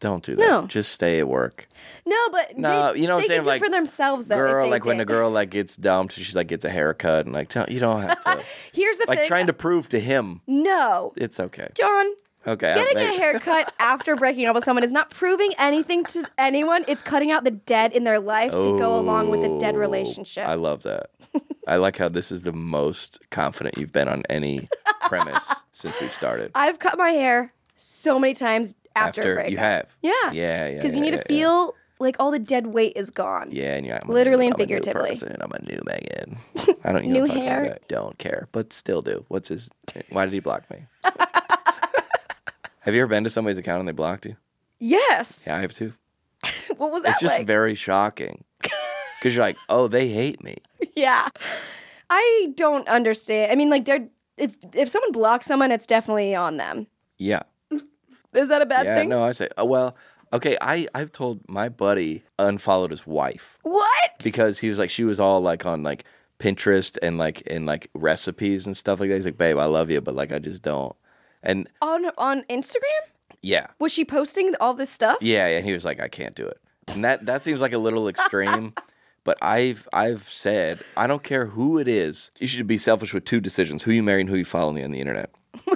Speaker 5: Don't do that.
Speaker 4: No.
Speaker 5: Just stay at work.
Speaker 4: No, but
Speaker 5: No,
Speaker 4: they,
Speaker 5: you know what I'm
Speaker 4: they
Speaker 5: saying?
Speaker 4: can do
Speaker 5: Like,
Speaker 4: it for themselves, though.
Speaker 5: Girl,
Speaker 4: if they
Speaker 5: like when
Speaker 4: did.
Speaker 5: a girl like gets dumped, she's like gets a haircut and like tell, you don't have to.
Speaker 4: Here's the
Speaker 5: like
Speaker 4: thing.
Speaker 5: trying to prove to him
Speaker 4: No.
Speaker 5: it's okay.
Speaker 4: John,
Speaker 5: Okay. I-
Speaker 4: getting
Speaker 5: maybe-
Speaker 4: a haircut after breaking up with someone is not proving anything to anyone. It's cutting out the dead in their life to go along with a dead
Speaker 5: Oh,
Speaker 4: relationship.
Speaker 5: I love that. I like how this is the most confident you've been on any premise since we've started.
Speaker 4: I've cut my hair so many times after, a breakup.
Speaker 5: you have.
Speaker 4: Yeah.
Speaker 5: Yeah, yeah.
Speaker 4: Because you
Speaker 5: yeah,
Speaker 4: need
Speaker 5: yeah,
Speaker 4: to feel like all the dead weight is gone.
Speaker 5: Yeah, and you're like, I'm a
Speaker 4: Literally
Speaker 5: new,
Speaker 4: and
Speaker 5: I'm a new
Speaker 4: figuratively.
Speaker 5: person. I'm a new Megan. I don't you
Speaker 4: New
Speaker 5: know, fuck
Speaker 4: hair.
Speaker 5: that guy. Don't care, but still do. What's his? Why did he block me? Have you ever been to somebody's account and they blocked you?
Speaker 4: Yes.
Speaker 5: Yeah, I have too.
Speaker 4: What was that
Speaker 5: It's just
Speaker 4: like?
Speaker 5: very shocking because you're like, oh, they hate me.
Speaker 4: Yeah. I don't understand. I mean, like, they're, it's, if someone blocks someone, it's definitely on them.
Speaker 5: Yeah.
Speaker 4: Is that a bad
Speaker 5: Yeah,
Speaker 4: thing?
Speaker 5: no, I say, oh, well, okay, I, I've told my buddy unfollowed his wife
Speaker 4: What?
Speaker 5: because he was like, she was all like on like Pinterest and like in like recipes and stuff like that. He's like, babe, I love you, but like, I just don't. And
Speaker 4: On on Instagram?
Speaker 5: yeah,
Speaker 4: Was she posting all this stuff?
Speaker 5: yeah, yeah. He was like, I can't do it. And that, that seems like a little extreme. But I've I've said, I don't care who it is. You should be selfish with two decisions: who you marry and who you follow on the internet.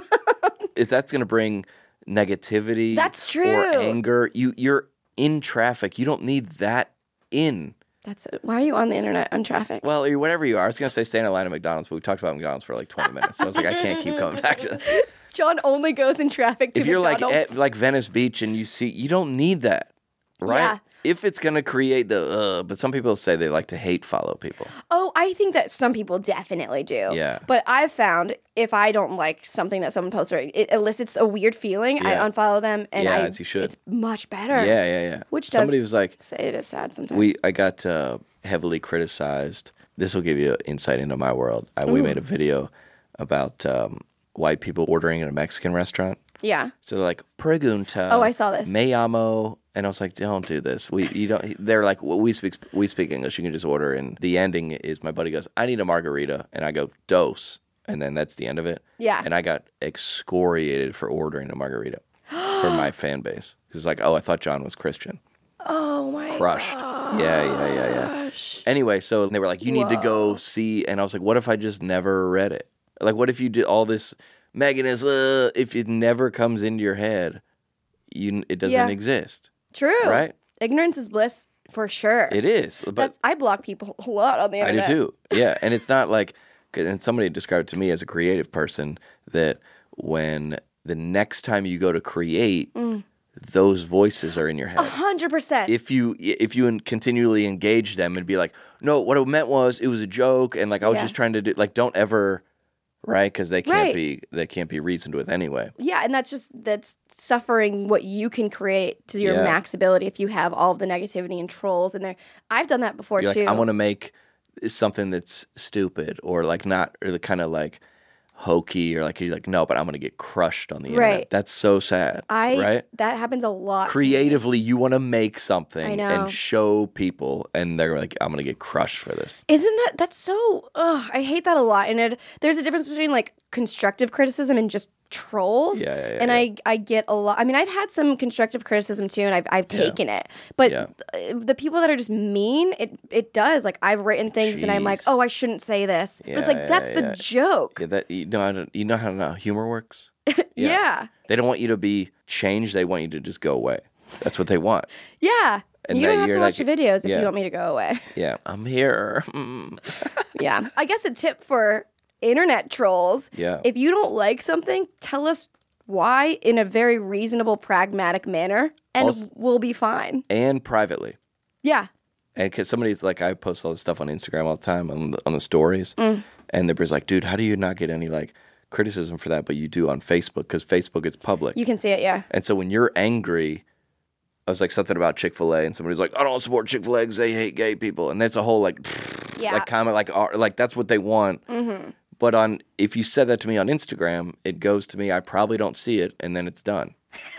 Speaker 5: If that's going to bring negativity,
Speaker 4: That's
Speaker 5: or
Speaker 4: true.
Speaker 5: anger, you you're in traffic. You don't need that in.
Speaker 4: That's why are you on the internet on traffic?
Speaker 5: Well, or whatever you are. I was going to say stay in a line at McDonald's, but we talked about McDonald's for like twenty minutes. So I was like, I can't keep coming back to that.
Speaker 4: John only goes in traffic to
Speaker 5: If you're like
Speaker 4: McDonald's.
Speaker 5: at like Venice Beach and you see, you don't need that, right?
Speaker 4: Yeah.
Speaker 5: If it's going to create the, uh, but some people say they like to hate follow people.
Speaker 4: Oh, I think that some people definitely do.
Speaker 5: Yeah.
Speaker 4: But I've found if I don't like something that someone posts or it elicits a weird feeling,
Speaker 5: Yeah.
Speaker 4: I unfollow them and
Speaker 5: Yeah,
Speaker 4: I,
Speaker 5: as you should.
Speaker 4: it's much better.
Speaker 5: Yeah, yeah, yeah.
Speaker 4: Which
Speaker 5: somebody
Speaker 4: does
Speaker 5: was like,
Speaker 4: say it is sad sometimes.
Speaker 5: we I got uh, heavily criticized. This will give you insight into my world. I, we made a video about um, white people ordering at a Mexican restaurant.
Speaker 4: yeah.
Speaker 5: So they're like, pregunta.
Speaker 4: Oh, I saw this.
Speaker 5: Me llamo. And I was like, don't do this. We you don't. They're like, well, we speak we speak English. You can just order. And the ending is my buddy goes, I need a margarita, and I go dos, and then that's the end of it.
Speaker 4: Yeah.
Speaker 5: And I got excoriated for ordering a margarita for my fan base. It's like, oh, I thought John was Christian.
Speaker 4: Oh my
Speaker 5: Crushed. Yeah, yeah, yeah, yeah. Anyway, so they were like, you need to go see. And I was like, what if I just never read it? Like, what if you did all this? Megan is, uh, if it never comes into your head, you it doesn't
Speaker 4: Yeah.
Speaker 5: exist.
Speaker 4: True.
Speaker 5: Right?
Speaker 4: Ignorance is bliss for sure.
Speaker 5: It is. But
Speaker 4: That's I block people a lot on the
Speaker 5: I do
Speaker 4: internet.
Speaker 5: too. Yeah. And it's not like, 'cause- and somebody described to me as a creative person that when the next time you go to create,
Speaker 4: Mm.
Speaker 5: those voices are in your head.
Speaker 4: A hundred percent.
Speaker 5: If you if you en- continually engage them and be like, no, what it meant was it was a joke, and like I was
Speaker 4: Yeah.
Speaker 5: just trying to do, like, don't ever, right? Because they can't
Speaker 4: Right.
Speaker 5: be they can't be reasoned with anyway.
Speaker 4: Yeah, and that's just that's suffering what you can create to your
Speaker 5: Yeah.
Speaker 4: max ability if you have all of the negativity and trolls in there. I've done that before
Speaker 5: You're
Speaker 4: too.
Speaker 5: like, I want to make something that's stupid or like not or the kind of like hokey or like you're like no, but I'm gonna get crushed on the internet.
Speaker 4: Right.
Speaker 5: That's so sad.
Speaker 4: I
Speaker 5: right.
Speaker 4: that happens a lot. to me.
Speaker 5: Creatively, you want to make
Speaker 4: I
Speaker 5: something
Speaker 4: know.
Speaker 5: and show people, and they're like, I'm gonna get crushed for this.
Speaker 4: Isn't that that's so? Ugh, I hate that a lot. And it, there's a difference between like constructive criticism and just trolls.
Speaker 5: Yeah, yeah, yeah,
Speaker 4: and
Speaker 5: yeah.
Speaker 4: I I get a lot. I mean, I've had some constructive criticism too, and I've I've taken it. But
Speaker 5: Yeah.
Speaker 4: th- the people that are just mean, it it does. Like I've written things, and I'm like,
Speaker 5: Jeez.
Speaker 4: oh, I shouldn't say this. but it's like
Speaker 5: Yeah,
Speaker 4: that's
Speaker 5: yeah,
Speaker 4: the
Speaker 5: yeah.
Speaker 4: joke.
Speaker 5: Yeah, that you know how to, you know how to- humor works.
Speaker 4: Yeah.
Speaker 5: They don't want you to be changed. They want you to just go away. That's what they want.
Speaker 4: Yeah.
Speaker 5: And
Speaker 4: you
Speaker 5: that
Speaker 4: don't have to
Speaker 5: you're
Speaker 4: watch
Speaker 5: like-
Speaker 4: the videos if
Speaker 5: yeah.
Speaker 4: you want me to go away.
Speaker 5: Yeah, I'm here. Mm.
Speaker 4: Yeah. I guess a tip for internet trolls.
Speaker 5: Yeah.
Speaker 4: If you don't like something, tell us why in a very reasonable, pragmatic manner, and
Speaker 5: Also-
Speaker 4: we'll be fine.
Speaker 5: And privately.
Speaker 4: Yeah.
Speaker 5: And because somebody's like, I post all this stuff on Instagram all the time on the, on the stories.
Speaker 4: Mm.
Speaker 5: And they're like, dude, how do you not get any like criticism for that? But you do on Facebook because Facebook is public.
Speaker 4: You can see it, yeah.
Speaker 5: And so when you're angry, I was like something about Chick-fil-A, and somebody's like, I don't support Chick-fil-A because they hate gay people. And that's a whole like,
Speaker 4: Yeah.
Speaker 5: like comment, like, uh, like that's what they want.
Speaker 4: Mm-hmm.
Speaker 5: But on if you said that to me on Instagram, it goes to me. I probably don't see it, and then it's done.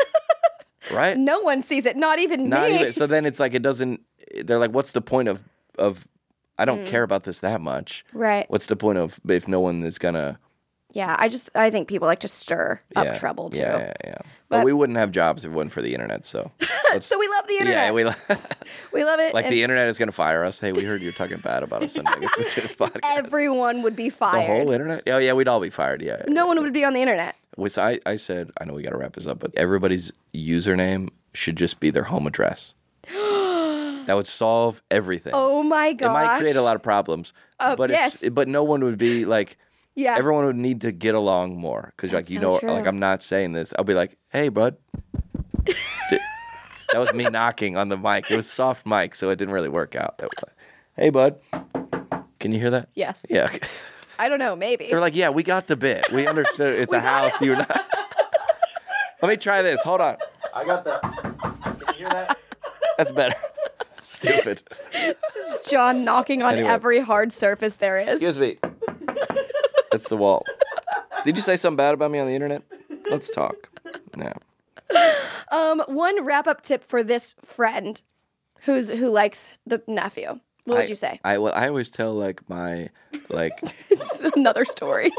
Speaker 5: Right?
Speaker 4: No one sees it, not even
Speaker 5: Not
Speaker 4: me.
Speaker 5: even. So then it's like it doesn't. They're like, what's the point of of? I
Speaker 4: Mm.
Speaker 5: don't care about this that much.
Speaker 4: Right.
Speaker 5: What's the point of if no one is gonna
Speaker 4: Yeah, I just I think people like to stir up
Speaker 5: yeah.
Speaker 4: trouble too.
Speaker 5: Yeah, yeah, yeah.
Speaker 4: But-
Speaker 5: But we wouldn't have jobs if it wasn't for the internet. So, let's,
Speaker 4: So we love the internet.
Speaker 5: yeah, we lo-
Speaker 4: We love it.
Speaker 5: like
Speaker 4: and
Speaker 5: the internet is gonna fire us. Hey, we heard you're talking bad about us on Megan Butune's podcast.
Speaker 4: everyone would be
Speaker 5: The
Speaker 4: fired.
Speaker 5: whole internet? Oh yeah, we'd all be fired. Yeah.
Speaker 4: no one would be on the internet.
Speaker 5: Which I, I said, I know we got to wrap this up, but everybody's username should just be their home address. That would solve everything.
Speaker 4: Oh my
Speaker 5: It
Speaker 4: gosh.
Speaker 5: might create a lot of problems,
Speaker 4: Uh,
Speaker 5: but
Speaker 4: yes.
Speaker 5: it's, but no one would be like,
Speaker 4: Yeah.
Speaker 5: everyone would need to get along more because like
Speaker 4: That's
Speaker 5: you
Speaker 4: so
Speaker 5: know,
Speaker 4: true.
Speaker 5: like I'm not saying this. I'll be like, hey, bud. Di- that was me knocking on the mic. It was soft mic, so it didn't really work out. It was like, hey, bud. Can you hear that?
Speaker 4: Yes.
Speaker 5: Yeah. okay.
Speaker 4: I don't know, maybe.
Speaker 5: They're like, yeah, we got the bit. We understood. It's a house. You're not. Let me try this. Hold on. I got the. Can you hear that? That's better. Stupid.
Speaker 4: This is John knocking on
Speaker 5: Anyway.
Speaker 4: every hard surface there is.
Speaker 5: Excuse me. That's the wall. Did you say something bad about me on the internet? Let's talk. Yeah.
Speaker 4: Um, one wrap-up tip for this friend who's who likes the nephew. What would
Speaker 5: I-
Speaker 4: you say?
Speaker 5: I well, I always tell like my like
Speaker 4: It's another story.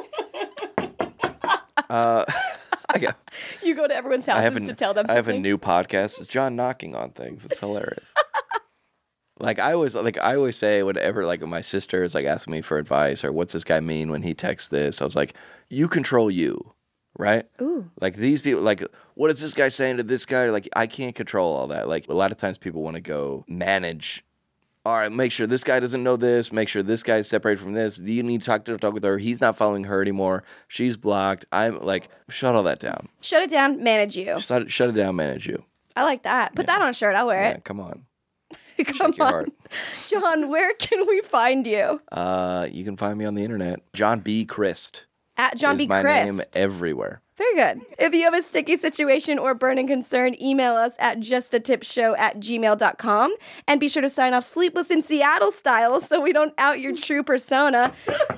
Speaker 5: uh I got
Speaker 4: You go to everyone's
Speaker 5: I have
Speaker 4: houses
Speaker 5: a,
Speaker 4: to tell them
Speaker 5: I have a
Speaker 4: something.
Speaker 5: new podcast. It's John knocking on things. It's hilarious. Like I always like I always say whenever like my sister is like asking me for advice or what's this guy mean when he texts this, I was like, you control you, right?
Speaker 4: Ooh.
Speaker 5: Like these people like what is this guy saying to this guy? Like I can't control all that. Like a lot of times people want to go manage. All right, make sure this guy doesn't know this. Make sure this guy's separated from this. You need to talk to talk with her. He's not following her anymore. She's blocked. I'm like, shut all that down.
Speaker 4: Shut it down, manage you.
Speaker 5: Shut, shut it down, manage you.
Speaker 4: I like that. Put that on a shirt. I'll wear
Speaker 5: Yeah,
Speaker 4: it.
Speaker 5: come on.
Speaker 4: Come
Speaker 5: Shake your
Speaker 4: on.
Speaker 5: heart.
Speaker 4: John, where can we find you?
Speaker 5: Uh, you can find me on the internet. John B. Christ.
Speaker 4: At John
Speaker 5: is
Speaker 4: B.
Speaker 5: my
Speaker 4: Christ.
Speaker 5: name everywhere.
Speaker 4: Very good. If you have a sticky situation or burning concern, email us at justatipshow at gmail dot com. And be sure to sign off Sleepless in Seattle style so we don't out your true persona.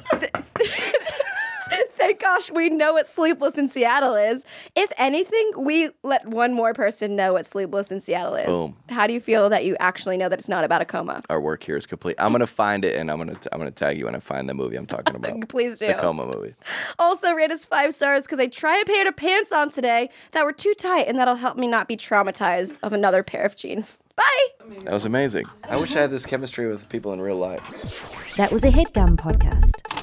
Speaker 4: Thank gosh we know what Sleepless in Seattle is. If anything, we let one more person know what Sleepless in Seattle is.
Speaker 5: Boom.
Speaker 4: How do you feel that you actually know that it's not about a coma?
Speaker 5: Our work here is complete. I'm gonna find it and I'm gonna t- I'm gonna tag you when I find the movie I'm talking about.
Speaker 4: Please do.
Speaker 5: The coma movie.
Speaker 4: Also, rate us five stars because I tried a pair of pants on today that were too tight, and that'll help me not be traumatized of another pair of jeans. Bye!
Speaker 5: That was amazing. I wish I had this chemistry with people in real life.
Speaker 1: That was a headgum podcast.